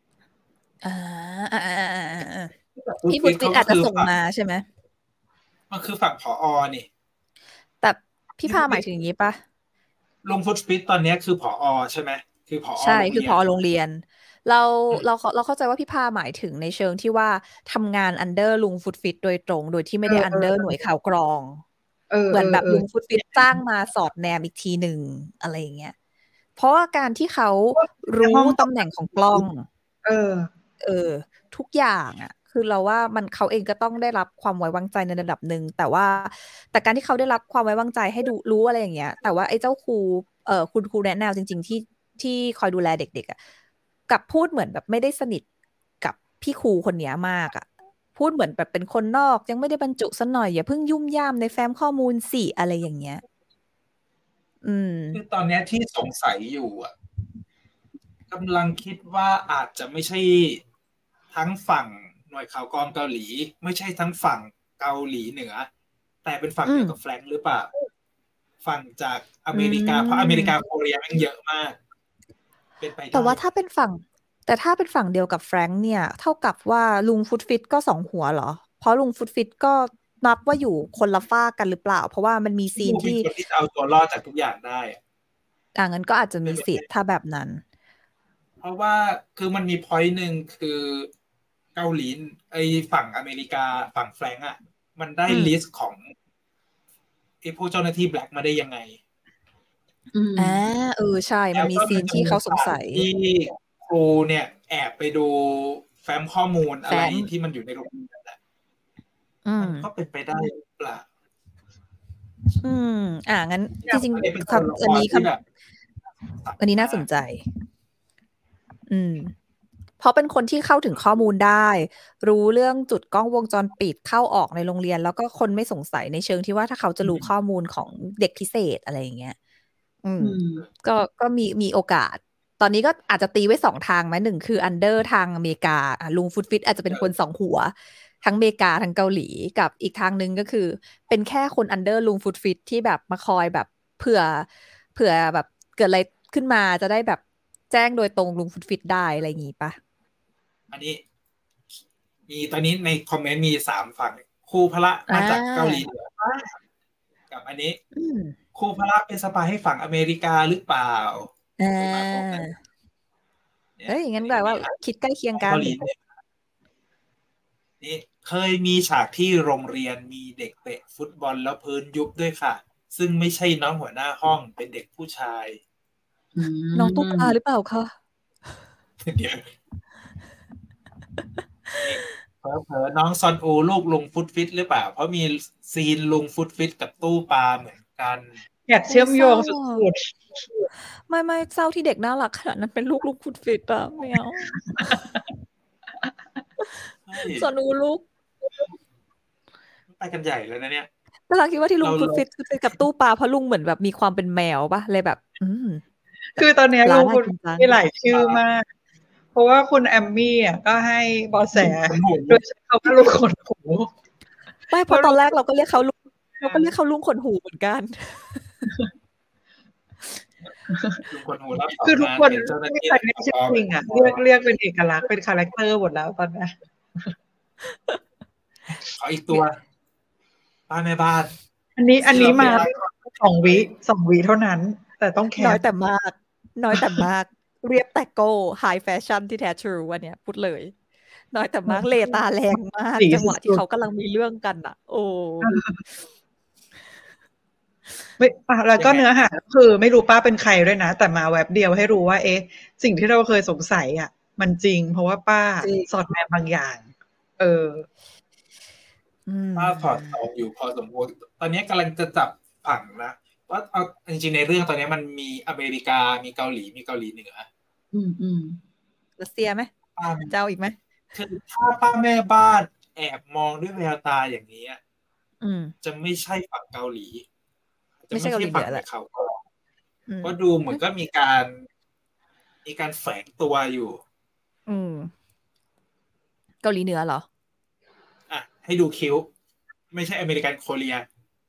C: พี่ฟุตฟิตอาจจะส่งมาใช่ไหม
A: มันคือฝั่งผอ.นี่
C: แต่พี่พาหมายถึงอย่างนี้ปะ
A: ลุงฟุตฟิตตอนนี้คือผอ.ใช่ไหมคือผอ.
C: ใช่คือผอ.โรงเรียนเราเข้าใจว่าพี่พาหมายถึงในเชิงที่ว่าทำงานอันเดอร์ลุงฟุตฟิตโดยตรงโดยที่ไม่ได้อันเดอร์หน่วยข่าวกรองเหมือนแบบลุงฟุตฟิตจ้างมาสอดแนมอีกทีหนึ่งอะไรอย่างเงี้ยเพราะว่าการที่เขารู้ตำแหน่งของกล้องทุกอย่างอ่ะคือเราว่าเขาเองก็ต้องได้รับความไว้วางใจในระดับหนึ่งแต่การที่เขาได้รับความไว้วางใจให้รู้อะไรอย่างเงี้ย แต่ว่าไอ้เจ้าครูคุณครูแนะแนวจริงๆที่คอยดูแลเด็กๆอ่ะกับพูดเหมือนแบบไม่ได้สนิทกับพี่ครูคนเนี้ยมากอ่ะพูดเหมือนแบบเป็นคนนอกยังไม่ได้บรรจุซะหน่อยอย่าเพิ่งยุ่มย่ามในแฟ้มข้อมูลสิอะไรอย่างเงี้ย
A: คือตอนเนี้ยที่สงสัยอยู่กำลังคิดว่าอาจจะไม่ใช่ทั้งฝั่งหน่วยข่าวกรองเกาหลีไม่ใช่ทั้งฝั่งเกาหลีเหนือ แต่เป็นฝั่งเดียวกับแฟรงค์หรือเปล่าฝั่งจากอเมริกาเพราะอเมริกาโคเรียมันเยอะมากเป็นไปได้
C: แต่ถ้าเป็นฝั่งเดียวกับแฟรงค์เนี่ยเท่ากับว่าลุงฟุตฟิตก็สองหัวเหรอเพราะลุงฟุตฟิตก็นับว่าอยู่คนละฝ้ากันหรือเปล่าเพราะว่ามันมีซีนที่
A: คนที่เอาตัวรอดจากทุกอย่างได้
C: งั้นก็อาจจะมีสิทธิ์ถ้าแบบนั้น
A: เพราะว่าคือมันมีพอยต์หนึ่งคือเกาหลีไอ้ฝั่งอเมริกาฝั่งแฟรงก์มันได้ลิสต์ของไอ้พวกเจ้าหน้าที่แบล็กมาได้ยังไง
C: ใช่มันมีซีนที่เขาสงสัย
A: ที่ครูเนี่ยแอบไปดูแฟ้มข้อมูลอะไรที่มันอยู่ในโรงเรียนมันก็เป็นไปได้หรือเปล่า
C: งั้นจริงๆอันนี้น่าสนใจเพราะเป็นคนที่เข้าถึงข้อมูลได้รู้เรื่องจุดกล้องวงจรปิดเข้าออกในโรงเรียนแล้วก็คนไม่สงสัยในเชิงที่ว่าถ้าเขาจะรู้ข้อมูลของเด็กพิเศษอะไรอย่างเงี้ยก็มีโอกาสตอนนี้ก็อาจจะตีไว้2 ทางไหม1คืออันเดอร์ทางอเมริกาลุงฟุตฟิตอาจจะเป็นคน2 หัวทั้งอเมริกาทั้งเกาหลีกับอีกทางนึงก็คือเป็นแค่คนอันเดอร์ลุงฟุตฟิตที่แบบมาคอยแบบเผื่อแบบเกิดอะไรขึ้นมาจะได้แบบแจ้งโดยตรงลุงฟุตฟิตได้อะไรอย่างงี้ปะ
A: อันนี้มีตอนนี้ในคอมเมนต์มี3 ฝั่งครูพละมาจากเกาหลีเหนือกับอันนี้ครูพละเป็นสปายให้ฝั่งอเมริกาหรือเปล่า
C: อย่างนั้นแปลว่าคิดใกล้เคียงกัน
A: นี่เคยมีฉากที่โรงเรียนมีเด็กเตะฟุตบอลแล้วพื้นยุบด้วยค่ะซึ่งไม่ใช่น้องหัวหน้าห้องเป็นเด็กผู้ชาย
C: น้องตุ๊กตาหรือเปล่าคะ
A: เดี๋ยวเผลอน้องซอนอูลูกลุงฟุตฟิตหรือเปล่าเพราะมีซีนลุงฟุตฟิตกับตู้ปลาเหมือนกัน
B: อยากเชื่อมโยงสุด
C: ๆไม่เศร้าที่เด็กน่ารักขนาดนั้นเป็นลูกลุงฟุตฟิตอะไม่เอาซอนอูลูก
A: ไปกันใหญ่แล้วนะเนี่ย
C: แต่เราคิดว่าที่ลุงฟุตฟิตคือกับตู้ปลาเพราะลุงเหมือนแบบมีความเป็นแมวปะเลยแบบ
B: คือตอนนี้ลุงคุณมีหลายชื่อมากเพราะว่าคุณแอมมี่ก็ให้เบาะแสโดยใช้คำว่าลุงขนหู
C: ไม่เพราะตอนแรกเราก็เรียกเขาลุงขนหูเหมือนกัน
B: คือทุกคนไม่ใช่ในชื่อจริงเรียกเป็นเอกลักษณ์เป็นคาแรคเตอร์หมดแล้วตอนนี้
A: ขออีกตัวป้าแม่บ้าน
B: อันนี้มา2 วิเท่านั้นแต่ต้องแคร์
C: น้อยแต่มากเรียบแต่โก้ไฮแฟชั่นที่แท้ทรูวันเนี้ยพูดเลยน้อยแต่มากเลตาแรงมากจังหวะที่เขากำลังมีเรื่องกันโอ้
B: ไม่แล้วก็เนื้อหาคือไม่รู้ป้าเป็นใครด้วยนะแต่มาแวบเดียวให้รู้ว่าสิ่งที่เราเคยสงสัยมันจริงเพราะว่าป้าสอดแนมบางอย่าง
A: ป้าถอดออกอยู่พอสมควรตอนนี้กำลังจะจับฝั่งนะว่าเอาจริงๆในเรื่องตอนนี้มันมีอเมริกามีเกาหลีมีเกาหลีเหนือ
C: รัสเซียไหมเจ้าอีกไหม
A: คือถ้าป้าแม่บ้านแอบมองด้วยแววตาอย่างนี้จะไม่ใช่ฝั่งเกาหลีจะไม่ใช่ฝั่งเขาก็ดูเหมือนก็มีการแฝงตัวอยู่
C: เกาหลีเหนือเหรอ
A: ให้ดูคิ้วไม่ใช่อเมริกันโคเรีย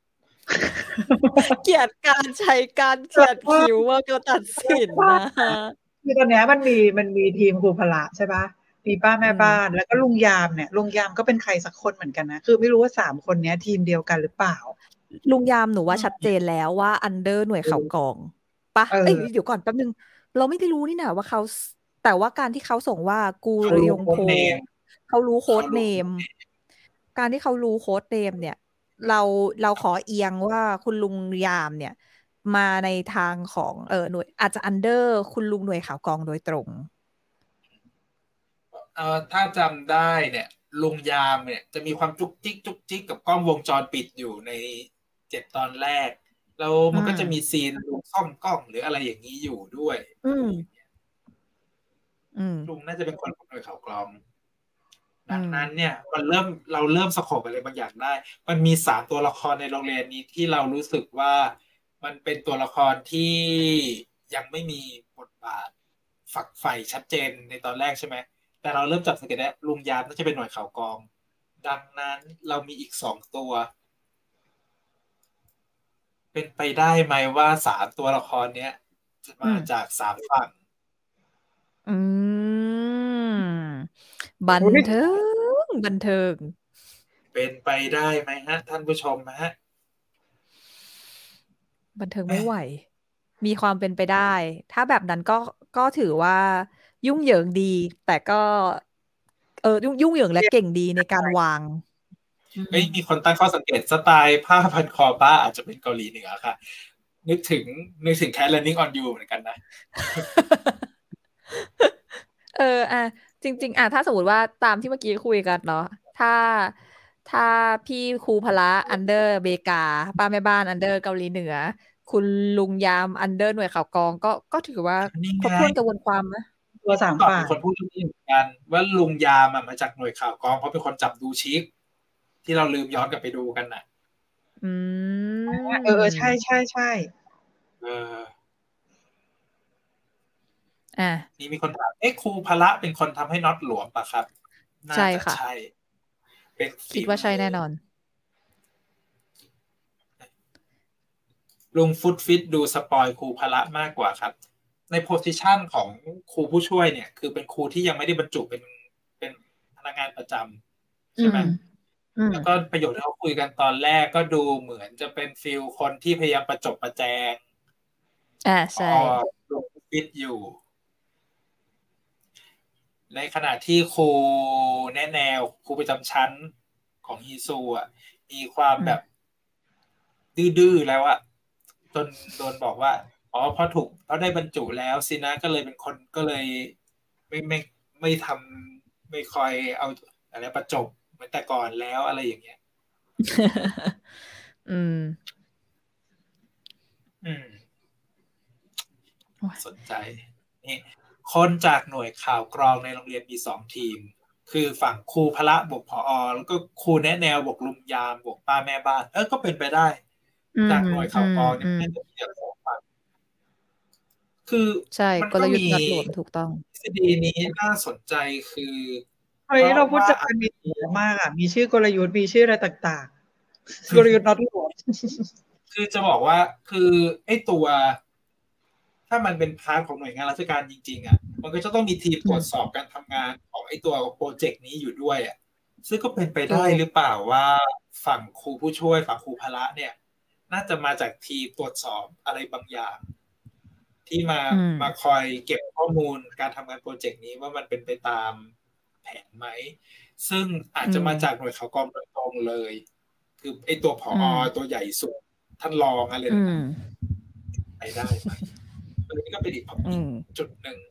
C: เกลียดการใช้การเขียนคิ้วว่าก็ตัดสินนะ
B: คือตอนนี้มันมีทีมครูพละใช่ปะมีป้าแม่บ้านแล้วก็ลุงยามเนี่ยลุงยามก็เป็นใครสักคนเหมือนกันนะคือไม่รู้ว่า3 คนนี้ทีมเดียวกันหรือเปล่า
C: ลุงยามหนูว่าชัดเจนแล้วว่าอันเดอร์หน่วยข่าวกองปะเดี๋ยวก่อนแป๊บนึงเราไม่ได้รู้นี่นะว่าเขาแต่ว่าการที่เขาส่งว่ากูเรียงโพเขารู้โค้ดเนมการที่เขารู้โค้ดเนมเนี่ยเราขอเอียงว่าคุณลุงยามเนี่ยมาในทางของหน่วยอาจจะอันเดอร์คุณลุงหน่วยข่าวกองโดยตรง
A: ถ้าจำได้เนี่ยลุงยามเนี่ยจะมีความจุกจิกกับกล้องวงจรปิดอยู่ใน7 ตอนแรกแล้วมันก็จะมีซีนลุงซ่อมกล้องหรืออะไรอย่างนี้อยู่ด้วยลุงน่าจะเป็นคนหน่วยข่าวกรองดังนั้นเนี่ยเราเริ่มสโคปอะไรบางอย่างได้มันมี3 ตัวละครในโรงเรียนนี้ที่เรารู้สึกว่ามันเป็นตัวละครที่ยังไม่มีบทบาทฝักใฝ่ชัดเจนในตอนแรกใช่ไหมแต่เราเริ่มจับสังเกตได้ลุงยามน่าจะเป็นหน่วยข่าวกรองดังนั้นเรามีอีก2 ตัวเป็นไปได้ไหมว่า3 ตัวละครเนี้ยจะมาจาก3 ฝั่ง
C: บันเทิง
A: เป็นไปได้ไหมฮะท่านผู้ชมฮะ
C: บันเทิงไม่ไหวมีความเป็นไปได้ถ้าแบบนั้นก็ถือว่ายุ่งเหยิงดีแต่ก็ยุ่งเหยิงและเก่งดีในการวาง
A: มีคนตั้งข้อสังเกตสไตล์ผ้าพันคอป้าอาจจะเป็นเกาหลีเหนือค่ะนึกถึงCat Running on You เหมือนกันนะ
C: จริงๆถ้าสมมติว่าตามที่เมื่อกี้คุยกันเนาะถ้าพี่ครูพละอันเดอร์เบกาป้าแม่บ้านอันเดอร์เกาหลีเหนือคุณลุงยามอันเดอร์หน่วยข่าวกรองก็ถือว่าครบถ้วนกระบวนความนะ
B: ตัว3 ฝั่ง
A: มีคนพูดเรื่องนี้เหมือนกันว่าลุงยามมาจากหน่วยข่าวกรองเพราะเป็นคนจับดูชิกที่เราลืมย้อนกลับไปดูกันน่ะ
B: ใช่
A: นี่มีคนถามครูพละเป็นคนทำให้น็อตหลวมปะครับน่าจะใช่เป็น
C: คิดว่าใช่แน่นอน
A: ลุงฟุตฟิตดูสปอยครูพละมากกว่าครับในโพสิชันของครูผู้ช่วยเนี่ยคือเป็นครูที่ยังไม่ได้บรรจุเป็นพนักงานประจำใช่ไหมแล้วก็ประโยชน์ที่เขาคุยกันตอนแรกก็ดูเหมือนจะเป็นฟิลคนที่พยายามประจบประแจง
C: ใช่
A: ลุงฟิตอยู่ในขณะที่ครูแนวครูประจำชั้นของฮีซูมีความแบบดื้อๆแล้วจนโดนบอกว่าพอได้บรรจุแล้วสินะก็เลยเป็นคนก็เลยไม่ทำไม่คอยเอาอะไรประจบเหมือนแต่ก่อนแล้วอะไรอย่างเงี้ยสนใจนี่คนจากหน่วยข่าวกรองในโรงเรียนมี2 ทีมคือฝั่งครูพละบวกผอแล้วก็ครูแนวบวกลุงยามบวกป้าแม่บ้านก็เป็นไปได้จากหน่วยข่าวกรองเนี่ยน่าจะมีอย่าง2 ฝั่งคือ
C: ใช่กลยุทธ์นัดหลวมถูกต้อง
A: ทฤษฎีนี้น่าสนใจคือ
B: เราพูดจะมีมากมีชื่อกลยุทธ์มีชื่ออะไรต่างๆกลยุทธ์นัดหลวม
A: คือจะบอกว่าคือไอ้ตัวถ้ามันเป็นพาร์ทของหน่วยงานราชการจริงๆมันก็จะต้องมีทีมตรวจสอบการทำงานของไอ้ตัวโปรเจกต์นี้อยู่ด้วยซึ่งก็เป็นไปได้หรือเปล่าว่าฝั่งครูผู้ช่วยฝั่งครูพละเนี่ยน่าจะมาจากทีมตรวจสอบอะไรบางอย่างที่มาคอยเก็บข้อมูลการทำงานโปรเจกต์นี้ว่ามันเป็นไปตามแผนไหมซึ่งอาจจะมาจากหน่วยข่าวกรองโดยตรงเลยคือไอ้ตัวผอ.ตัวใหญ่สุดท่านรองอะไรแบบนั้นไปได้ไหมนี่ก็เป็นอีกจุดหนึ่ง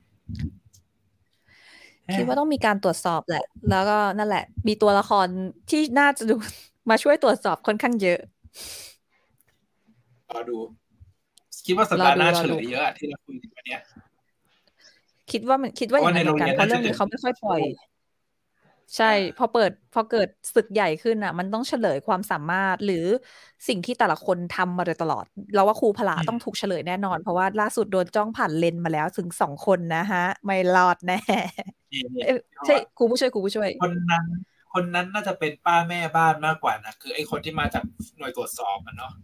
C: คิดว่าต้องมีการตรวจสอบแหละแล้วก็นั่นแหละมีตัวละครที่น่าจะดูมาช่วยตรวจสอบค่อนข้างเยอะ
A: รอดูคิดว่าสัปดาห์หน้าเฉลยเยอะที่เราคุยกันวันนี้
C: คิดว่าอย่างนั้นเหมือนกันเพราะเรื่องนี้เขาไม่ค่อยปล่อยใช่พอเกิดศึกใหญ่ขึ้นมันต้องเฉลยความสามารถหรือสิ่งที่แต่ละคนทำมาโดยตลอดเราว่าครูพละต้องถูกเฉลยแน่นอนเพราะว่าล่าสุดโดนจ้องผ่านเลนมาแล้วถึง2 คนนะฮะไม่รอดแน่ใช่ครูผู้ช่วย
A: คนนั้นน่าจะเป็นป้าแม่บ้านมากกว่านะคือไอ้คนที่มาจากหน่วยตรวจสอบเนาะ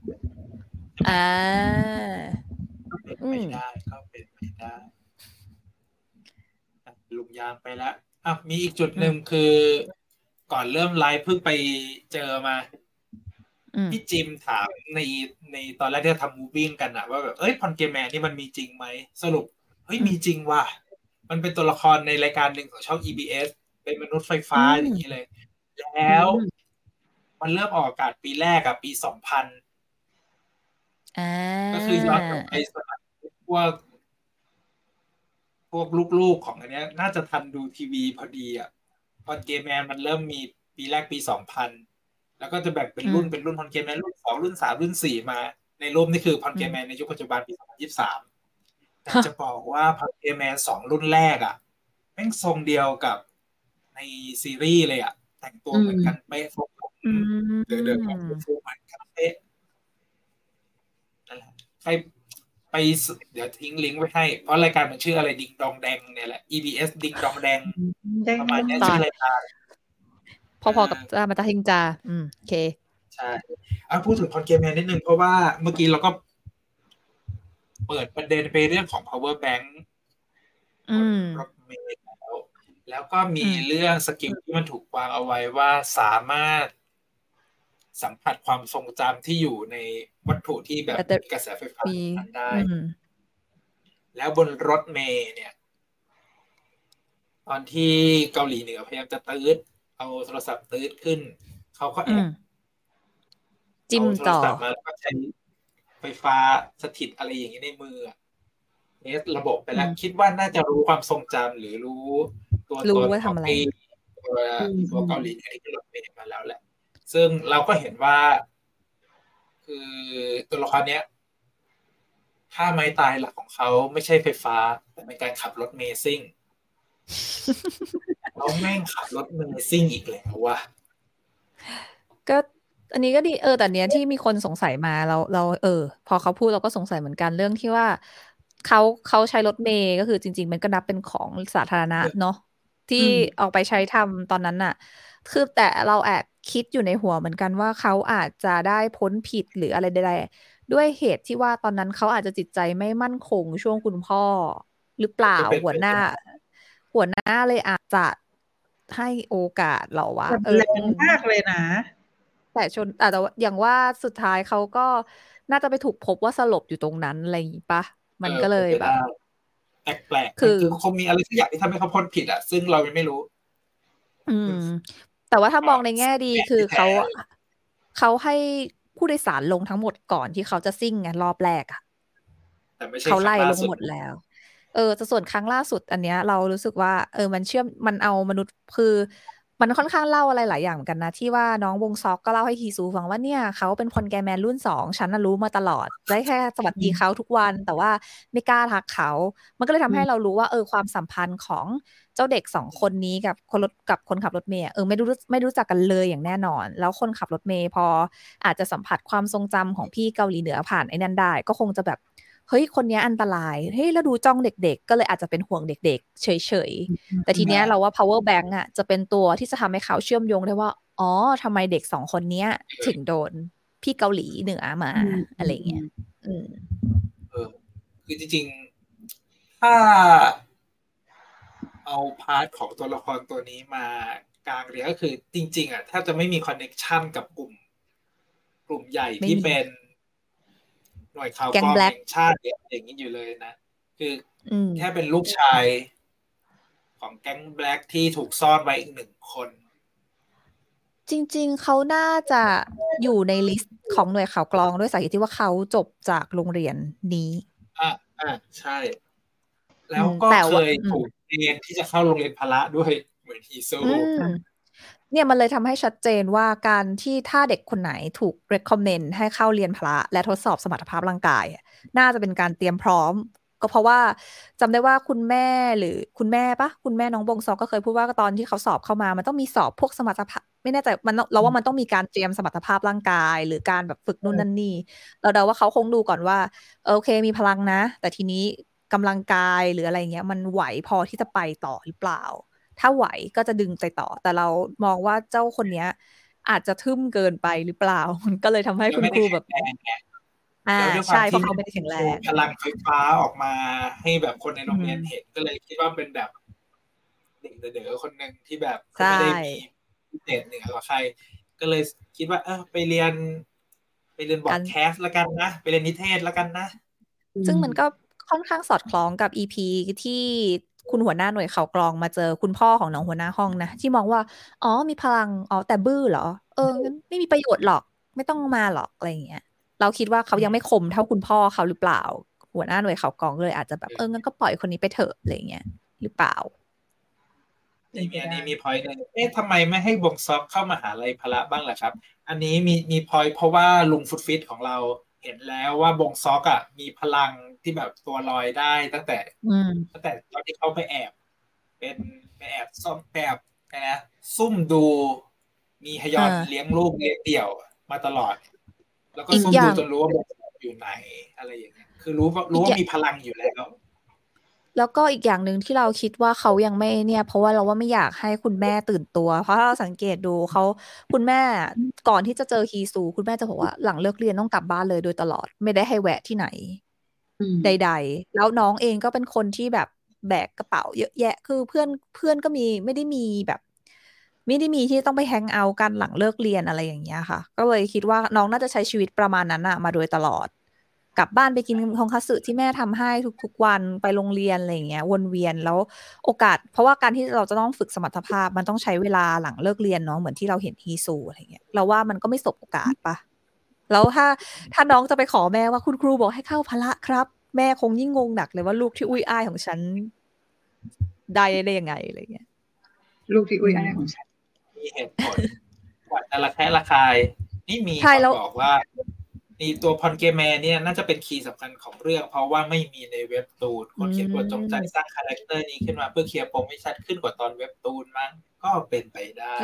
A: ก็เป็นไปได้ลุงยามไปแล้วมีอีกจุดหนึ่งคือก่อนเริ่มไลฟ์เพิ่งไปเจอมาพี่จิมถามในตอนแรกที่ทำมูฟวิ่งกันว่าแบบพอนเกมแมนนี่มันมีจริงไหมสรุปมีจริงว่ะมันเป็นตัวละครในรายการหนึ่งของช่อง EBS เป็นมนุษย์ไฟฟ้าอย่างนี้เลยแล้วมันเริ่มออกอากาศปีแรกปี 2000ก็คือย้อนกลับไปสมัยพวกลูกๆของอันเนี้ยน่าจะทันดูทีวีพอดีพอนเกมแมนมันเริ่มมีปีแรกปี 2000 แล้วก็จะแบ่งเป็นรุ่นพอนเกมแมนรุ่น 2 รุ่น 3 รุ่น 4 มาในรูปนี่คือพอนเกมแมนในยุคปัจจุบันปี 2023 แต่จะบอกว่าพอนเกมแมน2 รุ่นแรกอ่ะแม่งทรงเดียวกับในซีรีส์เลยอ่ะแต่งตัวเหมือนกันเป๊ะทรงผมเดิมๆของฟูเหมือนกันเป๊ะนั่นแหละใครไปเดี๋ยวทิ้งลิงก์ไว้ให้เพราะรายการมันชื่ออะไรดิงดองแดงเนี่ยแหละ EBS ดิงดองแดงประมาณนี้ชื่อรายการ
C: พอๆกับมาตาทิงจาโอเค
A: ใช่พูดถึงพอนเกมแมนนิดนึงเพราะว่าเมื่อกี้เราก็เปิดประเด็นไปเรื่องของ power bank รถเมล์แล้วก็มีเรื่องสกิลที่มันถูกวางเอาไว้ว่าสามารถสัมผัสความทรงจำที่อยู่ในวัตถุที่แบบกระแสไฟฟ้านั้นได้แล้วบนรถเมล์เนี่ยตอนที่เกาหลีเหนือพยายามจะตื๊ดเอาโทรศัพท์ตื๊ดขึ้นเขาก็แอบ
C: จิ้ม
A: ต่อมาแล้วก็ใช้ไฟฟ้าสถิตอะไรอย่างนี้ในมือเทสระบบไปแล้วคิดว่าน่าจะรู้ความทรงจำหรือรู้ตัวตนของตัวเกาหลีเหนือที่รถเมล์มาแล้วแหละซึ่งเราก็เห็นว่าคือตัวละครเนี้ยท่าไม้ตายหลักของเขาไม่ใช่ไฟฟ้าแต่เป็นการขับรถเมล์ซิ่งเขาแม่งขับรถเมล์ซิ่งอีกแล้วว่ะ
C: ก็อันนี้ก็ดีแต่เนี้ยที่มีคนสงสัยมาเราพอเขาพูดเราก็สงสัยเหมือนกันเรื่องที่ว่าเขาใช้รถเมล์ก็คือจริงๆมันก็นับเป็นของสาธารณะเนาะที่ออกไปใช้ทำตอนนั้นน่ะคือแต่เราแอบคิดอยู่ในหัวเหมือนกันว่าเขาอาจจะได้พ้นผิดหรืออะไรใดๆด้วยเหตุที่ว่าตอนนั้นเขาอาจจะจิตใจไม่มั่นคงช่วงคุณพ่อหรือเปล่าหัวหน้าเลยอาจจะให้โอกาสเราวะ
B: แรงมากเลยนะ
C: แต่แต่อย่างว่าสุดท้ายเขาก็น่าจะไปถูกพบว่าสลบอยู่ตรงนั้นอะไรอย่างนี้ปะมันก็เลยแบบ
A: แปลกๆคือคงมีอะไรสักอย่างที่ทำให้เขาพ้นผิดอ่ะซึ่งเราไม่รู้
C: แต่ว่าถ้ามองในแง่ดีคือเขาให้ผู้โดยสารลงทั้งหมดก่อนที่เขาจะซิ่งไงรอบแรกอ่ะเขาไล่ลงหมดแล้วแต่ส่วนครั้งล่าสุดอันเนี้ยเรารู้สึกว่ามันเอามนุษย์คือมันค่อนข้างเล่าอะไรหลายอย่างเหมือนกันนะที่ว่าน้องวงซอกก็เล่าให้ฮีซูฟังว่าเนี่ยเขาเป็นพลแกแมนรุ่น2ฉันน่ะรู้มาตลอดได้แค่สวัสดีเขาทุกวันแต่ว่าไม่กล้าทักเขามันก็เลยทำให้เรารู้ว่าความสัมพันธ์ของเจ้าเด็ก2คนนี้กับคนขับรถเมล์ไม่รู้จักกันเลยอย่างแน่นอนแล้วคนขับรถเมล์พออาจจะสัมผัสความทรงจำของพี่เกาหลีเหนือผ่านไอ้นั่นได้ก็คงจะแบบเฮ้ยคนนี้อันตรายเฮ้ยแล้วดูจ้องเด็กๆก็เลยอาจจะเป็นห่วงเด็กๆเฉยๆแต่ทีเนี้ยเราว่า power bank อ่ะจะเป็นตัวที่จะทำให้เขาเชื่อมโยงได้ว่าอ๋อทำไมเด็ก2คนนี้ถึงโดนพี่เกาหลีเหนือมาอะไรเงี้ย
A: คือจริงๆถ้าเอาพาร์ทของตัวละครตัวนี้มากลางเรียนก็คือจริงๆอ่ะแทบจะไม่มีคอนเนคชั่นกับกลุ่มใหญ่ที่เป็นหน่วยข่าวกรองแห่งชาติอย่างนี้อยู่เลยนะคือแค่เป็นลูกชายของแก๊งแบล็กที่ถูกซ่อนไว้อีก1 คน
C: จริงๆเขาน่าจะอยู่ในลิสต์ของหน่วยข่าวกรองด้วยสาเหตุที่ว่าเขาจบจากโรงเรียนนี้
A: ใช่แล้วก็เคยถูกเรียนที่จะเข้าโรงเรียนพละด้วยเหมือนฮีซู
C: เนี่ยมันเลยทำให้ชัดเจนว่าการที่ถ้าเด็กคนไหนถูก recommend ให้เข้าเรียนพละและทดสอบสมรรถภาพร่างกายน่าจะเป็นการเตรียมพร้อมก็เพราะว่าจำได้ว่าคุณแม่หรือคุณแม่น้องบงซอกก็เคยพูดว่าตอนที่เขาสอบเข้ามามันต้องมีสอบพวกสมรรถภาพไม่แน่ใจเราว่ามันต้องมีการเตรียมสมรรถภาพร่างกายหรือการแบบฝึกนู่นนั่นนี่เราเดาว่าเขาคงดูก่อนว่าโอเคมีพลังนะแต่ทีนี้กำลังกายหรืออะไรเงี้ยมันไหวพอที่จะไปต่อหรือเปล่าถ้าไหวก็จะดึงไปต่อแต่เรามองว่าเจ้าคนเนี้ยอาจจะทึ่มเกินไปหรือเปล่ามันก็เลยทำให้คุณครูแบบใช่เพราะเขาไม่ได้แข็งแรง
A: พลังไฟฟ้าออกมาให้แบบคนในโรงเรียนเห็นก็เลยคิดว่าเป็นแบบเด็กเด๋อคนหนึ่งที่แบบไม่ได้มีพิเศษเหนือกว่าใครก็เลยคิดว่าไปเรียนบอดแคสต์แล้วกันนะไปเรียนนิเทศแล้วกันนะ
C: ซึ่งมันก็ค่อนข้างสอดคล้องกับ EP ที่คุณหัวหน้าหน่วยข่าวกรองมาเจอคุณพ่อของน้องหัวหน้าห้องนะที่มองว่าอ๋อมีพลังแต่บื้อเหรองั้นไม่มีประโยชน์หรอกไม่ต้องมาหรอกอะไรอย่างเงี้ยเราคิดว่าเขายังไม่คมเท่าคุณพ่อเขาหรือเปล่าหัวหน้าหน่วยข่าวกรองเลยอาจจะแบบงั้นก็ปล่อยคนนี้ไปเถอะอะไรอย่างเงี้ยหรือเปล่า
A: อันนี้มีพอยต์นึงทำไมไม่ให้บงซอกเข้ามหาลัยพละบ้างล่ะครับ อันนี้มีพอยต์เพราะว่าลุงฟุตฟิตของเราเห็นแล้วว่าบงซอกอ่ะมีพลังที่แบบตัวลอยได้ตั้งแต่ตอนที่เขาไปแอบไปแอบซ่อมแอบนะซุ่มดูมีฮยอนเลี้ยงลูกเลี้ยงเดี่ยวมาตลอด แล้วก็ซุ่มดูจนรู้ว่าบงซอกอยู่ไหนอะไรอย่างเงี้ยคือรู้ว่ามีพลังอยู่แล้ว
C: ก็อีกอย่างหนึ่งที่เราคิดว่าเขายังไม่เนี่ยเพราะว่าเราว่าไม่อยากให้คุณแม่ตื่นตัวเพราะถ้าเราสังเกตดูคุณแม่ก่อนที่จะเจอฮีซูคุณแม่จะบอกว่าหลังเลิกเรียนต้องกลับบ้านเลยโดยตลอดไม่ได้ให้แวะที่ไหนใดๆแล้วน้องเองก็เป็นคนที่แบบแบกกระเป๋าเยอะแยะคือเพื่อนก็ไม่ได้มีแบบไม่ได้มีที่ต้องไปแฮงเอาท์กันหลังเลิกเรียนอะไรอย่างเงี้ยค่ะก็เลยคิดว่าน้องน่าจะใช้ชีวิตประมาณนั้นอะมาโดยตลอดกลับบ้านไปกินทงคัตสึที่แม่ทำให้ทุกๆวันไปโรงเรียนอะไรอย่างเงี้ยวนเวียนแล้วโอกาสเพราะว่าการที่เราจะต้องฝึกสมรรถภาพมันต้องใช้เวลาหลังเลิกเรียนเนาะเหมือนที่เราเห็นฮีซูอะไรเงี้ยเราว่ามันก็ไม่สบโอกาสปะแล้วถ้าน้องจะไปขอแม่ว่าคุณครูบอกให้เข้าพละครับแม่คงยิ่งงงหนักเลยว่าลูกที่อุ้ยอ้ายของฉันได้ยังไงอะไรเงี้ย
B: ลูกที่อุ้ยอ้ายของฉัน
A: มีเหตุผลกว่าจะระแคะระคายนี่มีคนบอกว่านี่ตัวพอนเกแมนเนี่ยน่าจะเป็นคีย์สำคัญของเรื่องเพราะว่าไม่มีในเว็บตูนคนเขียนบทจงใจสร้างคาแรคเตอร์นี้ขึ้นมาเพื่อเคลียร์ปมให้ชัดขึ้นกว่าตอนเว็บตูนมั้งก็เป็นไปได้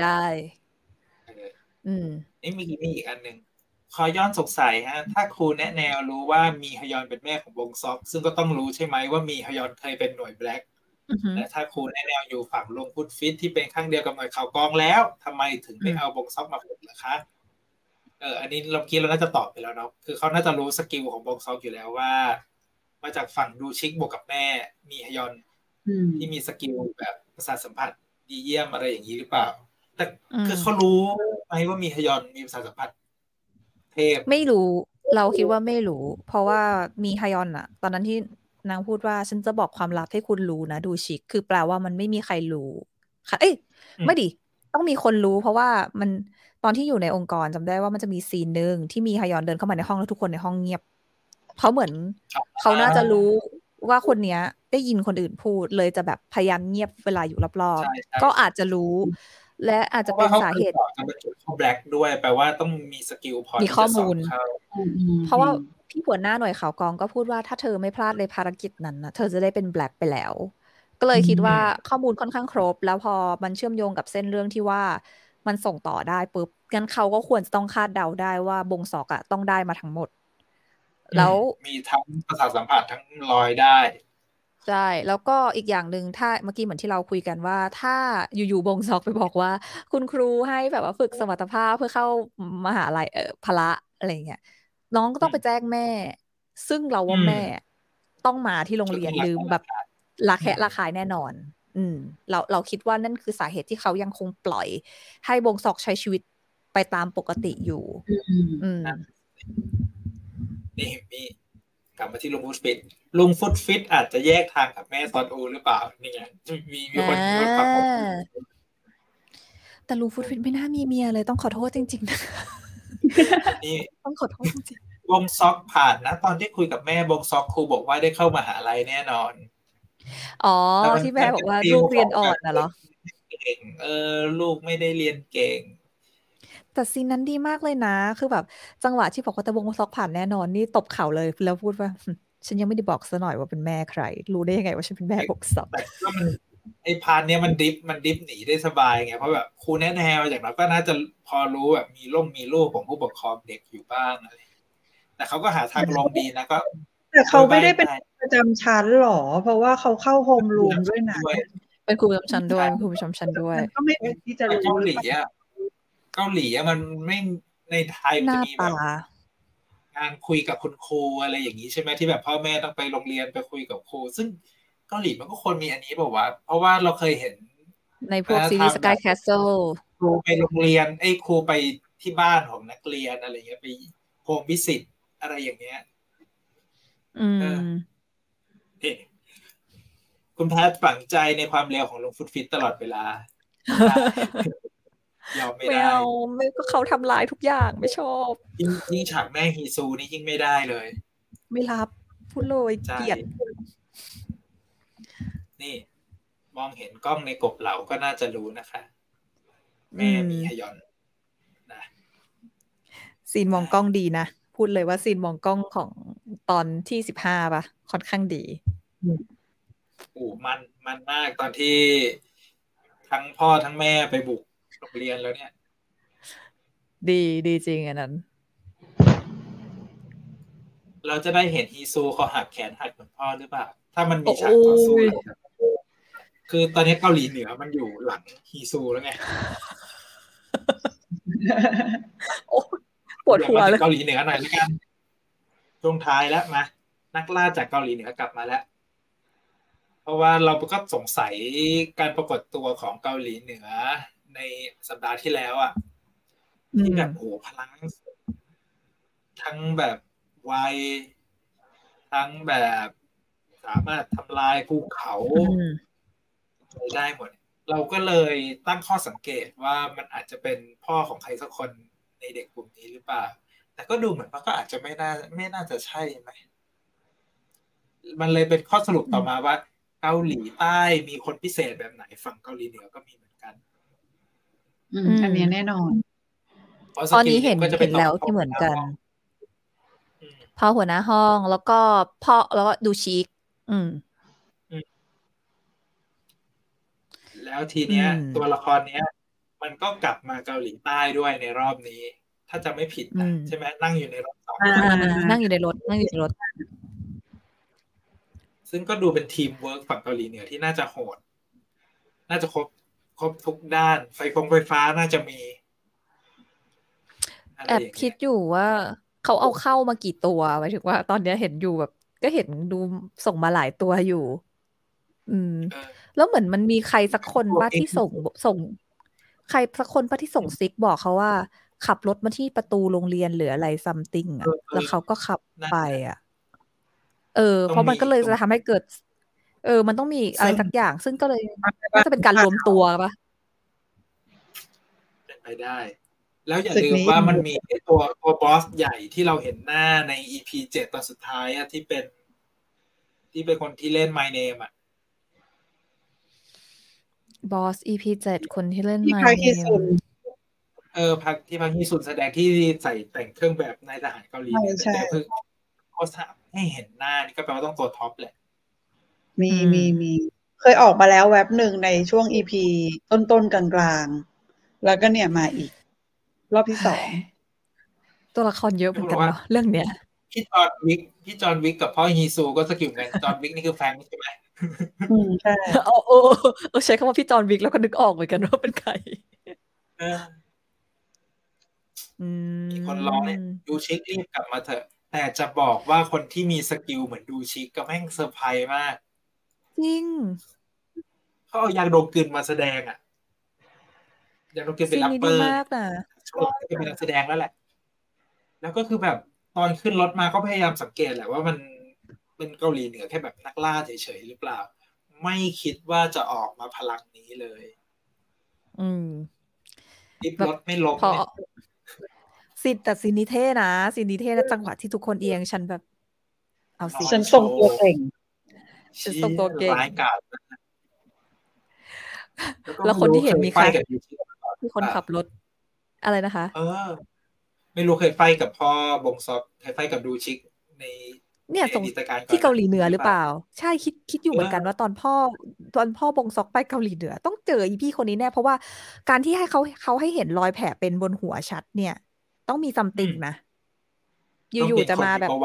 A: นี่มีอีกอันหนึ่งขอย้อนสงสัยฮะถ้าครูแนะแนวรู้ว่ามีฮยอนเป็นแม่ของบงซอกซึ่งก็ต้องรู้ใช่ไหมว่ามีฮยอนเคยเป็นหน่วยแบล็กและถ้าครูแนะแนวอยู่ฝั่งลงฟุตฟิตที่เป็นข้างเดียวกับหน่วยข่าวกองแล้วทำไมถึงไม่เอาบงซอกมาฝึกล่ะคะอันนี้เราคิดเราน่าจะตอบไปแล้วเนาะคือเขาน่าจะรู้สกิลของบงซอกอยู่แล้วว่ามาจากฝั่งดูชิกบวกกับแม่มีฮยอนที่มีสกิลแบบประสาทสัมผัสดีเยี่ยมอะไรอย่างนี้หรือเปล่าแต่คือเขารู้ไหมว่ามีฮยอนมีประสาทสัมผัสเทพ
C: ไม่รู้เราคิดว่าไม่รู้เพราะว่ามีฮยอนอะตอนนั้นที่นางพูดว่าฉันจะบอกความลับให้คุณรู้นะดูชิคคือแปลว่ามันไม่มีใครรู้ค่ะไม่ดิต้องมีคนรู้เพราะว่ามันตอนที่อยู่ในองค์กรจำได้ว่ามันจะมีซีนนึงที่มีฮยอนเดินเข้ามาในห้องแล้วทุกคนในห้องเงียบเขาเหมือนเขาน่าจะรู้ว่าคนเนี้ยได้ยินคนอื่นพูดเลยจะแบบพยายามเงียบเวลาอยู่รอบๆก็อาจจะรู้และอาจจะเป็นสาเหตุ
A: เขาแบล็กด้วยแปลว่าต้องมีสกิลพอ
C: มีข้อมูลเพราะว่าพี่หัวหน้าหน่วยข่าวกองก็พูดว่าถ้าเธอไม่พลาดในภารกิจนั้นนะเธอจะได้เป็นแบล็กไปแล้วก็เลยคิดว่าข้อมูลค่อนข้างครบแล้วพอมันเชื่อมโยงกับเส้นเรื่องที่ว่ามันส่งต่อได้ปุ๊บงั้นเขาก็ควรจะต้องคาดเดาได้ว่าบงซอกอะต้องได้มาทั้งหมดแล้ว
A: มีทั้งประสาทสัมผัสทั้งลอยได้
C: ใช่แล้วก็อีกอย่างหนึ่งถ้าเมื่อกี้เหมือนที่เราคุยกันว่าถ้าอยู่ๆบงซอกไปบอกว่าคุณครูให้แบบว่าฝึกสมรรถภาพเพื่อเข้ามหาลัยพละอะไรเงี้ยน้องก็ต้องไปแจ้งแม่ซึ่งเราว่าแม่ต้องมาที่โรงเรียนหรือแบบระแคะระคายแน่นอนเราคิดว่านั่นคือสาเหตุที่เขายังคงปล่อยให้บงซอกใช้ชีวิตไปตามปกติอยู่
A: นี่กลับมาที่ลุงฟุตฟิตอาจจะแยกทางกับแม่ซอนอูหรือเปล่านี่ไงมีคนฟัง
C: แต่ลุงฟุตฟิตไม่น่ามีเมียเลยต้องขอโทษจริงๆนะ
A: นี่
C: ต้องขอโทษจริง
A: ๆบงซอกผ่านนะตอนที่คุยกับแม่บงซอกครูบอกว่าได้เข้ามหาลัยแน่นอน
C: ที่แม่บอกว่าลูกเรียนอ่อนนะเหรอ
A: เก่งลูกไม่ได้เรียนเก่ง
C: แต่ซีนนั้นดีมากเลยนะคือแบบจังหวะที่บอกว่าตะบงซอกผ่านแน่นอนนี่ตบเข่าเลยแล้วพูดว่าฉันยังไม่ได้บอกซะหน่อยว่าเป็นแม่ใครรู้ได้ยังไงว่าฉันเป็นแม่บงซอก
A: แต่ก็มันไอ้พาร์ทเนี้ยมันดิฟหนีได้สบายไงเพราะแบบครูแนะแนวอย่างน้อยก็น่าจะพอรู้แบบมีลูกของผู้ปกครองเด็กอยู่บ้างอะไรแต่เขาก็หาทางลงดีนะก็
B: แต่เขาไม่ได้เป็นประจำชั้นหรอเพราะว่าเขาเข้าโฮมรูมด้วยนะ
C: เป็นครูประจำชั้นด้วยเป็นครูประจำชั้นด้วย
B: ก็ไม่ที่จะรู้
A: เกาหลีมันไม่ในไทยมันจะมีแบบงานคุยกับคุณครูอะไรอย่างนี้ใช่ไหมที่แบบพ่อแม่ต้องไปโรงเรียนไปคุยกับครูซึ่งเกาหลีมันก็ควรมีอันนี้บอกว่าเพราะว่าเราเคยเห็น
C: ในพวกซีรีส์ Sky Castle
A: ครูไปโรงเรียนครูไปที่บ้านของนักเรียนอะไรเงี้ยไปโฮมวิสิตอะไรอย่างเงี้ยคุณแพทย์ฝังใจในความเร็วของลุงฟุตฟิตตลอดเวลายอมไม่ได้
C: ไม่ก็เขาทำลายทุกอย่างไม่ชอบ
A: ยิ่งฉากแม่ฮีซูนี่ยิ่งไม่ได้เลย
C: ไม่รับพูดเลยเกลียด
A: นี่มองเห็นกล้องในกบเหลาก็น่าจะรู้นะคะ แม่มีฮยอนนะ
C: ซีนมองกล้องดีนะพูดเลยว่าซีนมองกล้องของตอนที่15ป่ะค่อนข้างดี
A: มันมากตอนที่ทั้งพ่อทั้งแม่ไปบุกโรงเรียนแล้วเนี่ย
C: ดีจริงอันนั้น
A: เราจะได้เห็นฮีซูเขาหักแขนหักเหมือนพ่อหรือเปล่าถ้ามันมีฉากต่อสู้คือตอนนี้เกาหลีเหนือมันอยู่หลังฮีซูแล้วไง
C: ปวดหัวเลย
A: เกาหลีเหนือหน่อยแล้วกันช่วงท้ายแล้วมานักล่าจากเกาหลีเหนือกลับมาแล้วเพราะว่าเราก็สงสัยการปรากฏตัวของเกาหลีเหนือในสัปดาห์ที่แล้วอ่ะที่แบบโหพลังทั้งแบบไวทั้งแบบสามารถทำลายภูเขาได้หมดเราก็เลยตั้งข้อสังเกตว่ามันอาจจะเป็นพ่อของใครสักคนในเด็กกลุ่มนี้หรือเปล่าแต่ก็ดูเหมือนว่าก็อาจจะไม่น่าจะใช่ไหมมันเลยเป็นข้อสรุปต่อมาว่าเกาหลีใต้มีคนพิเศษแบบไหนฝั่งเกาหลีเหนือก็มีเหมือนกัน
B: อันนี้แน่นอน
C: ตอนนี้เห็นแล้วที่เหมือนกันพ่อหัวหน้าห้องแล้วก็พ่อแล้วก็ดูชิค
A: แล้วทีเนี้ยตัวละครเนี้ยมันก็กลับมาเกาหลีใต้ด้วยในรอบนี้ถ้าจะไม่ผิดนะใช่ไหมนั่งอยู่ในรถ
C: นั่งอยู่ในรถ
A: ซึ่งก็ดูเป็นทีมเวิร์กฝั่งเกาหลีเหนือที่น่าจะโหดน่าจะครบทุกด้านไฟฟ้าน่าจะมี
C: แอบคิดอยู่ว่าเขาเอาเข้ามากี่ตัวหมายถึงว่าตอนนี้เห็นอยู่แบบก็เห็นดูส่งมาหลายตัวอยู่แล้วเหมือนมันมีใครสักคนป้าที่ส่งใครสักคนป้าที่ส่งซิกบอกเขาว่าขับรถมาที่ประตูโรงเรียนหรืออะไรซัมติงอ่ะแล้วเขาก็ขับไปอ่ะเพราะมันก็เลยจะทำให้เกิดมันต้องมีอะไรสักอย่างซึ่งก็เลยน่าจะเป็นการรวมตัวป่ะ
A: เป็นไปได้แล้วอย่าลืมว่ามันมีตัวบอสใหญ่ที่เราเห็นหน้าใน EP 7 ตอนสุดท้ายอะที่เป็นคนที่เล่น My Name อะ
C: บอส EP 7 คนที่เล่น My Name
A: พักที่สุดแสดงที่ใส่แต่งเครื่องแบบนายทหารเกาหลีแต่คือเขาถามให้เห็นหน้านี่ก็แปลว่าต้องตัวท็อปแหละ
B: มีเคยออกมาแล้วแว็บหนึ่งในช่วง EP ต้นกลางๆแล้วก็เนี่ยมาอีกรอบที่2
C: ตัวละครเยอะเหมือนกันเนาะเรื่องเนี้ย
A: พี่จอห์นวิกกับพ่อฮีซูก็สกิลเหมือนกันจอห์นวิกนี่คือแฟนใช่ไหม
B: ใช่
C: ใช้คำว่าพี่จอห์นวิกแล้วก็นึกออกเหมือนกันว่าเป็นใคร
A: มีคนร้องเนี่ยดูชิครีบกลับมาเถอะแต่จะบอกว่าคนที่มีสกิลเหมือนดูชิคก็แม่งเซอร์ไพรส์มาก
C: จริง
A: เขาเอายางโดงกึนมาแสดงอ่ะยางโดงกึนเป็นแรปเปอร์
C: มากอ่ะ
A: เป็นนักแสดงแล้วแหละแล้วก็คือแบบตอนขึ้นรถมาก็พยายามสังเกตแหละว่ามันเป็นเกาหลีเหนือแค่แบบนักล่าเฉยๆหรือเปล่าไม่คิดว่าจะออกมาพลังนี้เลยดิฟรถไม่ลบเนี่ย
C: แต่ซีนิเท่นะซีนิเท่และจังหวะที่ทุกคนเอียงฉันแบบเอาสิ
B: ฉันส่งตัวเก่ง
A: ร้ายกาจ
C: แล้วคนที่เห็นมีใครคือคนขับรถอะไรนะคะ
A: ไม่รู้เคยไฟกับพ่อบงซอกเคยไฟกับดูชิกใน
C: เนี่ยส่งที่เกาหลีเหนือหรือเปล่าใช่คิดอยู่เหมือนกันว่าตอนพ่อบงซอกไปเกาหลีเหนือต้องเจออีพี่คนนี้แน่เพราะว่าการที่ให้เขาให้เห็นรอยแผลเป็นบนหัวชัดเนี่ยต้องมีซัมติงนะอยู่ๆจะมาแบบ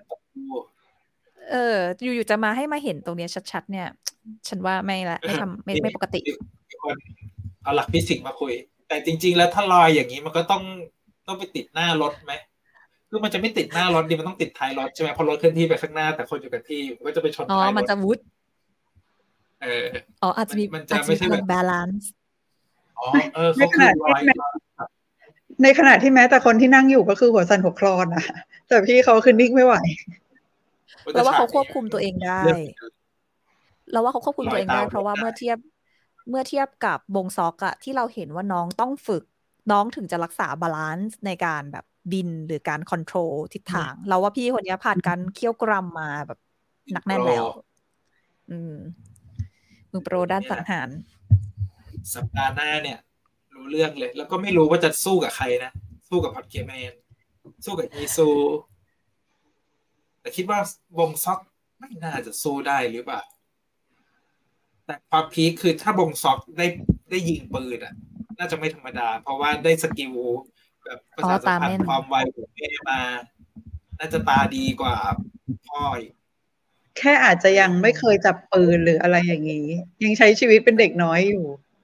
C: อยู่ๆจะมาให้มาเห็นตรงนี้ชัดๆเนี่ยฉันว่าไม่ละไม่ปกติ
A: คนเอาหลักฟิสิกส์มาคุยแต่จริงๆแล้วถ้ารอยอย่างนี้มันก็ต้องไปติดหน้ารถไหมคือมันจะไม่ติดหน้ารถดิมันต้องติดท้ายรถใช่ไหมพอรถเคลื่อนที่ไปข้างหน้าแต่คนอยู่กับที่มันก็จะไปชนท้ายรถ
C: มันจะวุดอาจจะมี
A: มันจะไม่ใช่แบบ
C: บาลานซ์
A: เขาคือรอย
B: ในขณะที่แม้แต่คนที่นั่งอยู่ก็คือหัวสั่นหัวคลอนอ่ะแต่พี่เขาคือนิ่งไม่ไหว
C: แล้วว่าเขาควบคุมตัวเองได้แล้วว่าเขาควบคุมตัวเองได้เพราะว่าเมื่อเทียบกับบงซอกอะที่เราเห็นว่าน้องต้องฝึกน้องถึงจะรักษาบาลานซ์ในการแบบบินหรือการคอนโทรลทิศทางเราว่าพี่คนนี้ผ่านการเคี่ยวกรำมาแบบหนักแน่นแล้วมือโปรด้านสังหาร
A: สัปดาห์หน้าเนี่ย รู้เรื่องเลย แล้วก็ไม่รู้ว่าจะสู้กับใครนะ สู้กับพอดเกมแมนสู้กับอีซู แต่คิดว่าวงซ็อกไม่น่าจะสู้ได้หรือเปล่า แต่ความพีคคือถ้าบงซ็อกได้ยิงปืนอ่ะ น่าจะไม่ธรรมดา เพราะว่าได้สกิลแบบประชาสัมพันธ์ความไวของแม่มา น่าจะตาดีกว่าพ่ออีก
B: แค่อาจจะยังไม่เคยจับปืนหรืออะไรอย่างนี้ ยังใช้ชีวิตเป็นเด็กน้อยอยู่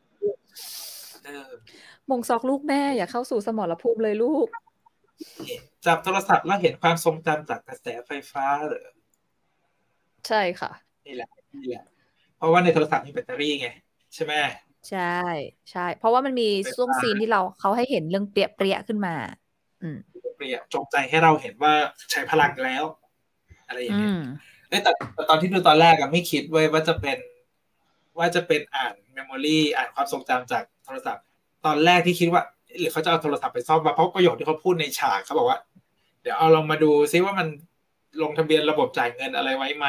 C: มงซอกลูกแม่อย่าเข้าสู่สมรภูมิเลยลูก
A: จับโทรศัพท์แล้วเห็นความทรงจำจากกระแสไฟฟ้าเหรอ
C: ใช่ค่ะ
A: นี่แหละเพราะว่าในโทรศัพท์มีแบตเตอรี่ไงใช่ไหม
C: ใช่เพราะว่ามันมีช่วงซีนที่เขาให้เห็นเรื่องเปรี้ยขึ้นมา
A: เปรี้ยจงใจให้เราเห็นว่าใช้พลังแล้ว อะไรอย่างเงี้ยแต่ตอนที่ดูตอนแรกอะไม่คิดว่าจะเป็นอ่านเมมโมรี่อ่านความทรงจำจากโทรศัพท์ตอนแรกที่คิดว่าหรือเขาจะเอาโทรศัพท์ไปซ่อมมาเพราะประโยคที่เขาพูดในฉากเขาบอกว่าเดี๋ยวเอาลองมาดูซิว่ามันลงทะเบียนระบบจ่ายเงินอะไรไว้ไหม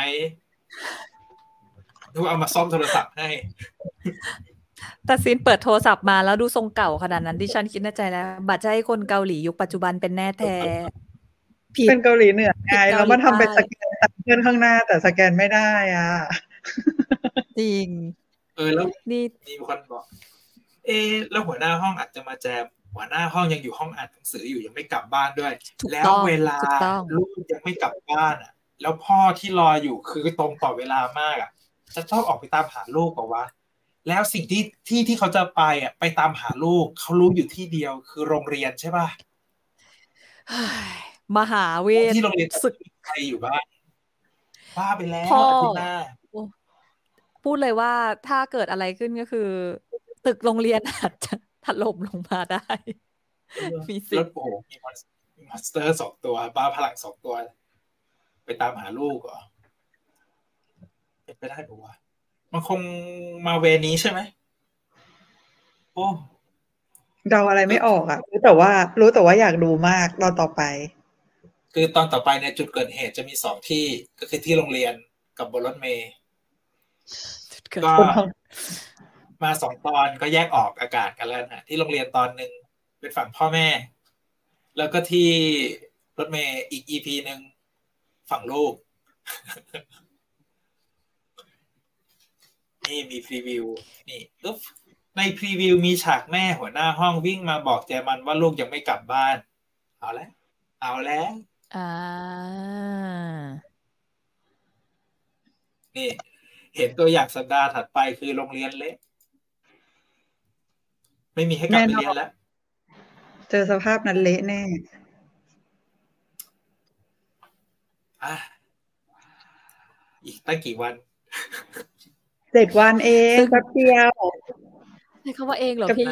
A: หรือเอามาซ่อมโทรศัพท์ให้
C: แต่ซีนเปิดโทรศัพท์มาแล้วดูทรงเก่าขนาดนั้นดิฉันคิดในใจแล้วบัตรใจคนเกาหลียุคปัจจุบันเป็นแน่แท้
B: เป็นเกาหลีเหนือไงแล้วมาทำเป็นสแกนเพื่อนข้างหน้าแต่สแกนไม่ได้อ่ะ
C: จริง
A: แล้วนี่มีคนบอกแล้วหัวหน้าห้องอาจจะมาแจมหัวหน้าห้องยังอยู่ห้องอ่านหนังสืออยู่ยังไม่กลับบ้านด้วยแล้วเวลาลูกยังไม่กลับบ้านอ่ะแล้วพ่อที่รออยู่คือตรงต่อเวลามากอ่ะจะต้องออกไปตามหาลูกเปล่าวะแล้วสิ่งที่เขาจะไปอ่ะไปตามหาลูกเขารู้อยู่ที่เดียวคือโรงเรียนใช่ป่ะ
C: มหาเวท
A: ที่โรงเรียนศึกใครอยู่บ้านบ้าไปแล้วอาทิตย์หน้า
C: พูดเลยว่าถ้าเกิดอะไรขึ้นก็คือตึกโรงเรียนอาจจะถล่มลงมาได้
A: มีสิทธิ์มีมอนสเตอร์2 ตัวบ้าพลัง2 ตัวไปตามหาลูกเหรอเป็นไปได้ปะวะมันคงมาเวนี้ใช่ไหมโอ้
B: เดาอะไรไม่ออกอ่ะรู้แต่ว่าอยากดูมากตอนต่อไป
A: คือตอนต่อไปในจุดเกิดเหตุจะมี2 ที่ก็คือที่โรงเรียนกับบนรถเมล์ก็มา2 ตอนก็แยกออกอากาศกันแล้วนะที่โรงเรียนตอนนึงเป็นฝั่งพ่อแม่แล้วก็ที่รถเมล์อีก EP นึงฝั่งลูกนี่มีพรีวิวนี่อึ๊บในพรีวิวมีฉากแม่หัวหน้าห้องวิ่งมาบอกแจมันว่าลูกยังไม่กลับบ้านเอาแล้วนี่เห็นตัวอย่างสัปดาห์ถัดไปคือโรงเรียนเละไม่มีให้กลับไปเรียนแล้ว
B: เจอสภาพนั้นเละแน่
A: อีกตั้งกี่วัน
B: 7 วันเองแป๊บเดียว
C: ใช้คำว่าเองเหรอพี่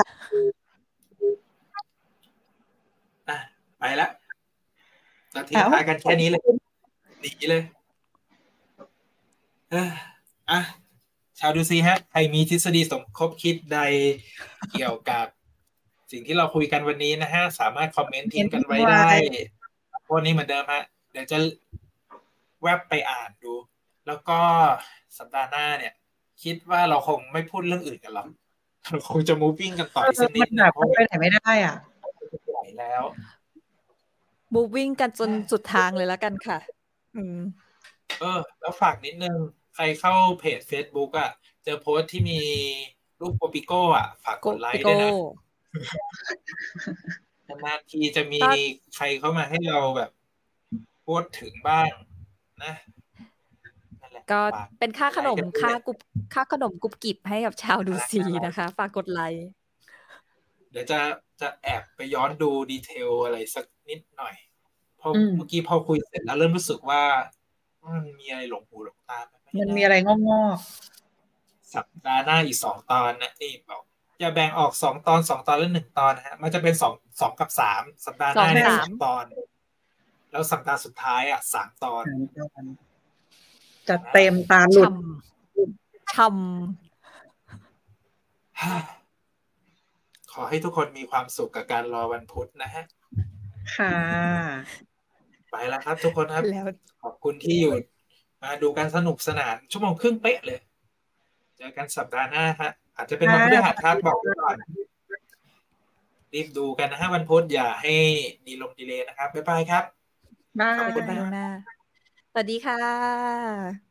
A: ไปแล้วเราทิ้งท้ายกันแค่นี้เลยหนีเลยชาวดูซีฮะใครมีทฤษฎีสมคบคิดใดเกี่ยวกับสิ่งที่เราคุยกันวันนี้นะฮะสามารถคอมเมนต์ทิ้งกันไว้ได้พวกนี้เหมือนเดิมฮะเดี๋ยวจะแวบไปอ่านดูแล้วก็สัปดาห์หน้าเนี่ยคิดว่าเราคงไม่พูดเรื่องอื่นกันหรอกเราคงจะ moving กันต่ออีกสักนิด
B: นะเพราะไปไหนไม่ได้อ่ะ
A: ไหวแล้ว
C: moving กันจนสุดทางเลยแล้วกันค่ะ
A: แล้วฝากนิดนึงใครเข้าเพจ Facebook อ่ะเจอโพสต์ที่มีรูปโกปิโก้อ่ะฝากกดไลค์ด้วยนะนานทีจะมีใครเข้ามาให้เราแบบพูดถึงบ้างนะ
C: ก็เป็นค่าขนมค่าขนมกรุบกริบให้กับชาวดูซีนะคะฝากกดไลค์
A: เดี๋ยวจะแอบไปย้อนดูดีเทลอะไรสักนิดหน่อยเพราะเมื่อกี้พอคุยเสร็จแล้วเริ่มรู้สึกว่ามันมีอะไรหลงหูหลงตา
B: มันมีอะไรงอก
A: สัปดาห์หน้าอีก2 ตอนนะนี่บอกจะแบ่งออก2 ตอน2 ตอนแล้ว1 ตอนนะฮะมันจะเป็น2 กับ 3สัปดาห์หน้า2 ตอนแล้วสัปดาห์สุดท้าย3 ตอน
B: จัดเต็มตาหลุด
C: ช่
A: ขอให้ทุกคนมีความสุขกับการรอวันพุธนะฮะ
B: ค่ะ
A: ไปแล้วครับทุกคนครับขอบคุณที่อยู่มาดูกันสนุกสนาน1 ชั่วโมงครึ่งเป๊ะเลยเจอกันสัปดาห์หน้าฮะอาจจะเป็นวันพฤหัสครับบอกไว้ก่อนรีบดูกันนะฮะวันพุธอย่าให้ดีเลย์นะครับบ๊ายบายครับ
B: บา
C: ขอบคุณ
B: ย
C: ไปล่วงหน้า สวัสดีค่ะ